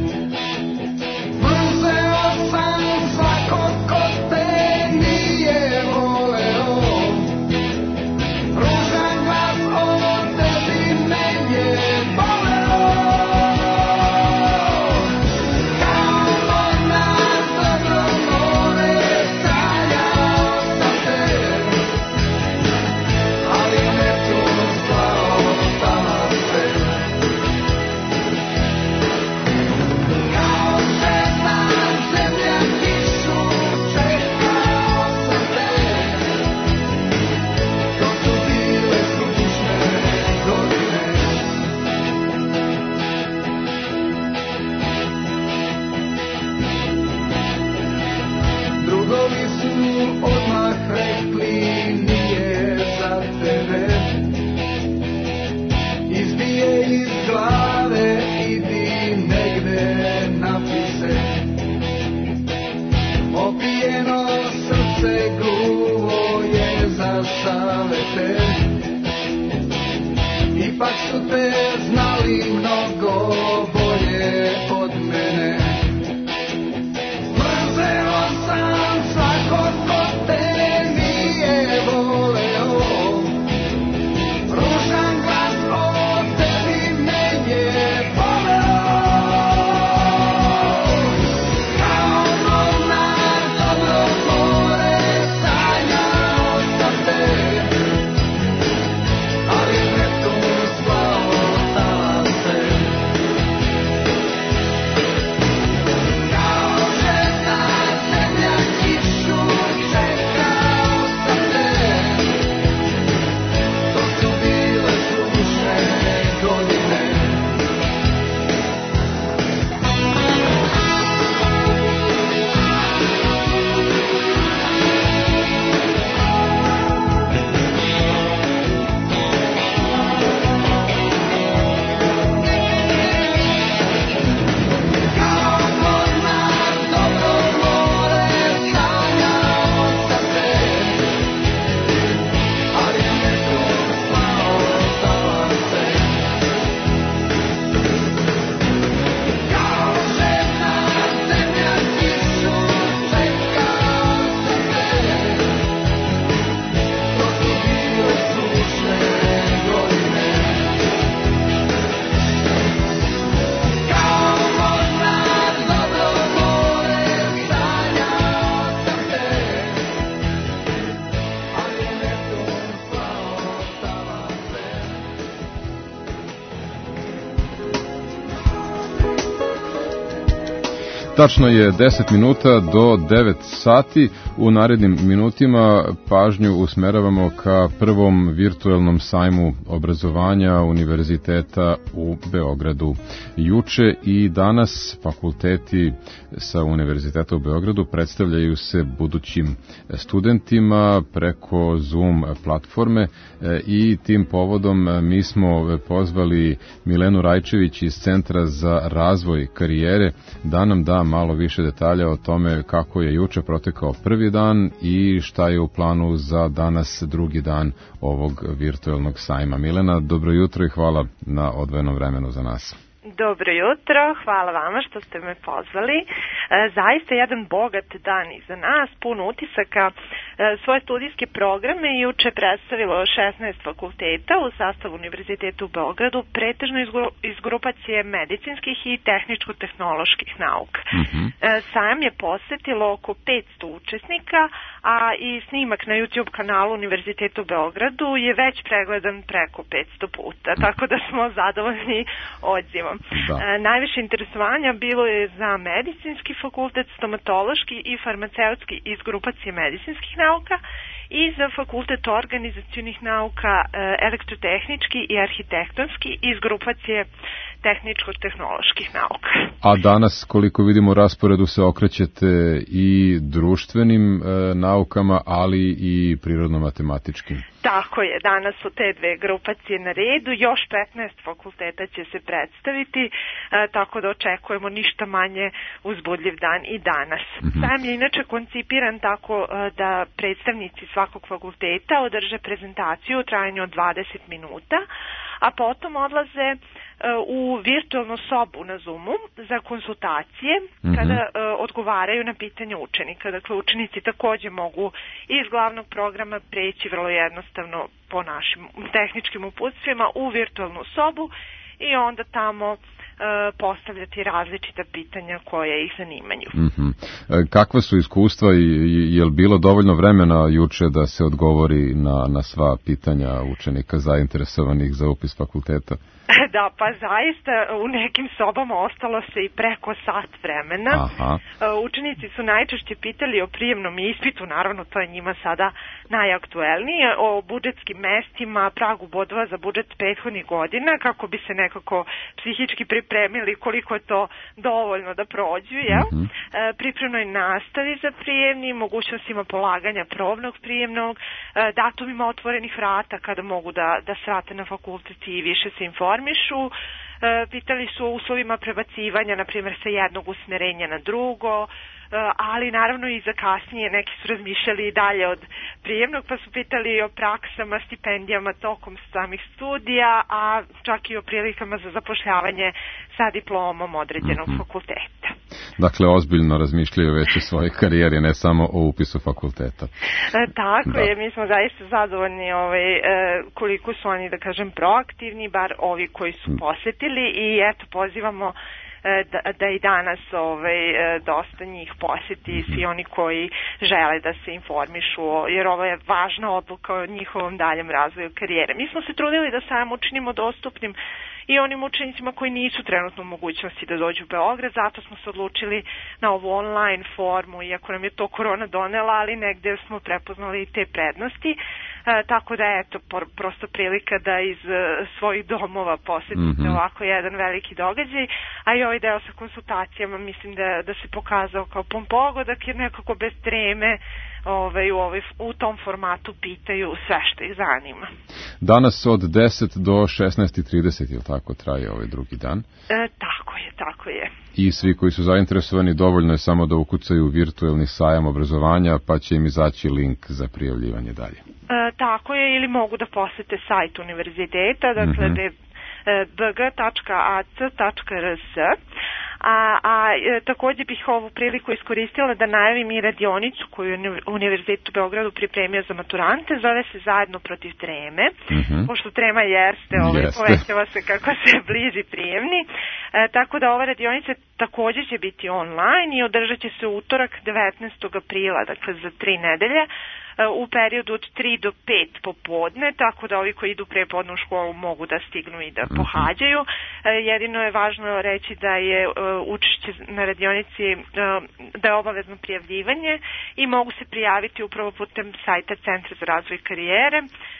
Mrzeo sam svakog ko te nije voleo, ružan glas o tebi me je boleo. Ipak su te znali mnogo bolje od mene. Mrzeo sam svakog ko te nije voleo, ružan glas o tebi me je boleo. Kao mornar dobro more sanjao sam te, ali ne tu slao talase. Tačno je 10 minuta do 9 sati. U narednim minutima pažnju usmeravamo ka prvom virtuelnom sajmu obrazovanja Univerziteta u Beogradu. Juče i danas fakulteti sa Univerziteta u Beogradu predstavljaju se budućim studentima preko Zoom platforme i tim povodom mi smo pozvali Milenu Rajčević iz Centra za razvoj karijere da nam da malo više detalja o tome kako je juče protekao prvi dan i šta je u planu za danas drugi dan ovog virtuelnog sajma. Milena, dobro jutro i hvala na odvojenom vremenu za nas. Dobro jutro, hvala vama što ste me pozvali. Zaista jedan bogat dan iza nas, pun utisaka. Svoje studijske programe juče predstavilo 16 fakulteta u sastavu Univerziteta u Beogradu, pretežno iz grupacije medicinskih i tehničko-tehnoloških nauka. Sajam je posetilo oko 500 učesnika, a i snimak na YouTube kanalu Univerziteta u Beogradu je već pregledan preko 500 puta, tako da smo zadovoljni odzivom. Najviše interesovanja bilo je za medicinski fakultet, stomatološki i farmaceutski iz grupacije medicinskih nauka i za fakultet organizacionih nauka, elektrotehnički i arhitektonski iz grupacije tehničko-tehnoloških nauka. A danas, koliko vidimo u rasporedu, se okrećete i društvenim naukama, ali i prirodno-matematičkim. Tako je, danas su te dve grupacije na redu, još 15 fakulteta će se predstaviti, tako da očekujemo ništa manje uzbudljiv dan i danas. Sajam je inače koncipiran tako da predstavnici svakog fakulteta održe prezentaciju u trajanju od 20 minuta, a potom odlaze u virtualnu sobu na Zoomu za konsultacije kada odgovaraju na pitanja učenika. Dakle, učenici takođe mogu iz glavnog programa preći vrlo jednostavno po našim tehničkim uputstvima u virtualnu sobu i onda tamo postavljati različita pitanja koje ih zanimaju. Kakva su iskustva i je li bilo dovoljno vremena juče da se odgovori na sva pitanja učenika zainteresovanih za upis fakulteta? Da, pa zaista u nekim sobama ostalo se i preko sat vremena. Učenici su najčešće pitali o prijemnom ispitu, naravno to je njima sada najaktuelnije, o budžetskim mestima, pragu bodova za budžet prethodnih godina, kako bi se nekako psihički pripremili koliko je to dovoljno da prođu, pripremnoj nastavi za prijemni, mogućnostima polaganja probnog prijemnog, datumima otvorenih vrata kada mogu da se vrate na fakultet i više se informišu. Pitali su o uslovima prebacivanja, na primjer sa jednog usmerenja na drugo, ali naravno i za kasnije. Neki su razmišljali i dalje od prijemnog, pa su pitali o praksama, stipendijama tokom samih studija, a čak i o prilikama za zapošljavanje sa diplomom određenog fakulteta. Dakle, ozbiljno razmišljaju već o svojoj karijeri, ne samo o upisu fakulteta. Tako je, mi smo zaista zadovoljni koliko su oni, da kažem, proaktivni, bar ovi koji su posetili i eto, pozivamo da i danas dosta njih poseti, svi oni koji žele da se informišu, jer ovo je važna odluka o njihovom daljem razvoju karijere. Mi smo se trudili da sam učinimo dostupnim i onim učenicima koji nisu trenutno u mogućnosti da dođu u Beograd, zato smo se odlučili na ovu online formu, iako nam je to korona donela, ali negde smo prepoznali i te prednosti, tako da eto, prosto prilika da iz svojih domova posetite ovako jedan veliki događaj, a i ovaj deo sa konsultacijama mislim da se pokazao kao pun pogodak, jer nekako bez treme u tom formatu pitaju sve što ih zanima. Danas od 10 do 16:30, je li tako traje ovaj drugi dan? Tako je. I svi koji su zainteresovani dovoljno je samo da ukucaju virtuelni sajam obrazovanja, pa će im izaći link za prijavljivanje dalje. Tako je, ili mogu da posete sajt univerziteta, dakle bg.ac.rs. Također bih ovu priliku iskoristila da najavim i radionicu koju je Univerzitet u Beogradu pripremio za maturante, zove se Zajedno protiv treme, pošto trema jeste, povećava se kako se bliži prijemni. Tako da ove radionice takođe će biti online i održat će se utorak 19. aprila, dakle za 3 nedelje, u periodu od 3 do 5 popodne, tako da ovi koji idu prepodne u školu mogu da stignu i da pohađaju. Jedino je važno reći da je učešće na radionici, da je obavezno prijavljivanje i mogu se prijaviti upravo putem sajta Centra za razvoj karijere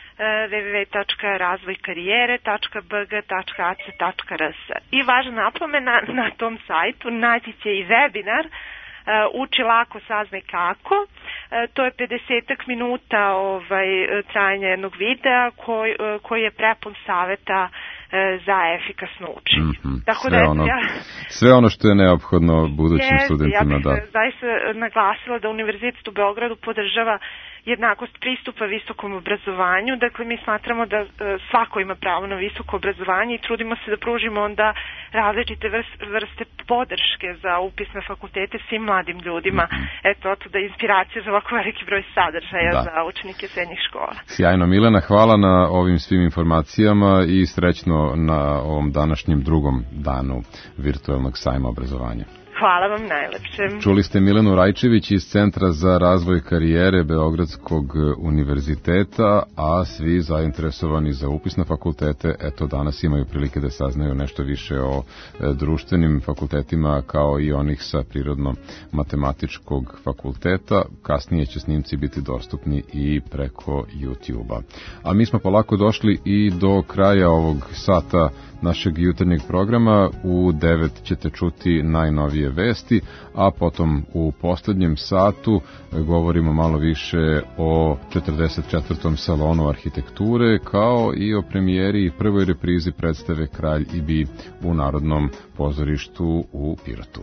www.razvojkarijere.bg.ac.rs. I važna napomena, na tom sajtu naći će i webinar Uči lako, saznaj kako. To je 50 minuta trajanja jednog videa koji je prepun saveta za efikasno učenje. Tako sve ono što je neophodno budućim studentima. Ja bih zaista naglasila da Univerzitet u Beogradu podržava jednakost pristupa visokom obrazovanju. Dakle, mi smatramo da svako ima pravo na visoko obrazovanje i trudimo se da pružimo onda različite vrste podrške za upis na fakultete svim mladim ljudima. Eto, da je inspiracija za ovako veliki broj sadržaja za učenike srednjih škola. Sjajno, Milena, hvala na ovim svim informacijama i srećno na ovom današnjem drugom danu virtualnog sajma obrazovanja. Hvala vam najlepše. Čuli ste Milenu Rajčević iz Centra za razvoj karijere Beogradskog univerziteta, a svi zainteresovani za upis na fakultete, eto danas imaju prilike da saznaju nešto više o društvenim fakultetima kao i onih sa prirodno-matematičkog fakulteta. Kasnije će snimci biti dostupni i preko YouTube-a. A mi smo polako došli i do kraja ovog sata našeg jutarnjeg programa. U 9 ćete čuti najnovije vesti, a potom u poslednjem satu govorimo malo više o 44. salonu arhitekture, kao i o premijeri i prvoj reprizi predstave Kralj i Bi u Narodnom pozorištu u Pirotu.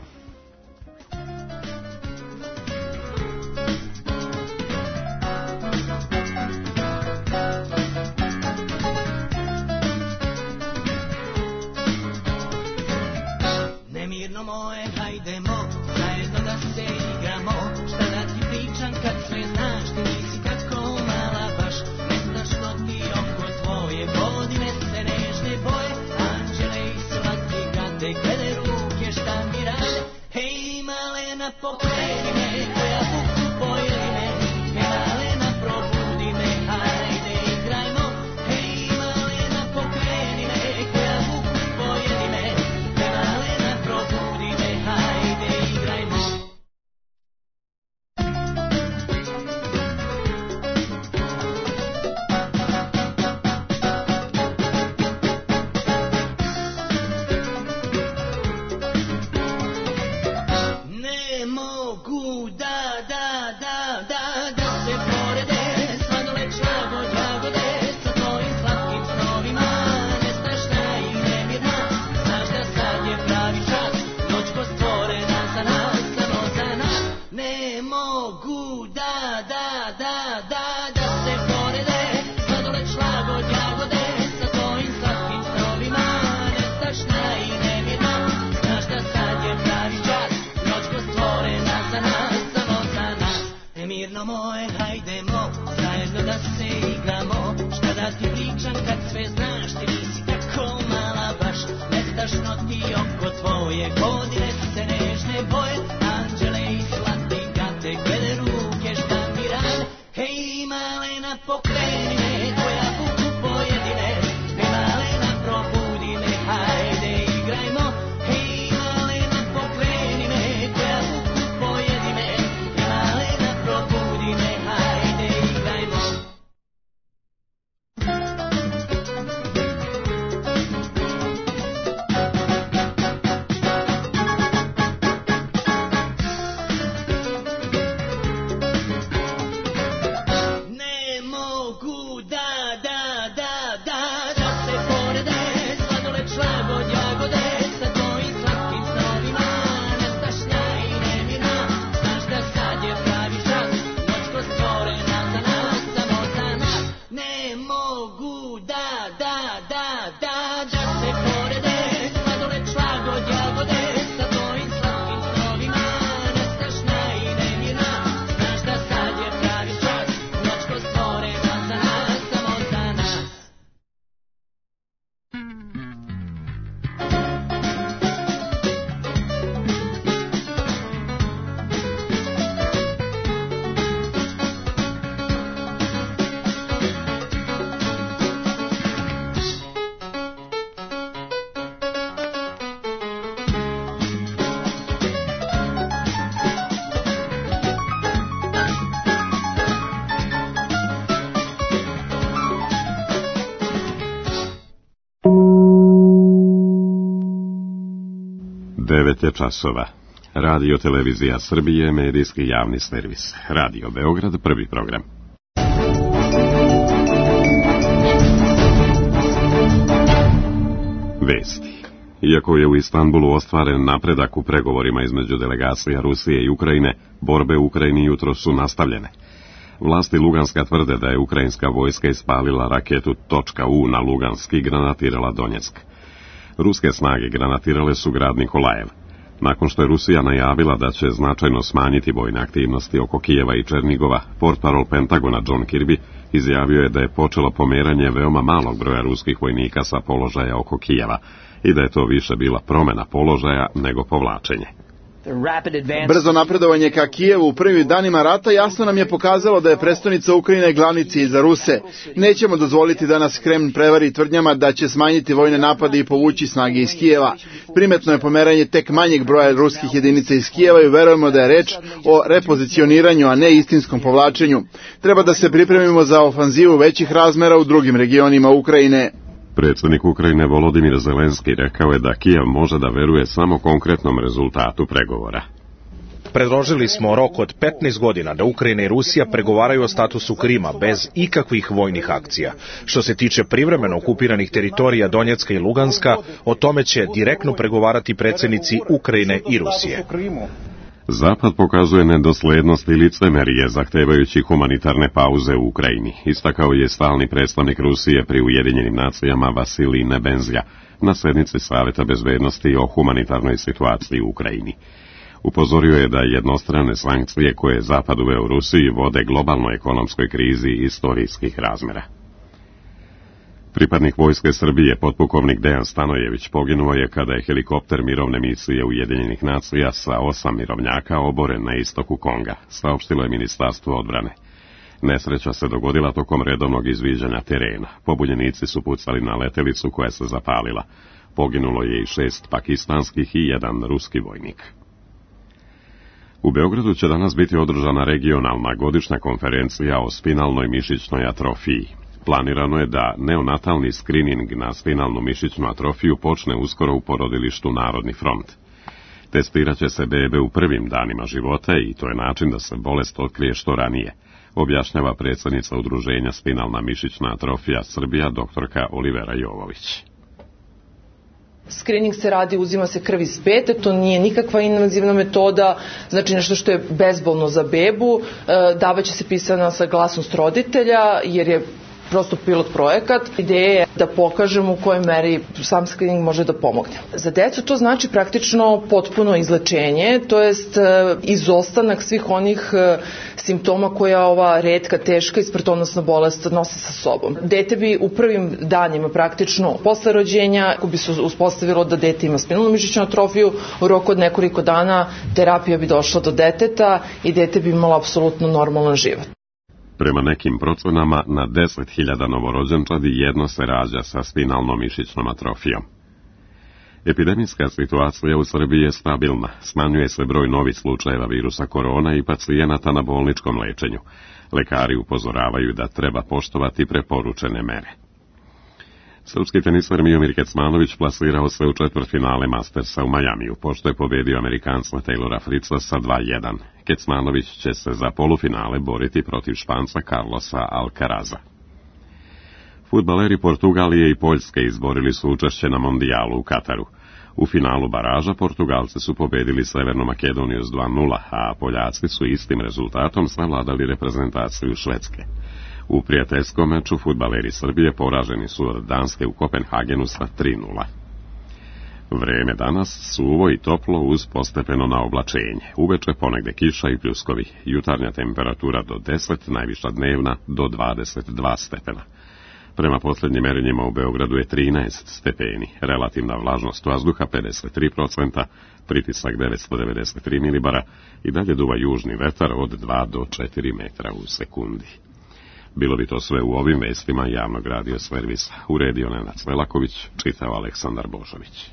9 je časova. Radio Televizija Srbije, medijski javni servis. Radio Beograd, prvi program. Vesti. Iako je u Istanbulu ostvaren napredak u pregovorima između delegacija Rusije i Ukrajine, borbe u Ukrajini jutro su nastavljene. Vlasti Luganska tvrde da je ukrajinska vojska ispalila raketu .U na Lugansk i granatirala Donjeck. Ruske snage granatirale su grad Nikolajev. Nakon što je Rusija najavila da će značajno smanjiti vojne aktivnosti oko Kijeva i Černigova, portparol Pentagona John Kirby izjavio je da je počelo pomeranje veoma malog broja ruskih vojnika sa položaja oko Kijeva i da je to više bila promjena položaja nego povlačenje. Brzo napredovanje ka Kijevu u prvim danima rata jasno nam je pokazalo da je prestonica Ukrajine glavni cilj za Ruse. Nećemo dozvoliti da nas Kreml prevari tvrdnjama da će smanjiti vojne napade i povući snage iz Kijeva. Primetno je pomeranje tek manjeg broja ruskih jedinica iz Kijeva i verujemo da je reč o repozicioniranju, a ne istinskom povlačenju. Treba da se pripremimo za ofanzivu većih razmera u drugim regionima Ukrajine. Predsjednik Ukrajine Volodimir Zelenski rekao je da Kijev može da veruje samo konkretnom rezultatu pregovora. Predložili smo rok od 15 godina da Ukrajina i Rusija pregovaraju o statusu Krima bez ikakvih vojnih akcija. Što se tiče privremeno okupiranih teritorija Donjecka i Luganska, o tome će direktno pregovarati predsjednici Ukrajine i Rusije. Zapad pokazuje nedoslednost i licemerje zahtevajući humanitarne pauze u Ukrajini, istakao je stalni predstavnik Rusije pri Ujedinjenim nacijama Vasilij Nebenzja na sednici Saveta bezbednosti o humanitarnoj situaciji u Ukrajini. Upozorio je da jednostrane sankcije koje je Zapad uveo u Rusiji vode globalnoj ekonomskoj krizi istorijskih razmjera. Pripadnik Vojske Srbije, potpukovnik Dejan Stanojević, poginuo je kada je helikopter mirovne misije Ujedinjenih nacija sa 8 mirovnjaka oboren na istoku Konga, saopštilo je Ministarstvo odbrane. Nesreća se dogodila tokom redovnog izviđanja terena. Pobunjenici su pucali na letelicu koja se zapalila. Poginulo je i 6 pakistanskih i 1 ruski vojnik. U Beogradu će danas biti održana regionalna godišnja konferencija o spinalnoj mišićnoj atrofiji. Planirano je da neonatalni skrining na spinalnu mišićnu atrofiju počne uskoro u porodilištu Narodni front. Testirat će se bebe u prvim danima života i to je način da se bolest otkrije što ranije, objašnjava predsjednica udruženja Spinalna mišićna atrofija Srbija, doktorka Olivera Jovović. Screening se radi, uzima se krv iz pete, to nije nikakva invazivna metoda, znači nešto što je bezbolno za bebu, davaće se pisana saglasnost roditelja jer je prosto pilot projekat. Ideja je da pokažemo u kojoj meri sam screening može da pomogne. Za decu to znači praktično potpuno izlečenje, to jest izostanak svih onih simptoma koja ova retka, teška i smrtonosna bolest nosi sa sobom. Dete bi u prvim danima praktično posle rođenja, ako bi se uspostavilo da dete ima spinalnu mišićnu atrofiju, u roku od nekoliko dana terapija bi došla do deteta i dete bi imalo apsolutno normalan život. Prema nekim procenama, na 10.000 novorođenčadi jedno se rađa sa spinalnom mišićnom atrofijom. Epidemijska situacija u Srbiji je stabilna, smanjuje se broj novih slučajeva virusa korona i pacijenata na bolničkom lečenju. Lekari upozoravaju da treba poštovati preporučene mere. Srpski teniser Miomir Kecmanović plasirao se u četvrtfinale Mastersa u Majamiju, pošto je pobedio Amerikanca Taylora Fritza sa 2:1. Kecmanović će se za polufinale boriti protiv Španca Carlosa Alcaraza. Fudbaleri Portugalije i Poljske izborili su učešće na mondijalu u Kataru. U finalu baraža Portugalci su pobedili Severnu Makedoniju s 2:0, a Poljaci su istim rezultatom savladali reprezentaciju Švedske. U prijateljskom meču fudbaleri Srbije poraženi su od Danske u Kopenhagenu sa 3:0. Vreme danas suvo i toplo uz postepeno naoblačenje. Uveče ponegde kiša i pljuskovi. Jutarnja temperatura do 10, najviša dnevna do 22 stepena. Prema posljednjim merenjima u Beogradu je 13 stepeni, relativna vlažnost vazduha 53%, pritisak 993 milibara i dalje duva južni vetar od 2 do 4 metra u sekundi. Bilo bi to sve u ovim vestima javnog radio servisa. Uredio Nenad Svelaković, čitao Aleksandar Božović.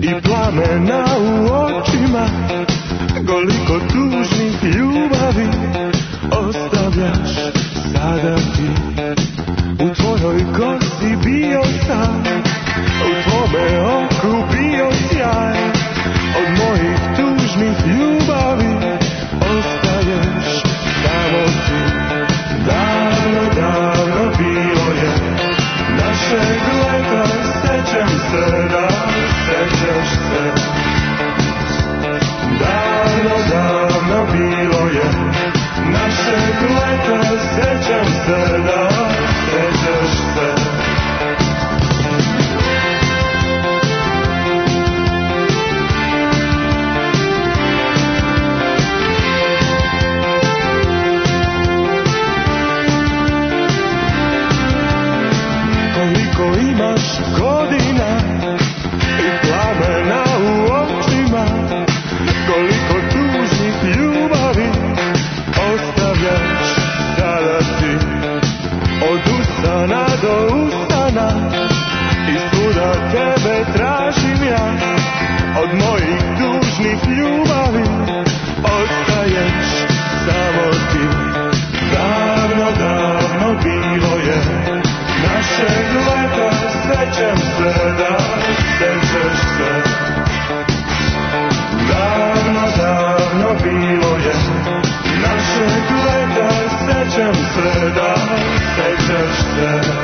i plamena u očima, koliko tužnih ljubavi ostavljaš sada ti. U tvojoj kosi bio sam, u tvome oku bio sjaj, od mojih tužnih ljubavi ostaješ samo ti. Davno, davno bilo je našeg leta, sećam se da sećaš se. Davno, davno bilo je našeg leta, sećam se da sećaš se. Koliko imaš godina i plamena u očima, koliko tužnih ljubavi ostavljaš sada ti. Od usana do usana i svuda tebe tražim ja, od mojih tužnih ljubavi ostaješ samo ti. Davno, davno bilo je našeg leta, sećam se da sećaš se. Davno, davno bilo je našeg leta, sećam se da sećaš se.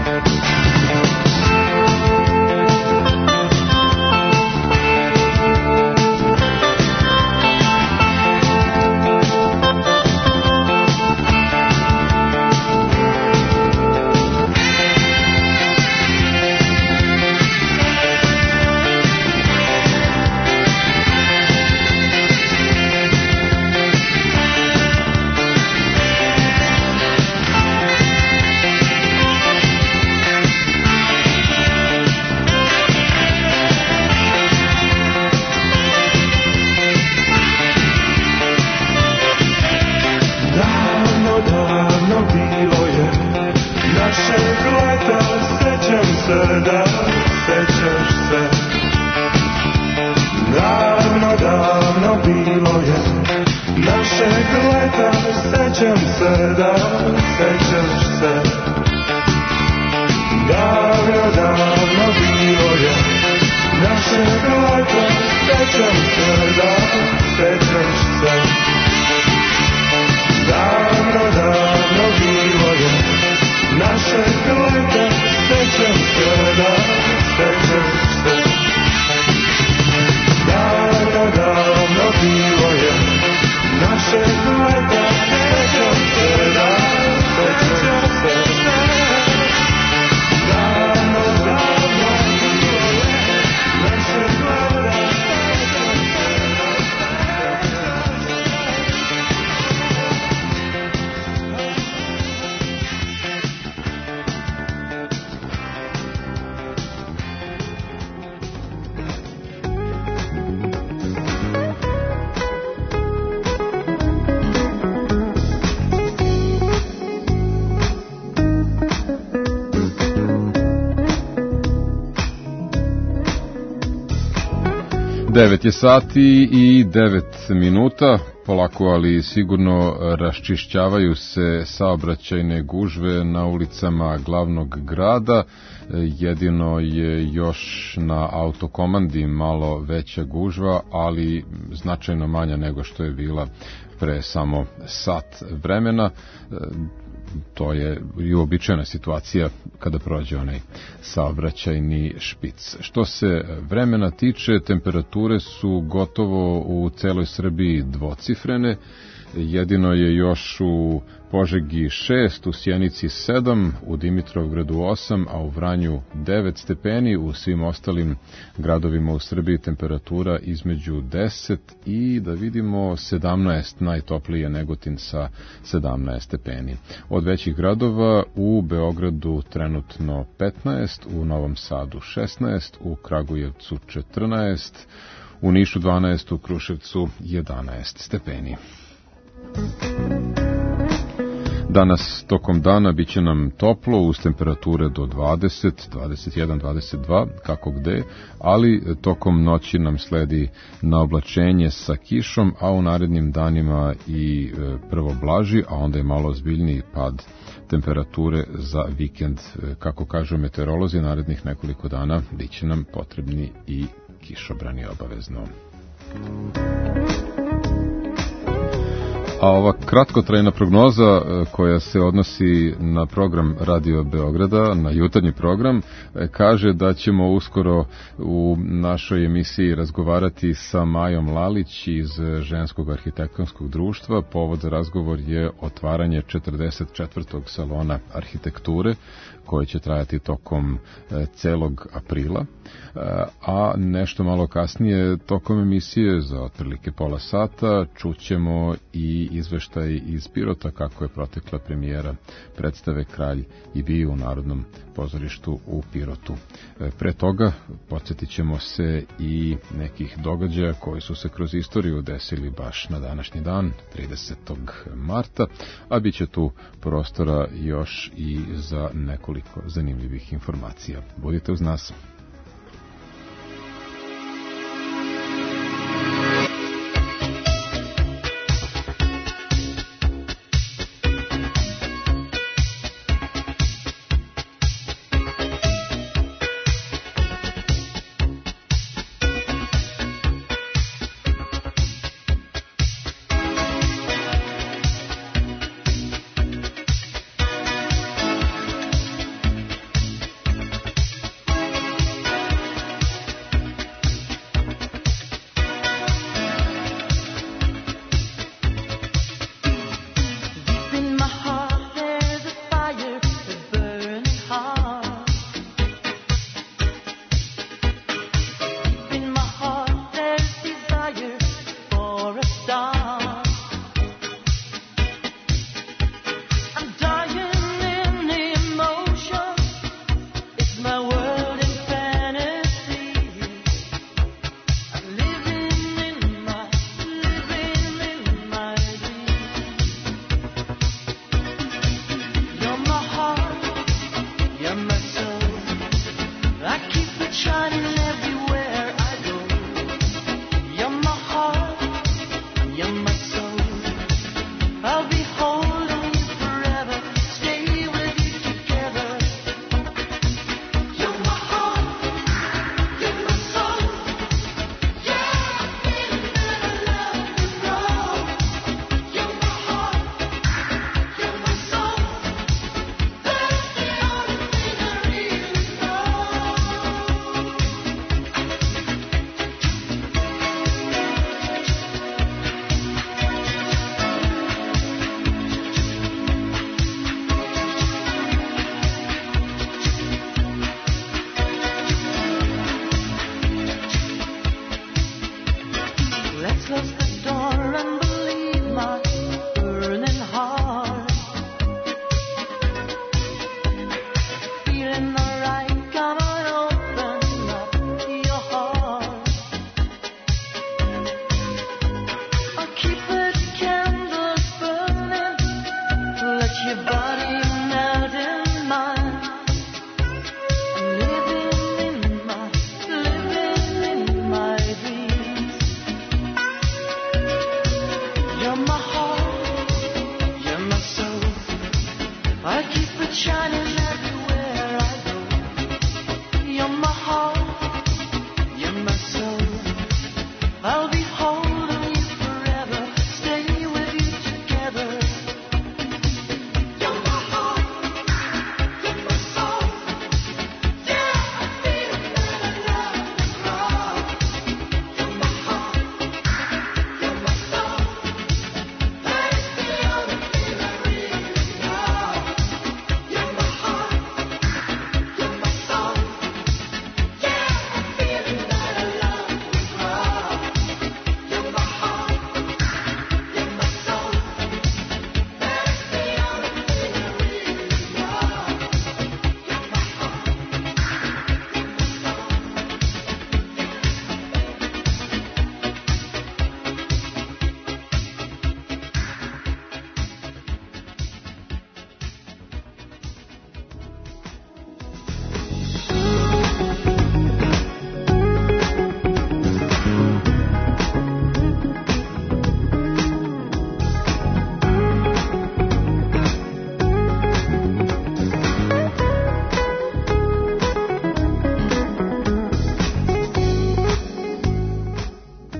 Devet je sati i 9 minuta, polako ali sigurno raščišćavaju se saobraćajne gužve na ulicama glavnog grada. Jedino je još na autokomandi malo veća gužva, ali značajno manja nego što je bila pre samo sat vremena. To je i uobičajena situacija kada prođe onaj saobraćajni špic. Što se vremena tiče, temperature su gotovo u celoj Srbiji dvocifrene. Jedino je još u Požegi 6, u Sjenici 7, u Dimitrovgradu 8, a u Vranju 9 stepeni. U svim ostalim gradovima u Srbiji temperatura između 10 i, da vidimo, 17, najtoplije Negotin sa 17 stepeni. Od većih gradova u Beogradu trenutno 15, u Novom Sadu 16, u Kragujevcu 14, u Nišu 12, u Kruševcu 11 stepeni. Danas tokom dana bit će nam toplo uz temperature do 20, 21, 22, kako gde, ali tokom noći nam sledi naoblačenje sa kišom, a u narednim danima i prvo blaži, a onda je malo ozbiljniji pad temperature za vikend. Kako kažu meteorolozi, narednih nekoliko dana bit će nam potrebni i kišobrani obavezno. A ova kratkotrajna prognoza koja se odnosi na program Radio Beograda, na jutarnji program, kaže da ćemo uskoro u našoj emisiji razgovarati sa Majom Lalić iz Ženskog arhitektonskog društva. Povod za razgovor je otvaranje 44. salona arhitekture, koje će trajati tokom celog aprila, a nešto malo kasnije tokom emisije za otprilike pola sata čućemo i izveštaj iz Pirota kako je protekla premijera predstave Kralj i bio u Narodnom pozorištu u Pirotu. Pre toga podsjetit ćemo se i nekih događaja koji su se kroz istoriju desili baš na današnji dan, 30. marta, a bit će tu prostora još i za nekoliko zanimljivih informacija. Budite uz nas.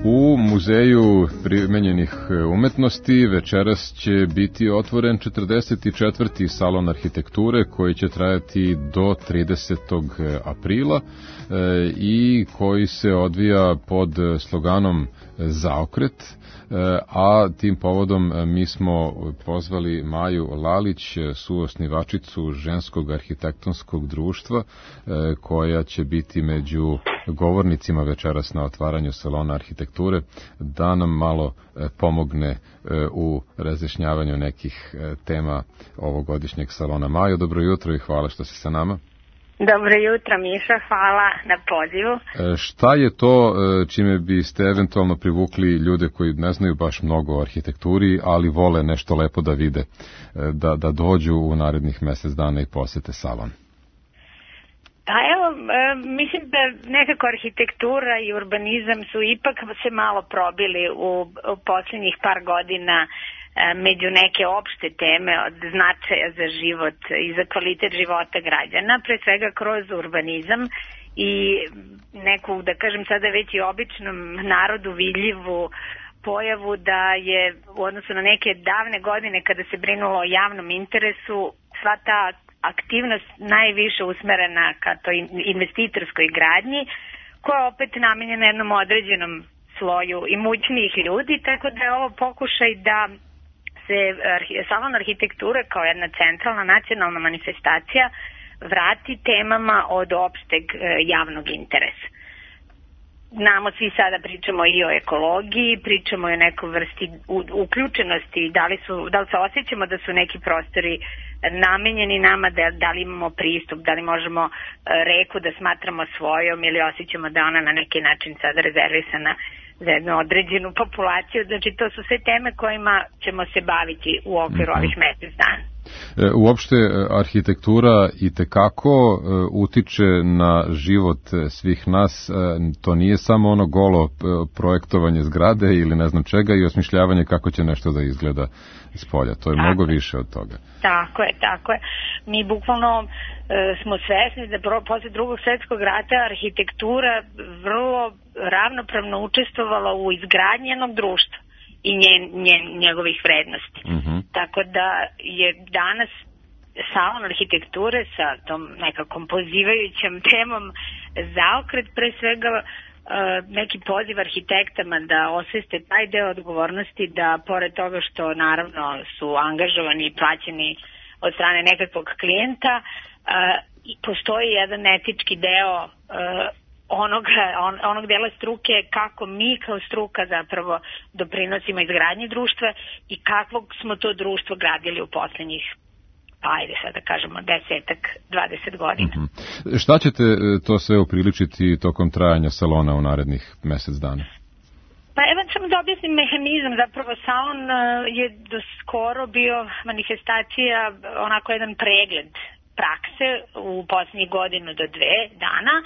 U Muzeju primenjenih umetnosti večeras će biti otvoren 44. salon arhitekture koji će trajati do 30. aprila i koji se odvija pod sloganom Zaokret, a tim povodom mi smo pozvali Maju Lalić, suosnivačicu Ženskog arhitektonskog društva, koja će biti među govornicima večeras na otvaranju salona arhitekture, da nam malo pomogne u razjašnjavanju nekih tema ovogodišnjeg salona. Majo, dobro jutro i hvala što si sa nama. Dobro jutro, Miša, hvala na pozivu. Šta je to čime biste eventualno privukli ljude koji ne znaju baš mnogo o arhitekturi, ali vole nešto lepo da vide, da dođu u narednih mesec dana i posete salon? Pa evo, mislim da nekako arhitektura i urbanizam su ipak se malo probili u posljednjih par godina među neke opšte teme od značaja za život i za kvalitet života građana, pre svega kroz urbanizam i neku, da kažem sada već i običnom narodu vidljivu pojavu da je u odnosu na neke davne godine kada se brinulo o javnom interesu, sva ta aktivnost najviše usmerena ka toj investitorskoj gradnji, koja je opet namenjena jednom određenom sloju imućnijih ljudi, tako da je ovo pokušaj da se salon arhitekture kao jedna centralna nacionalna manifestacija vrati temama od opšteg javnog interesa. Znamo, svi sada pričamo i o ekologiji, pričamo i o nekoj vrsti uključenosti, da li se osjećamo da su neki prostori namenjeni nama, da li imamo pristup, da li možemo reku da smatramo svojom ili osjećamo da ona na neki način sada rezervisana za jednu određenu populaciju. Znači, to su sve teme kojima ćemo se baviti u okviru ovih mesec dana. Uopšte, arhitektura itekako utiče na život svih nas. To nije samo ono golo projektovanje zgrade ili ne znam čega i osmišljavanje kako će nešto da izgleda iz polja. To je mnogo više od toga. Tako je. Mi bukvalno smo svesni da posle Drugog svjetskog rata arhitektura vrlo ravnopravno učestvovala u izgradnji jednog društva i njegovih vrednosti. Tako da je danas salon arhitekture sa tom nekakvom pozivajućom temom Zaokret pre svega neki poziv arhitektama da osveste taj deo odgovornosti, da pored toga što naravno su angažovani i plaćeni od strane nekakvog klijenta, postoji jedan etički deo onog dela struke kako mi kao struka zapravo doprinosimo izgradnji društva i kakvog smo to društvo gradili u poslednjih, ajde sad da kažemo, 10-20 godina. Šta ćete to sve upriličiti tokom trajanja salona u narednih mesec dana? Pa evo samo da objasnim mehanizam, zapravo salon je do skoro bio manifestacija, onako jedan pregled prakse u posljednjih godinu do 2 dana,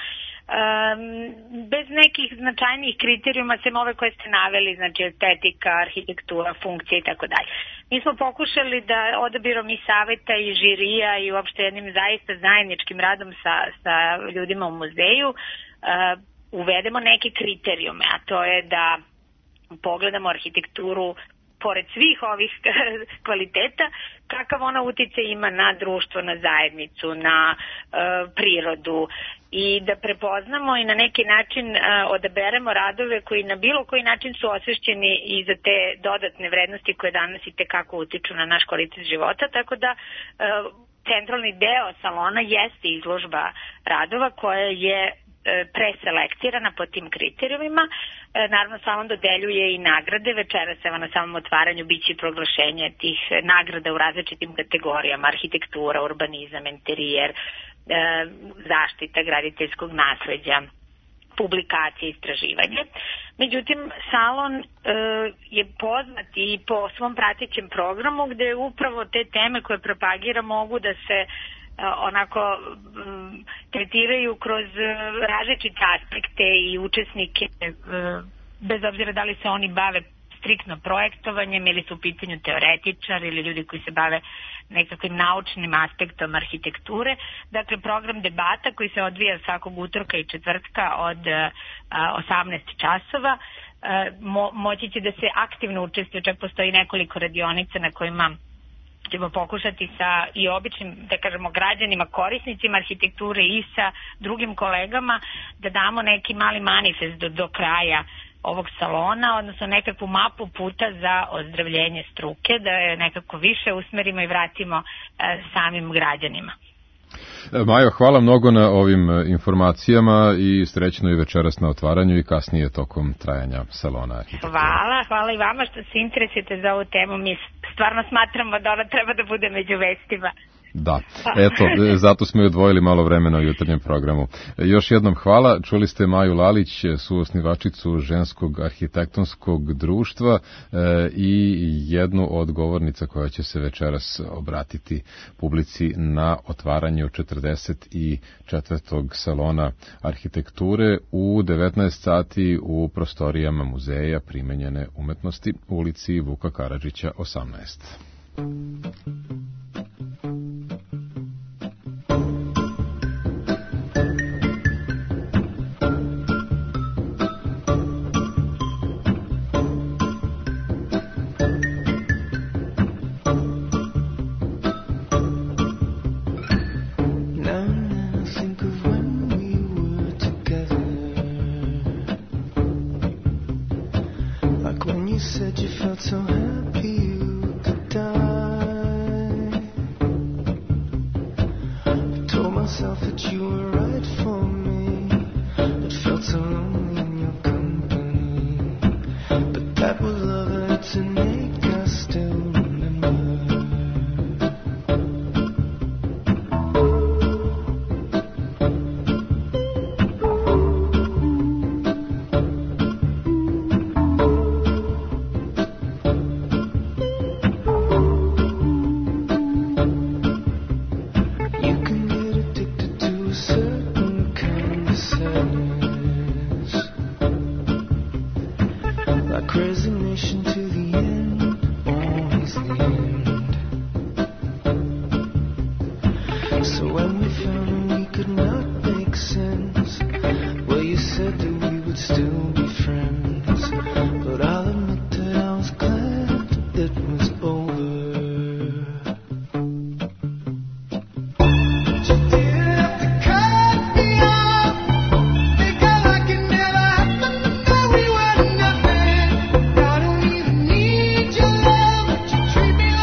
bez nekih značajnijih kriterijuma, sem ove koje ste naveli, znači estetika, arhitektura, funkcija i tako dalje. Mi smo pokušali da odabirom i saveta i žirija i uopšte jednim zaista zajedničkim radom sa ljudima u muzeju uvedemo neke kriterijume, a to je da pogledamo arhitekturu pored svih ovih kvaliteta, kakav ona utjecaj ima na društvo, na zajednicu, na prirodu i da prepoznamo i na neki način odaberemo radove koji na bilo koji način su osvešćeni i za te dodatne vrednosti koje danas i tekako utiču na naš kvalitet života, tako da centralni deo salona jeste izložba radova koja je preselektirana po tim kriterijumima. Naravno, salon dodeljuje i nagrade. Večeras, evo, na samom otvaranju biće proglašenje tih nagrada u različitim kategorijama: arhitektura, urbanizam, interijer, zaštita graditeljskog nasleđa, publikacije, istraživanje. Međutim, salon je poznat i po svom pratećem programu gde upravo te teme koje propagira mogu da se onako tretiraju kroz različite aspekte i učesnike, bez obzira da li se oni bave striktno projektovanjem ili su u pitanju teoretičari ili ljudi koji se bave nekakvim naučnim aspektom arhitekture. Dakle, program debata koji se odvija svakog utorka i četvrtka od 18 časova moći će da se aktivno učestvuje, čak postoji nekoliko radionica na kojima ćemo pokušati sa i običnim, da kažemo, građanima, korisnicima arhitekture i sa drugim kolegama da damo neki mali manifest do kraja ovog salona, odnosno nekakvu mapu puta za ozdravljenje struke, da je nekako više usmerimo i vratimo samim građanima. Majo, hvala mnogo na ovim informacijama i srećno i večeras na otvaranju i kasnije tokom trajanja salona. Hvala i vama što se interesujete za ovu temu. Mi stvarno smatramo da ona treba da bude među vestima. Da, eto, zato smo i odvojili malo vremena u jutarnjem programu. Još jednom hvala, čuli ste Maju Lalić, suosnivačicu Ženskog arhitektonskog društva i jednu od govornica koja će se večeras obratiti publici na otvaranju 44. salona arhitekture u 19 sati u prostorijama Muzeja primenjene umetnosti u ulici Vuka Karadžića 18. Treat me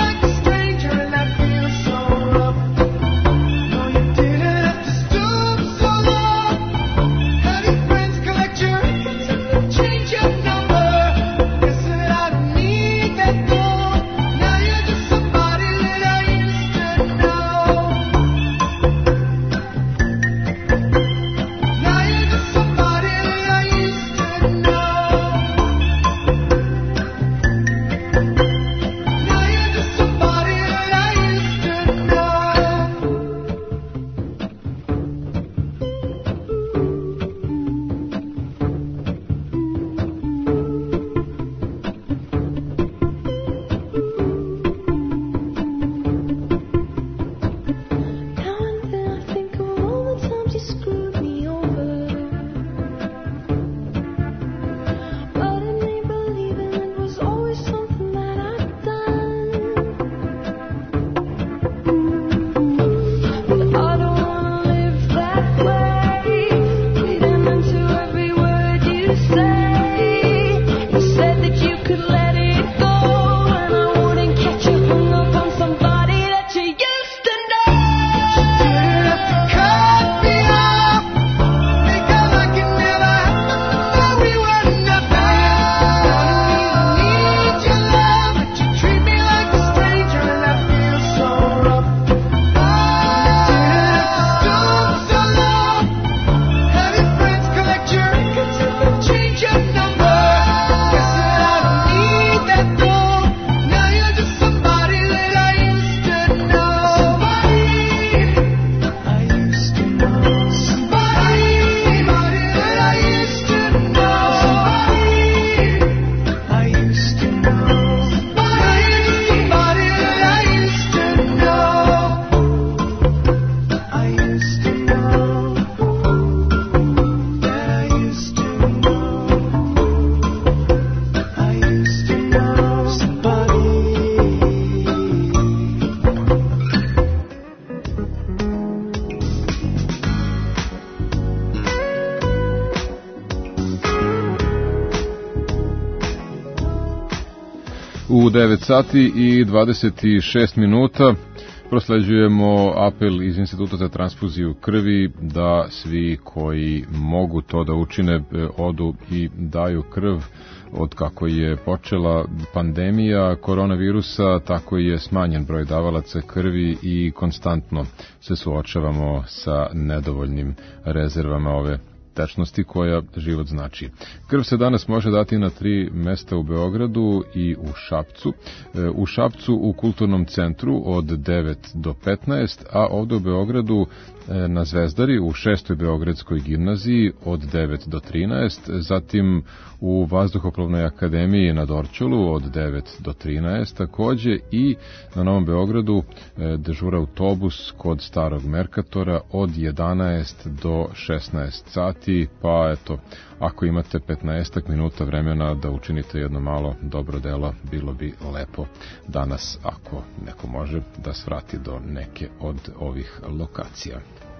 U 9 sati i 26 minuta prosleđujemo apel iz Instituta za transfuziju krvi da svi koji mogu to da učine odu i daju krv. Od kako je počela pandemija koronavirusa, tako je smanjen broj davalaca krvi i konstantno se suočavamo sa nedovoljnim rezervama ove tečnosti koja život znači. Krv se danas može dati na 3 mesta u Beogradu i u Šapcu. U Šapcu u Kulturnom centru od 9 do 15, a ovde u Beogradu na Zvezdari u 6. Beogradskoj gimnaziji od 9 do 13, zatim u Vazduhoplovnoj akademiji na Dorćolu od 9 do 13 takođe i na Novom Beogradu dežura autobus kod Starog Merkatora od 11 do 16 sati, pa eto, ako imate 15 minuta vremena da učinite jedno malo dobro delo, bilo bi lepo danas, ako neko može da svrati do neke od ovih lokacija.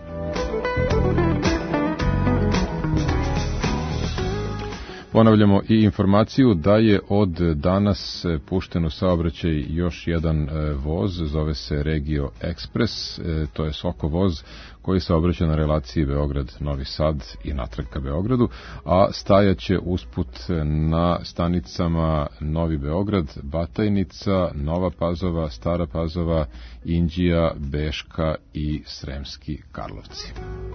Ponavljamo i informaciju da je od danas pušten u saobraćaj još jedan voz, zove se Regio Express, to je Soko voz koji se obraća na relaciji Beograd-Novi Sad i natrag ka Beogradu, a stajaće usput na stanicama Novi Beograd, Batajnica, Nova Pazova, Stara Pazova, Inđija, Beška i Sremski Karlovci.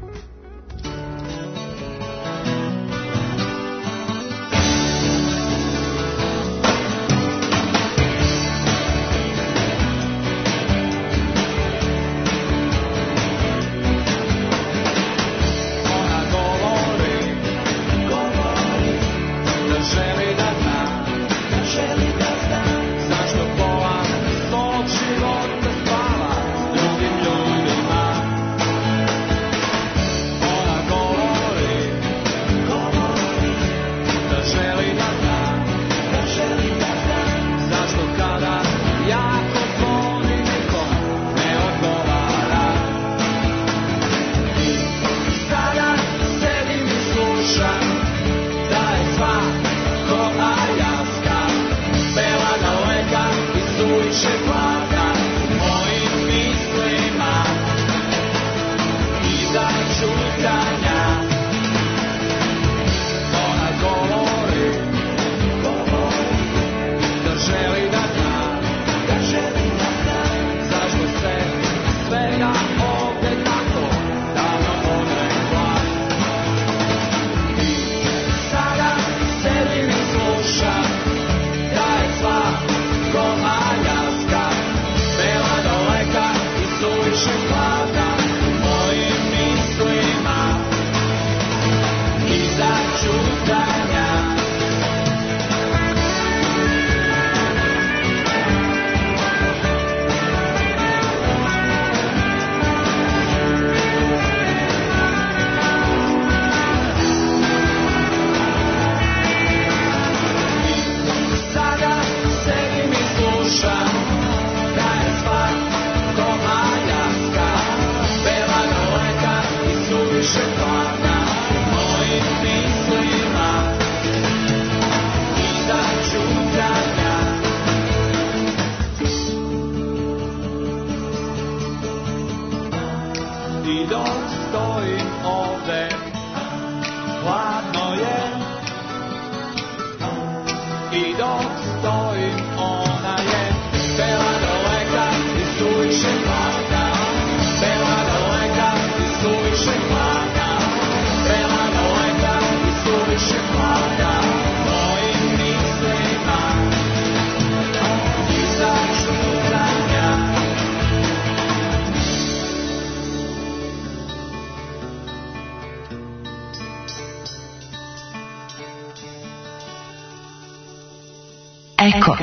Eko.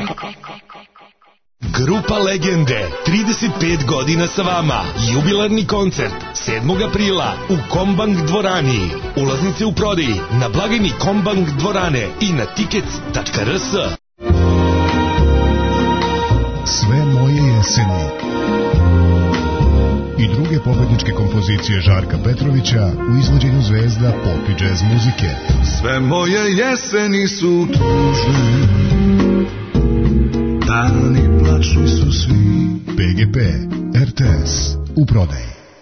Grupa Legende, 35 godina sa vama. Jubilarni koncert 7. aprila u Kombank dvorani. Ulaznice u prodaji na blagajni Kombank dvorane i na tickets.rs. Sve moje jeseni i druge pobedničke kompozicije Žarka Petrovića u izvođenju zvezda pop i džez muzike. Sve moje jeseni su tužne, dani plačni su svi. PGP, RTS, u prodaji.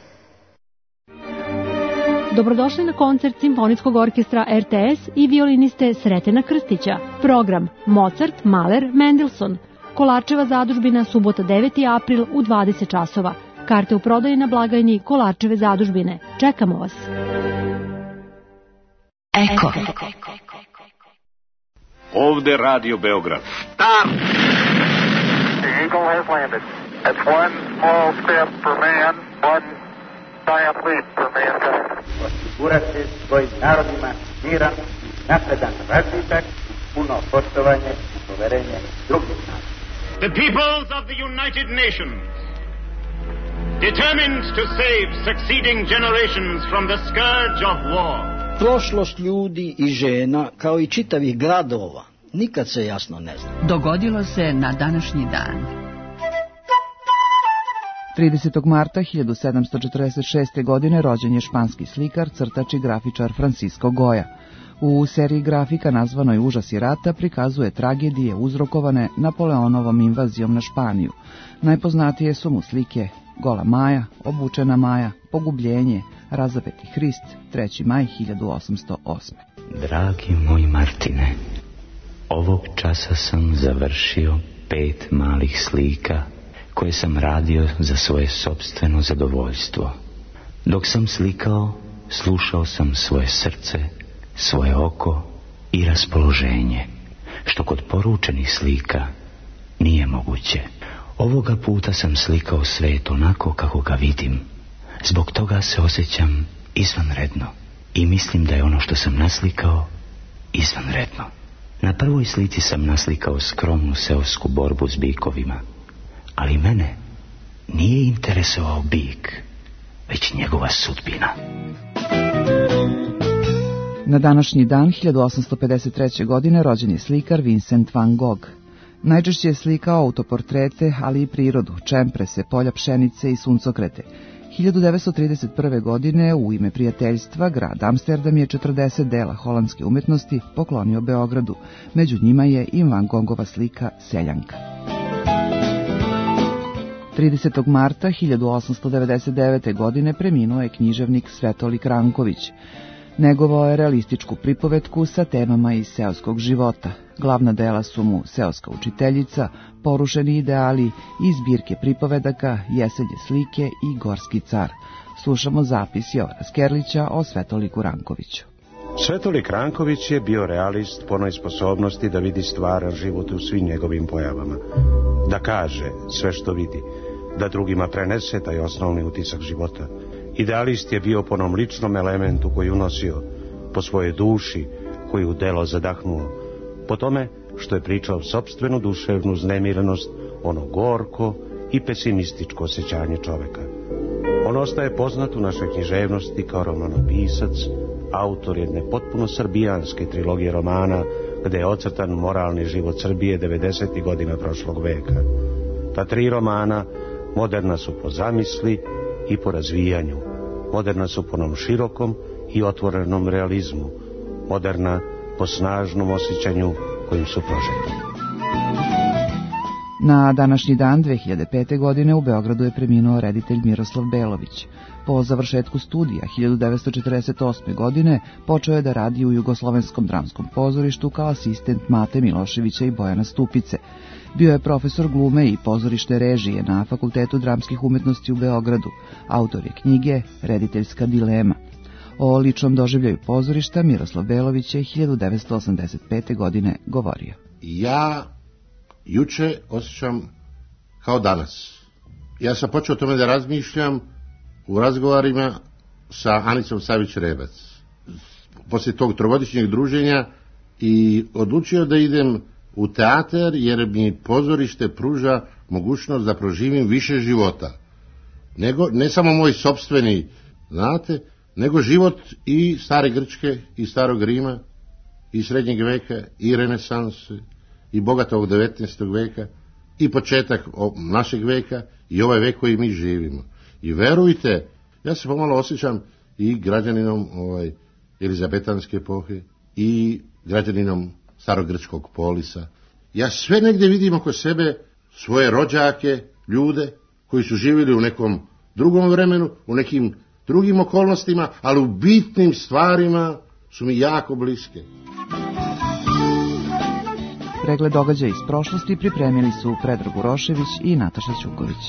Dobrodošli na koncert Simfonijskog orkestra RTS i violiniste Sretena Krstića. Program Mozart, Mahler, Mendelssohn. Kolarčeva zadužbina, subota 9. april u 20 časova. Karte u prodaji na blagajni Kolarčeve zadužbine. Čekamo vas. Eko. Ovde Radio Beograd. Stop! The Eagle has landed. That's one small step for man, one giant leap for mankind. Osigurati svojim narodima miran, napredan razvitak, puno poštovanje i poverenje drugih naroda. The peoples of the United Nations, determined to save succeeding generations from the scourge of war. Prošlost ljudi i žena, kao i čitavih gradova, nikad se jasno ne zna. Dogodilo se na današnji dan. 30. marta 1746. godine rođen je španski slikar, crtač i grafičar Francisco Goya. U seriji grafika nazvanoj Užasi rata prikazuje tragedije uzrokovane Napoleonovom invazijom na Španiju. Najpoznatije su mu slike Gola Maja, Obučena Maja, Pogubljenje, Razapeti Hrist, 3. maj 1808. Dragi moj Martine, ovog časa sam završio 5 malih slika koje sam radio za svoje sopstveno zadovoljstvo. Dok sam slikao, slušao sam svoje srce, svoje oko i raspoloženje, što kod poručenih slika nije moguće. Ovoga puta sam slikao svet onako kako ga vidim. Zbog toga se osjećam izvanredno i mislim da je ono što sam naslikao izvanredno. Na prvoj slici sam naslikao skromnu seosku borbu s bikovima, ali mene nije interesovao bik, već njegova sudbina. Na današnji dan 1853. godine rođen je slikar Vincent van Gogh. Najčešće je slikao autoportrete, ali i prirodu, čemprese, polja pšenice i suncokrete. 1931. godine u ime prijateljstva grad Amsterdam je 40 dela holandske umetnosti poklonio Beogradu. Među njima je i Van Gogova slika Seljanka. 30. marta 1899. godine preminuo je književnik Svetolik Ranković. Negovao je realističku pripovetku sa temama iz seoskog života. Glavna dela su mu Seoska učiteljica, Porušeni ideali i zbirke pripovedaka, Jesenje slike i Gorski car. Slušamo zapis Jovana Skerlića o Svetoliku Rankoviću. Svetolik Ranković je bio realist po onoj sposobnosti da vidi stvaran život u svim njegovim pojavama. Da kaže sve što vidi, da drugima prenese taj osnovni utisak života. Idealist je bio po onom ličnom elementu koji unosio, po svojoj duši koju delo zadahnuo, po tome što je pričao sopstvenu duševnu znemirenost, ono gorko i pesimističko osjećanje čoveka. On ostaje poznat u našoj književnosti kao romanopisac, autor jedne potpuno srbijanske trilogije romana, gde je ocrtan moralni život Srbije 90. godina prošlog veka. Ta 3 romana moderna su po zamisli i po razvijanju, moderna su po onom širokom i otvorenom realizmu, moderna po snažnom osjećanju kojim su prožeti. Na današnji dan 2005. godine u Beogradu je preminuo reditelj Miroslav Belović. Po završetku studija 1948. godine počeo je da radi u Jugoslovenskom dramskom pozorištu kao asistent Mate Miloševića i Bojana Stupice. Bio je profesor glume i pozorišne režije na Fakultetu dramskih umetnosti u Beogradu. Autor je knjige Rediteljska dilema. O ličnom doživljaju pozorišta Miroslav Belović je 1985. godine govorio. Ja juče osjećam kao danas. Ja sam počeo o tome da razmišljam u razgovarima sa Anicom Savić-Rebac. Poslije tog trogodišnjeg druženja i odlučio da idem u teatar jer mi pozorište pruža mogućnost da proživim više života. Ne samo moj sopstveni, znate, nego život i stare Grčke i starog Rima i srednjeg veka i renesanse i bogatog 19. veka i početak našeg veka i ovaj vek koji mi živimo. I verujte, ja se pomalo osjećam i građaninom Elizabetanske epohe i građaninom starogrčkog polisa Ja sve negdje vidim oko sebe svoje rođake, ljude koji su živjeli u nekom drugom vremenu, u nekim drugim okolnostima, ali u bitnim stvarima su mi jako bliske. Pregled događaja iz prošlosti pripremili su Predrag Urošević i Nataša Ćuković.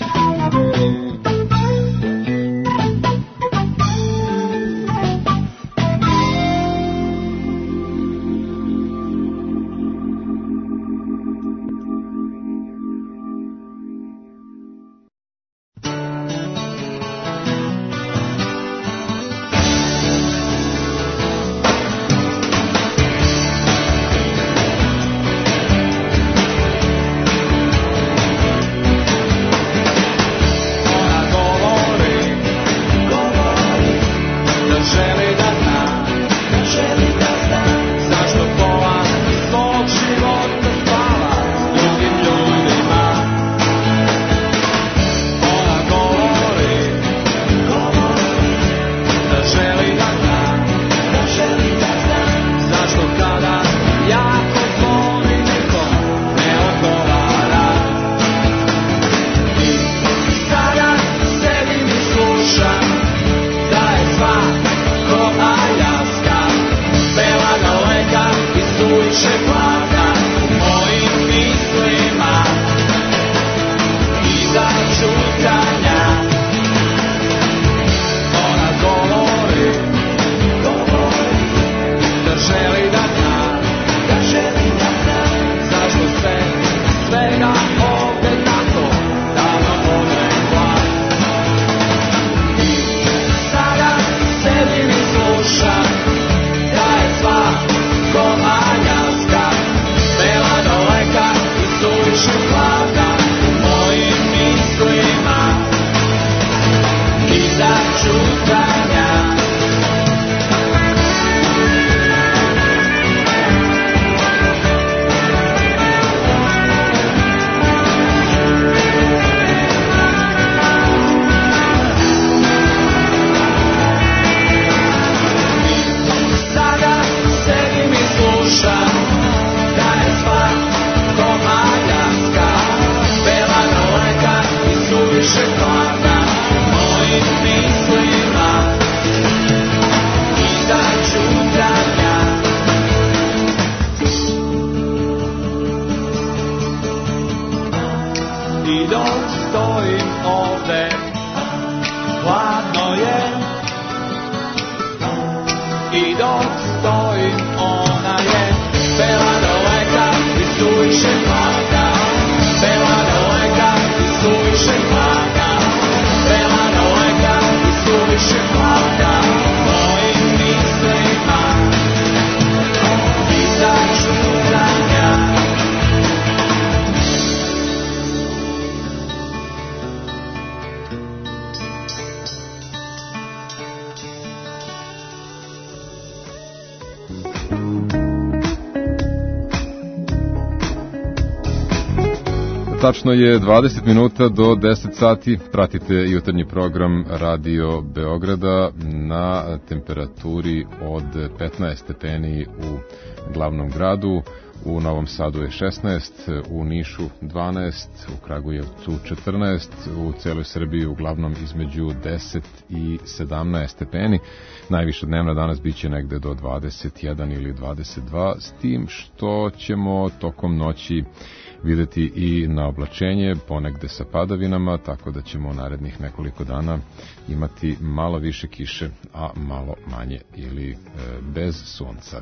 Tačno je 20 minuta do 10 sati. Pratite jutarnji program Radio Beograda na temperaturi od 15 stepeni u glavnom gradu. U Novom Sadu je 16, u Nišu 12, u Kragujevcu 14, u celoj Srbiji uglavnom između 10 i 17 stepeni. Najviša dnevna danas biće negde do 21 ili 22, s tim što ćemo tokom noći videti i na oblačenje, ponegde sa padavinama, tako da ćemo u narednih nekoliko dana imati malo više kiše, a malo manje ili bez sunca.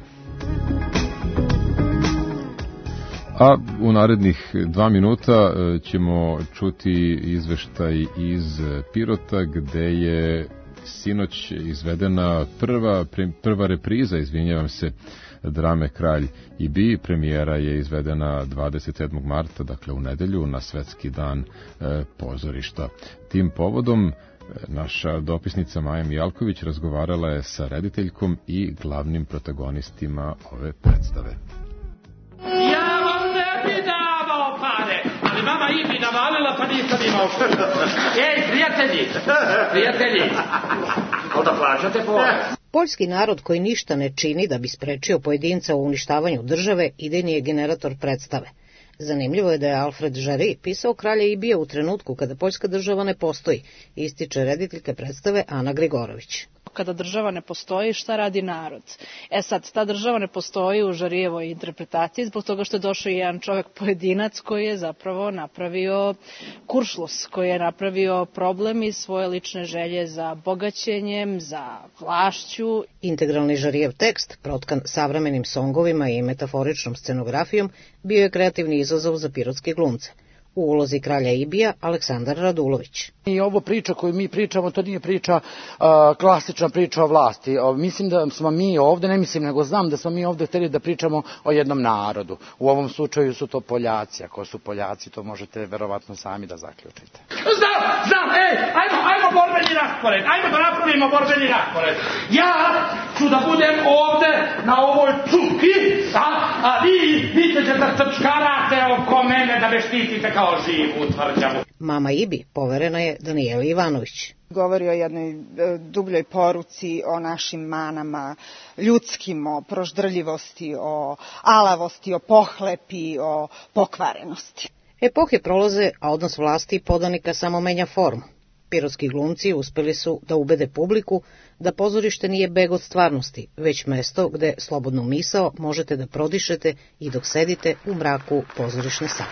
A u narednih 2 minuta ćemo čuti izveštaj iz Pirota, gde je sinoć izvedena prva repriza, drame Kralj i Bi. Premijera je izvedena 27. marta, dakle u nedelju, na Svetski dan pozorišta. Tim povodom naša dopisnica Maja Mijalković razgovarala je sa rediteljkom i glavnim protagonistima ove predstave. Ja vam ne bi davao pare, ali mama i bi navalila, pa nisam imao. Ej, prijatelji, onda plaćate porez. Poljski narod koji ništa ne čini da bi sprečio pojedinca u uništavanju države idejni je generator predstave. Zanimljivo je da je Alfred Jarry pisao Kralja Ibija u trenutku kada Poljska država ne postoji, ističe rediteljka predstave Ana Grigorović. Kada država ne postoji, šta radi narod? Sad, ta država ne postoji u Žarijevoj interpretaciji zbog toga što je došao jedan čovjek pojedinac koji je zapravo napravio kuršlus, koji je napravio problem iz svoje lične želje za bogaćenjem, za vlašću. Integralni Žarijev tekst, protkan savremenim songovima i metaforičnom scenografijom, bio je kreativni izazov za pirotske glumce. U ulozi Kralja Ibija Aleksandar Radulović. I ovo priča koju mi pričamo, to nije priča, klasična priča o vlasti. Mislim da smo mi ovde, ne mislim, nego znam da smo mi ovde hteli da pričamo o jednom narodu. U ovom slučaju su to Poljaci. Ako su Poljaci, to možete verovatno sami da zaključite. Znam, ajmo borbeni raspored, ajmo da napravimo borbeni raspored. Ja ću da budem ovde na ovoj čuki, a vi ćete da trčkarate oko mene da me štitite kao živu tvrđavu. Mama Ibi poverena je Danijeli Ivanović. Govori o jednoj dubljoj poruci, o našim manama ljudskim, o proždrljivosti, o alavosti, o pohlepi, o pokvarenosti. Epohe prolaze, a odnos vlasti i podanika samo menja formu. Pirotski glumci uspeli su da ubede publiku da pozorište nije beg od stvarnosti, već mesto gde slobodnu misao možete da prodišete i dok sedite u mraku pozorišne sale.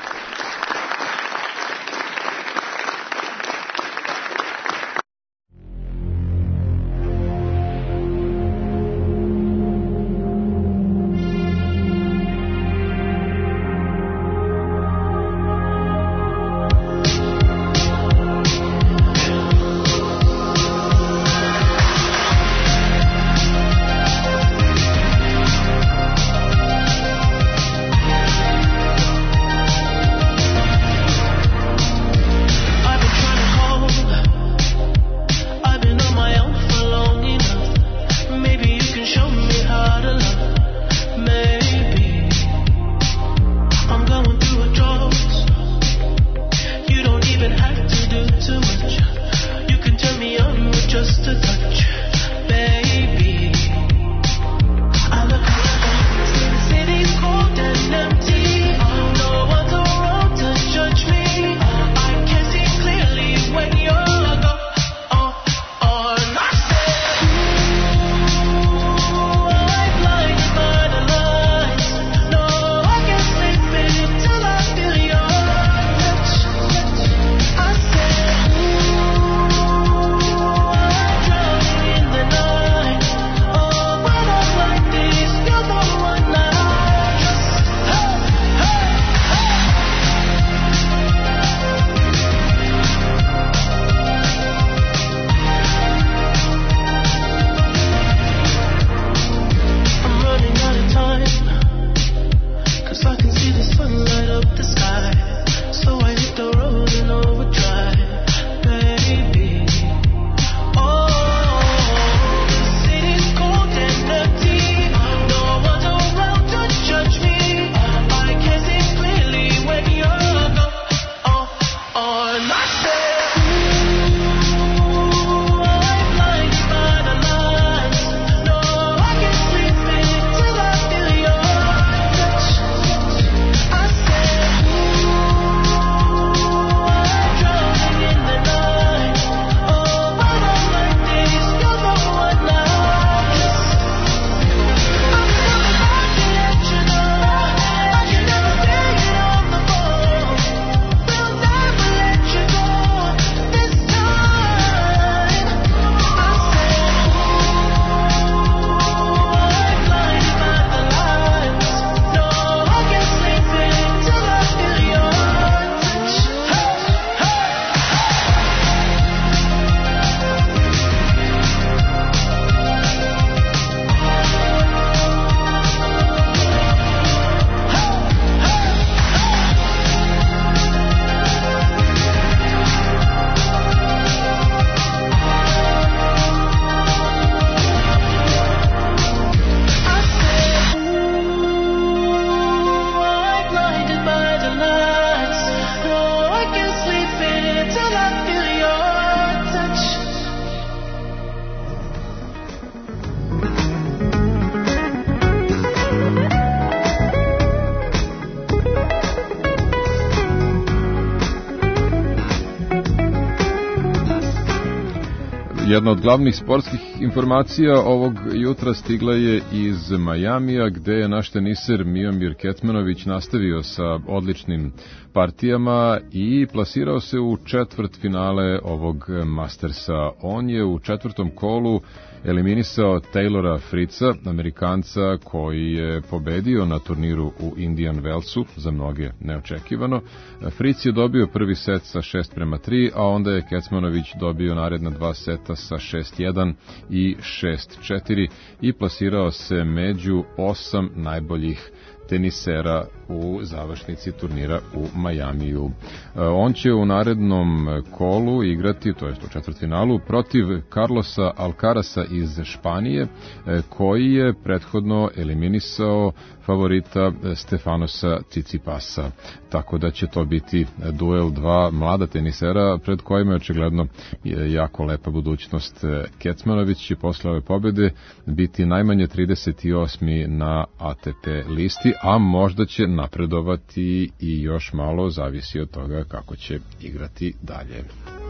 Jedna od glavnih sportskih informacija ovog jutra stigla je iz Majamija, gde je naš teniser Miomir Kecmanović nastavio sa odličnim partijama i plasirao se u četvrtfinale ovog Mastersa. On je u četvrtom kolu eliminisao Taylora Fritza, Amerikanca koji je pobedio na turniru u Indian Wellsu, za mnoge neočekivano. Fritz je dobio prvi set sa 6:3, a onda je Kecmanović dobio naredna dva seta sa 6:1 i 6:4 i plasirao se među 8 najboljih tenisera u završnici turnira u Majamiju. On će u narednom kolu igrati, to jest u četvrtfinalu, protiv Carlosa Alcarasa iz Španije, koji je prethodno eliminisao favorita Stefanosa Tsitsipasa. Tako da će to biti duel dva mlada tenisera pred kojima je očigledno jako lepa budućnost. Kecmanović će posle ove pobede biti najmanje 38. na ATP listi, a možda će napredovati i još malo, zavisi od toga kako će igrati dalje.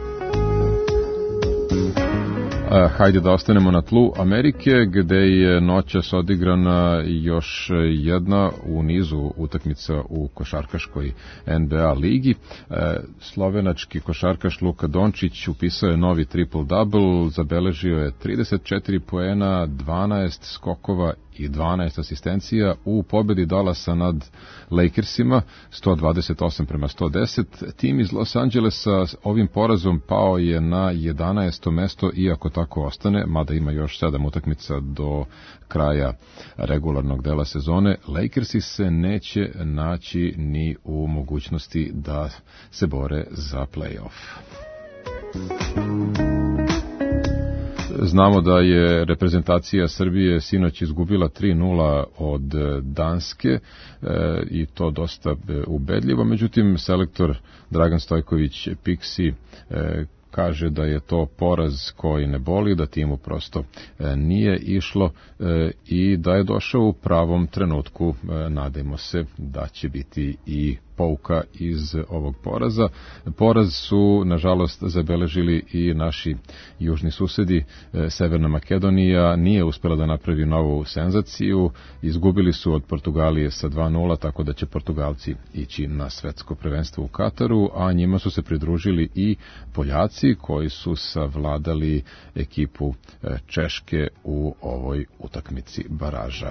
Hajde da ostanemo na tlu Amerike, gde je noćas odigrana još jedna u nizu utakmica u košarkaškoj NBA ligi. Slovenački košarkaš Luka Dončić upisao je novi triple-double, zabeležio je 34 poena, 12 skokova i 12 asistencija u pobedi Dallasa nad Lakersima 128-110. Tim iz Los Angelesa ovim porazom pao je na 11. mesto, iako tako ostane, mada ima još 7 utakmica do kraja regularnog dela sezone. Lakersi se neće naći ni u mogućnosti da se bore za play-off. Znamo da je reprezentacija Srbije sinoć izgubila 3:0 od Danske i to dosta ubedljivo, međutim selektor Dragan Stojković Piksi kaže da je to poraz koji ne boli, da timu prosto nije išlo i da je došao u pravom trenutku. Nadajmo se da će biti i pouka iz ovog poraza. Poraz su, nažalost, zabeležili i naši južni susedi. Severna Makedonija nije uspela da napravi novu senzaciju. Izgubili su od Portugalije sa 2:0, tako da će Portugalci ići na svetsko prvenstvo u Kataru, a njima su se pridružili i Poljaci koji su savladali ekipu Češke u ovoj utakmici baraža.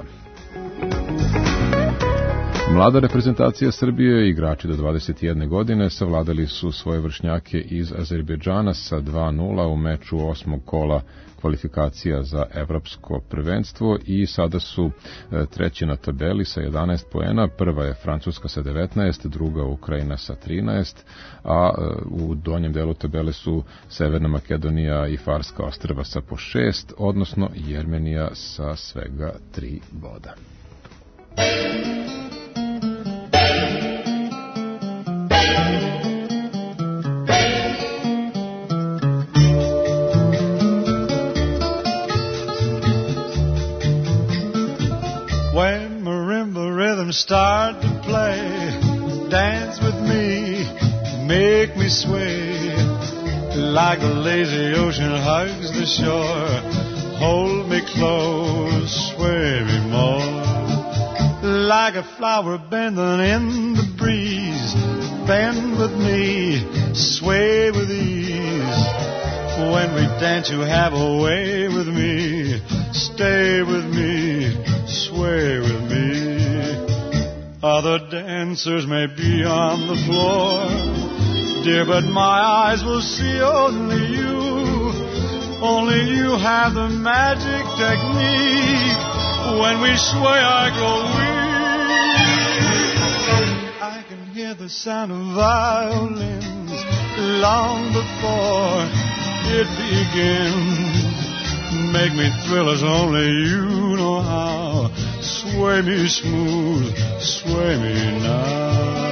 Mlada reprezentacija Srbije, igrači do 21 godine, savladali su svoje vršnjake iz Azerbejdžana sa 2:0 u meču 8. kola kvalifikacija za evropsko prvenstvo i sada su treći na tabeli sa 11 poena. Prva je Francuska sa 19, druga Ukrajina sa 13, a u donjem delu tabele su Severna Makedonija i Farska ostrva sa po 6, odnosno Jermenija sa svega 3 boda. Start to play, dance with me, make me sway, like a lazy ocean hugs the shore, hold me close, sway me more, like a flower bending in the breeze, bend with me, sway with ease, when we dance you have a way with me, stay with me, sway with me. Other dancers may be on the floor, dear, but my eyes will see only you. Only you have the magic technique. When we sway, I go weak. I can hear the sound of violins long before it begins. Make me thrill as only you know how. Sway me smooth, sway me now.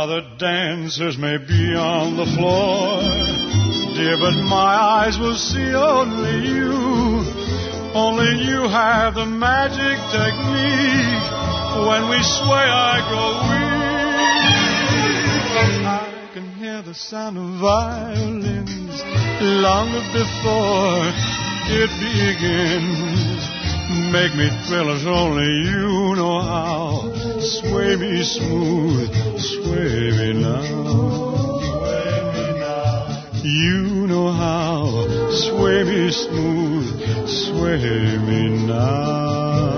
Other dancers may be on the floor, dear, but my eyes will see only you. Only you have the magic technique. When we sway, I grow weak. I can hear the sound of violins long before it begins. Make me thrill as only you know how. Sway me smooth, sway me now. Sway me now. You know how. Sway me smooth, sway me now.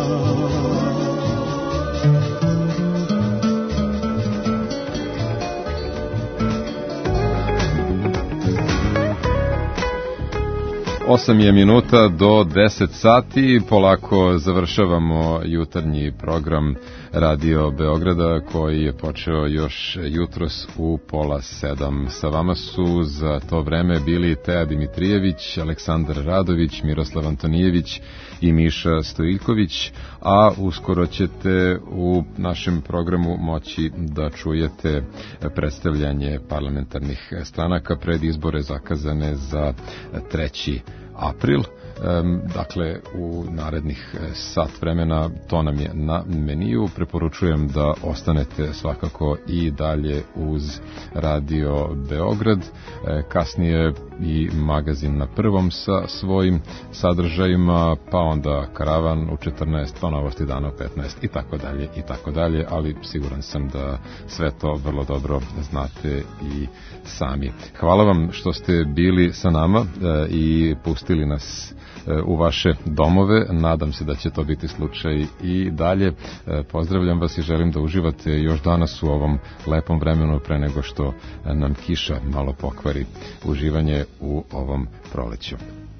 8 je minuta do 10 sati, polako završavamo jutarnji program Radio Beograda koji je počeo još jutros u 6:30. Sa vama su za to vreme bili Teja Dimitrijević, Aleksandar Radović, Miroslav Antonijević i Miša Stojiljković, a uskoro ćete u našem programu moći da čujete predstavljanje parlamentarnih stranaka pred izbore zakazane za 3. april. Dakle, u narednih sat vremena to nam je na meniju. Preporučujem da ostanete svakako i dalje uz Radio Beograd. Kasnije i magazin na prvom sa svojim sadržajima, pa onda Karavan u 14, pa Novosti dana u 15 i tako dalje, ali siguran sam da sve to vrlo dobro znate i sami. Hvala vam što ste bili sa nama i pustili nas u vaše domove. Nadam se da će to biti slučaj i dalje. Pozdravljam vas i želim da uživate još danas u ovom lepom vremenu pre nego što nam kiša malo pokvari uživanje u ovom proleću.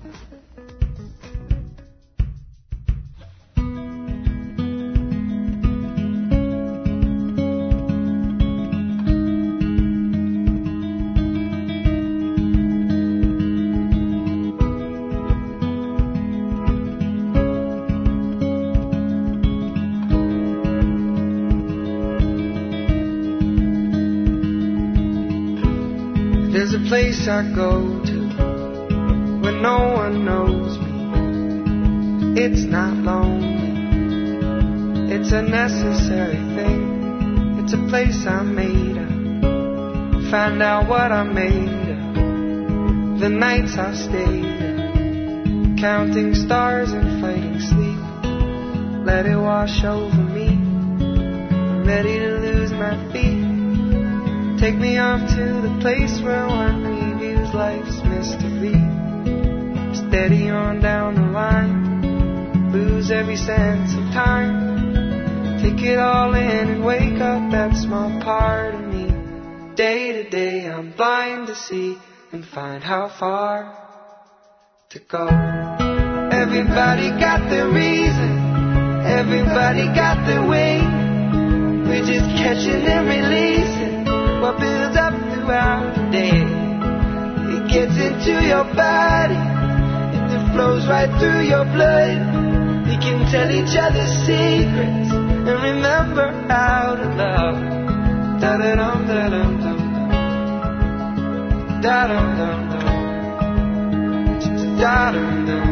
Place I go to when no one knows me. It's not lonely, it's a necessary thing. It's a place I'm made of. Find out what I'm made of. The nights I've stayed up, counting stars and fighting sleep. Let it wash over me. I'm ready to lose my feet. Take me off to the place where one reviews life's mystery. Steady on down the line, lose every sense of time. Take it all in and wake up that small part of me. Day to day I'm blind to see and find how far to go. Everybody got their reason, everybody got their way. We're just catching and releasing what builds up throughout the day. It gets into your body and it flows right through your blood. We can tell each other secrets and remember how to love. Da da dum da dum dum, da dum dum dum, da dum dum,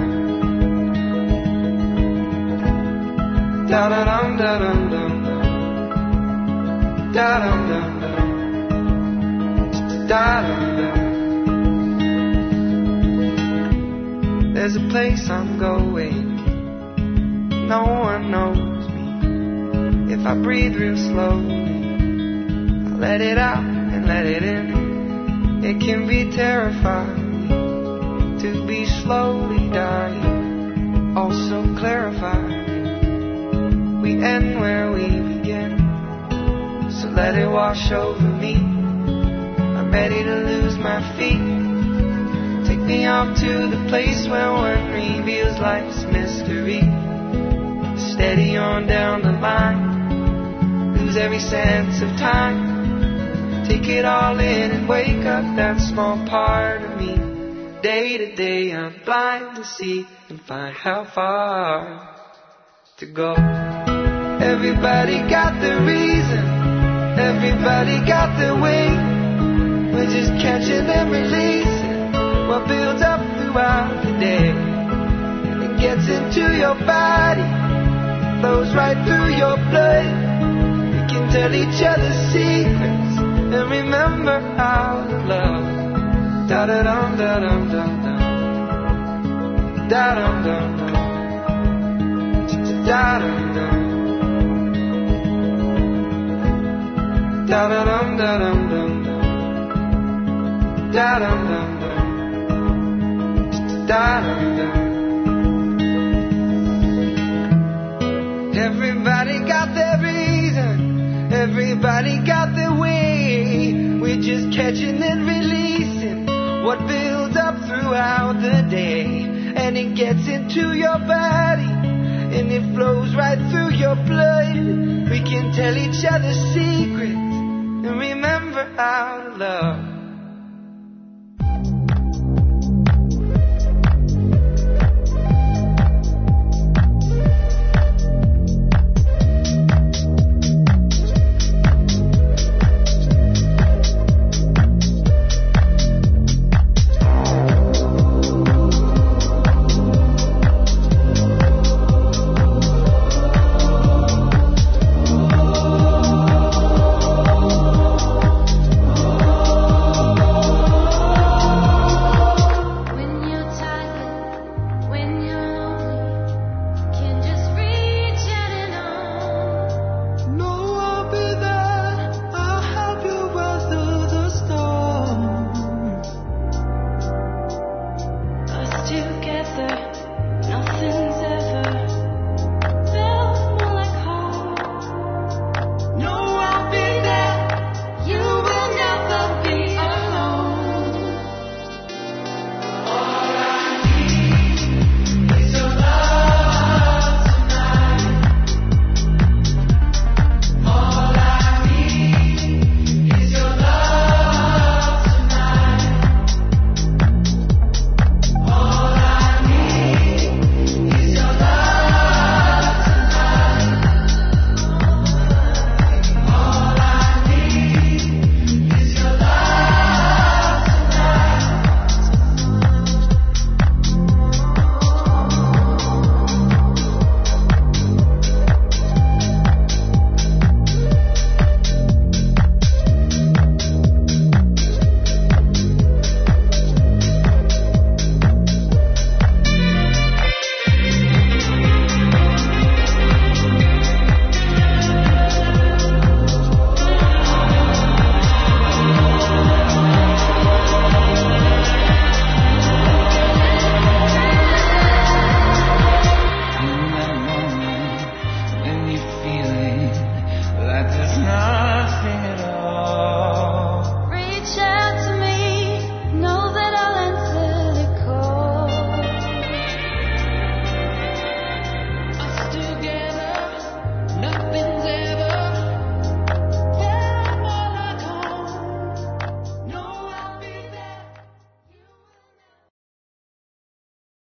da da dum da dum dum, da dum dum dum. There's a place I'm going, no one knows me. If I breathe real slowly, I let it out and let it in. It can be terrifying to be slowly dying, also clarifying. We end where we begin, so let it wash over me. Ready to lose my feet. Take me off to the place where one reveals life's mystery. Steady on down the line, lose every sense of time. Take it all in and wake up that small part of me. Day to day I'm blind to see and find how far to go. Everybody got their reason, Everybody got their way. We're just catching and releasing what builds up throughout the day. It gets into your body, flows right through your blood. We can tell each other secrets and remember how to love. Da da dum da dum dum dum. Da dum dum dum. Da dum dum. Da da dum da dum dum dum. Da dum dum dum. Da dum dum. Everybody got their reason. Everybody got their way. We're just catching and releasing what builds up throughout the day. And it gets into your body, and it flows right through your blood. We can tell each other secrets and remember how to love.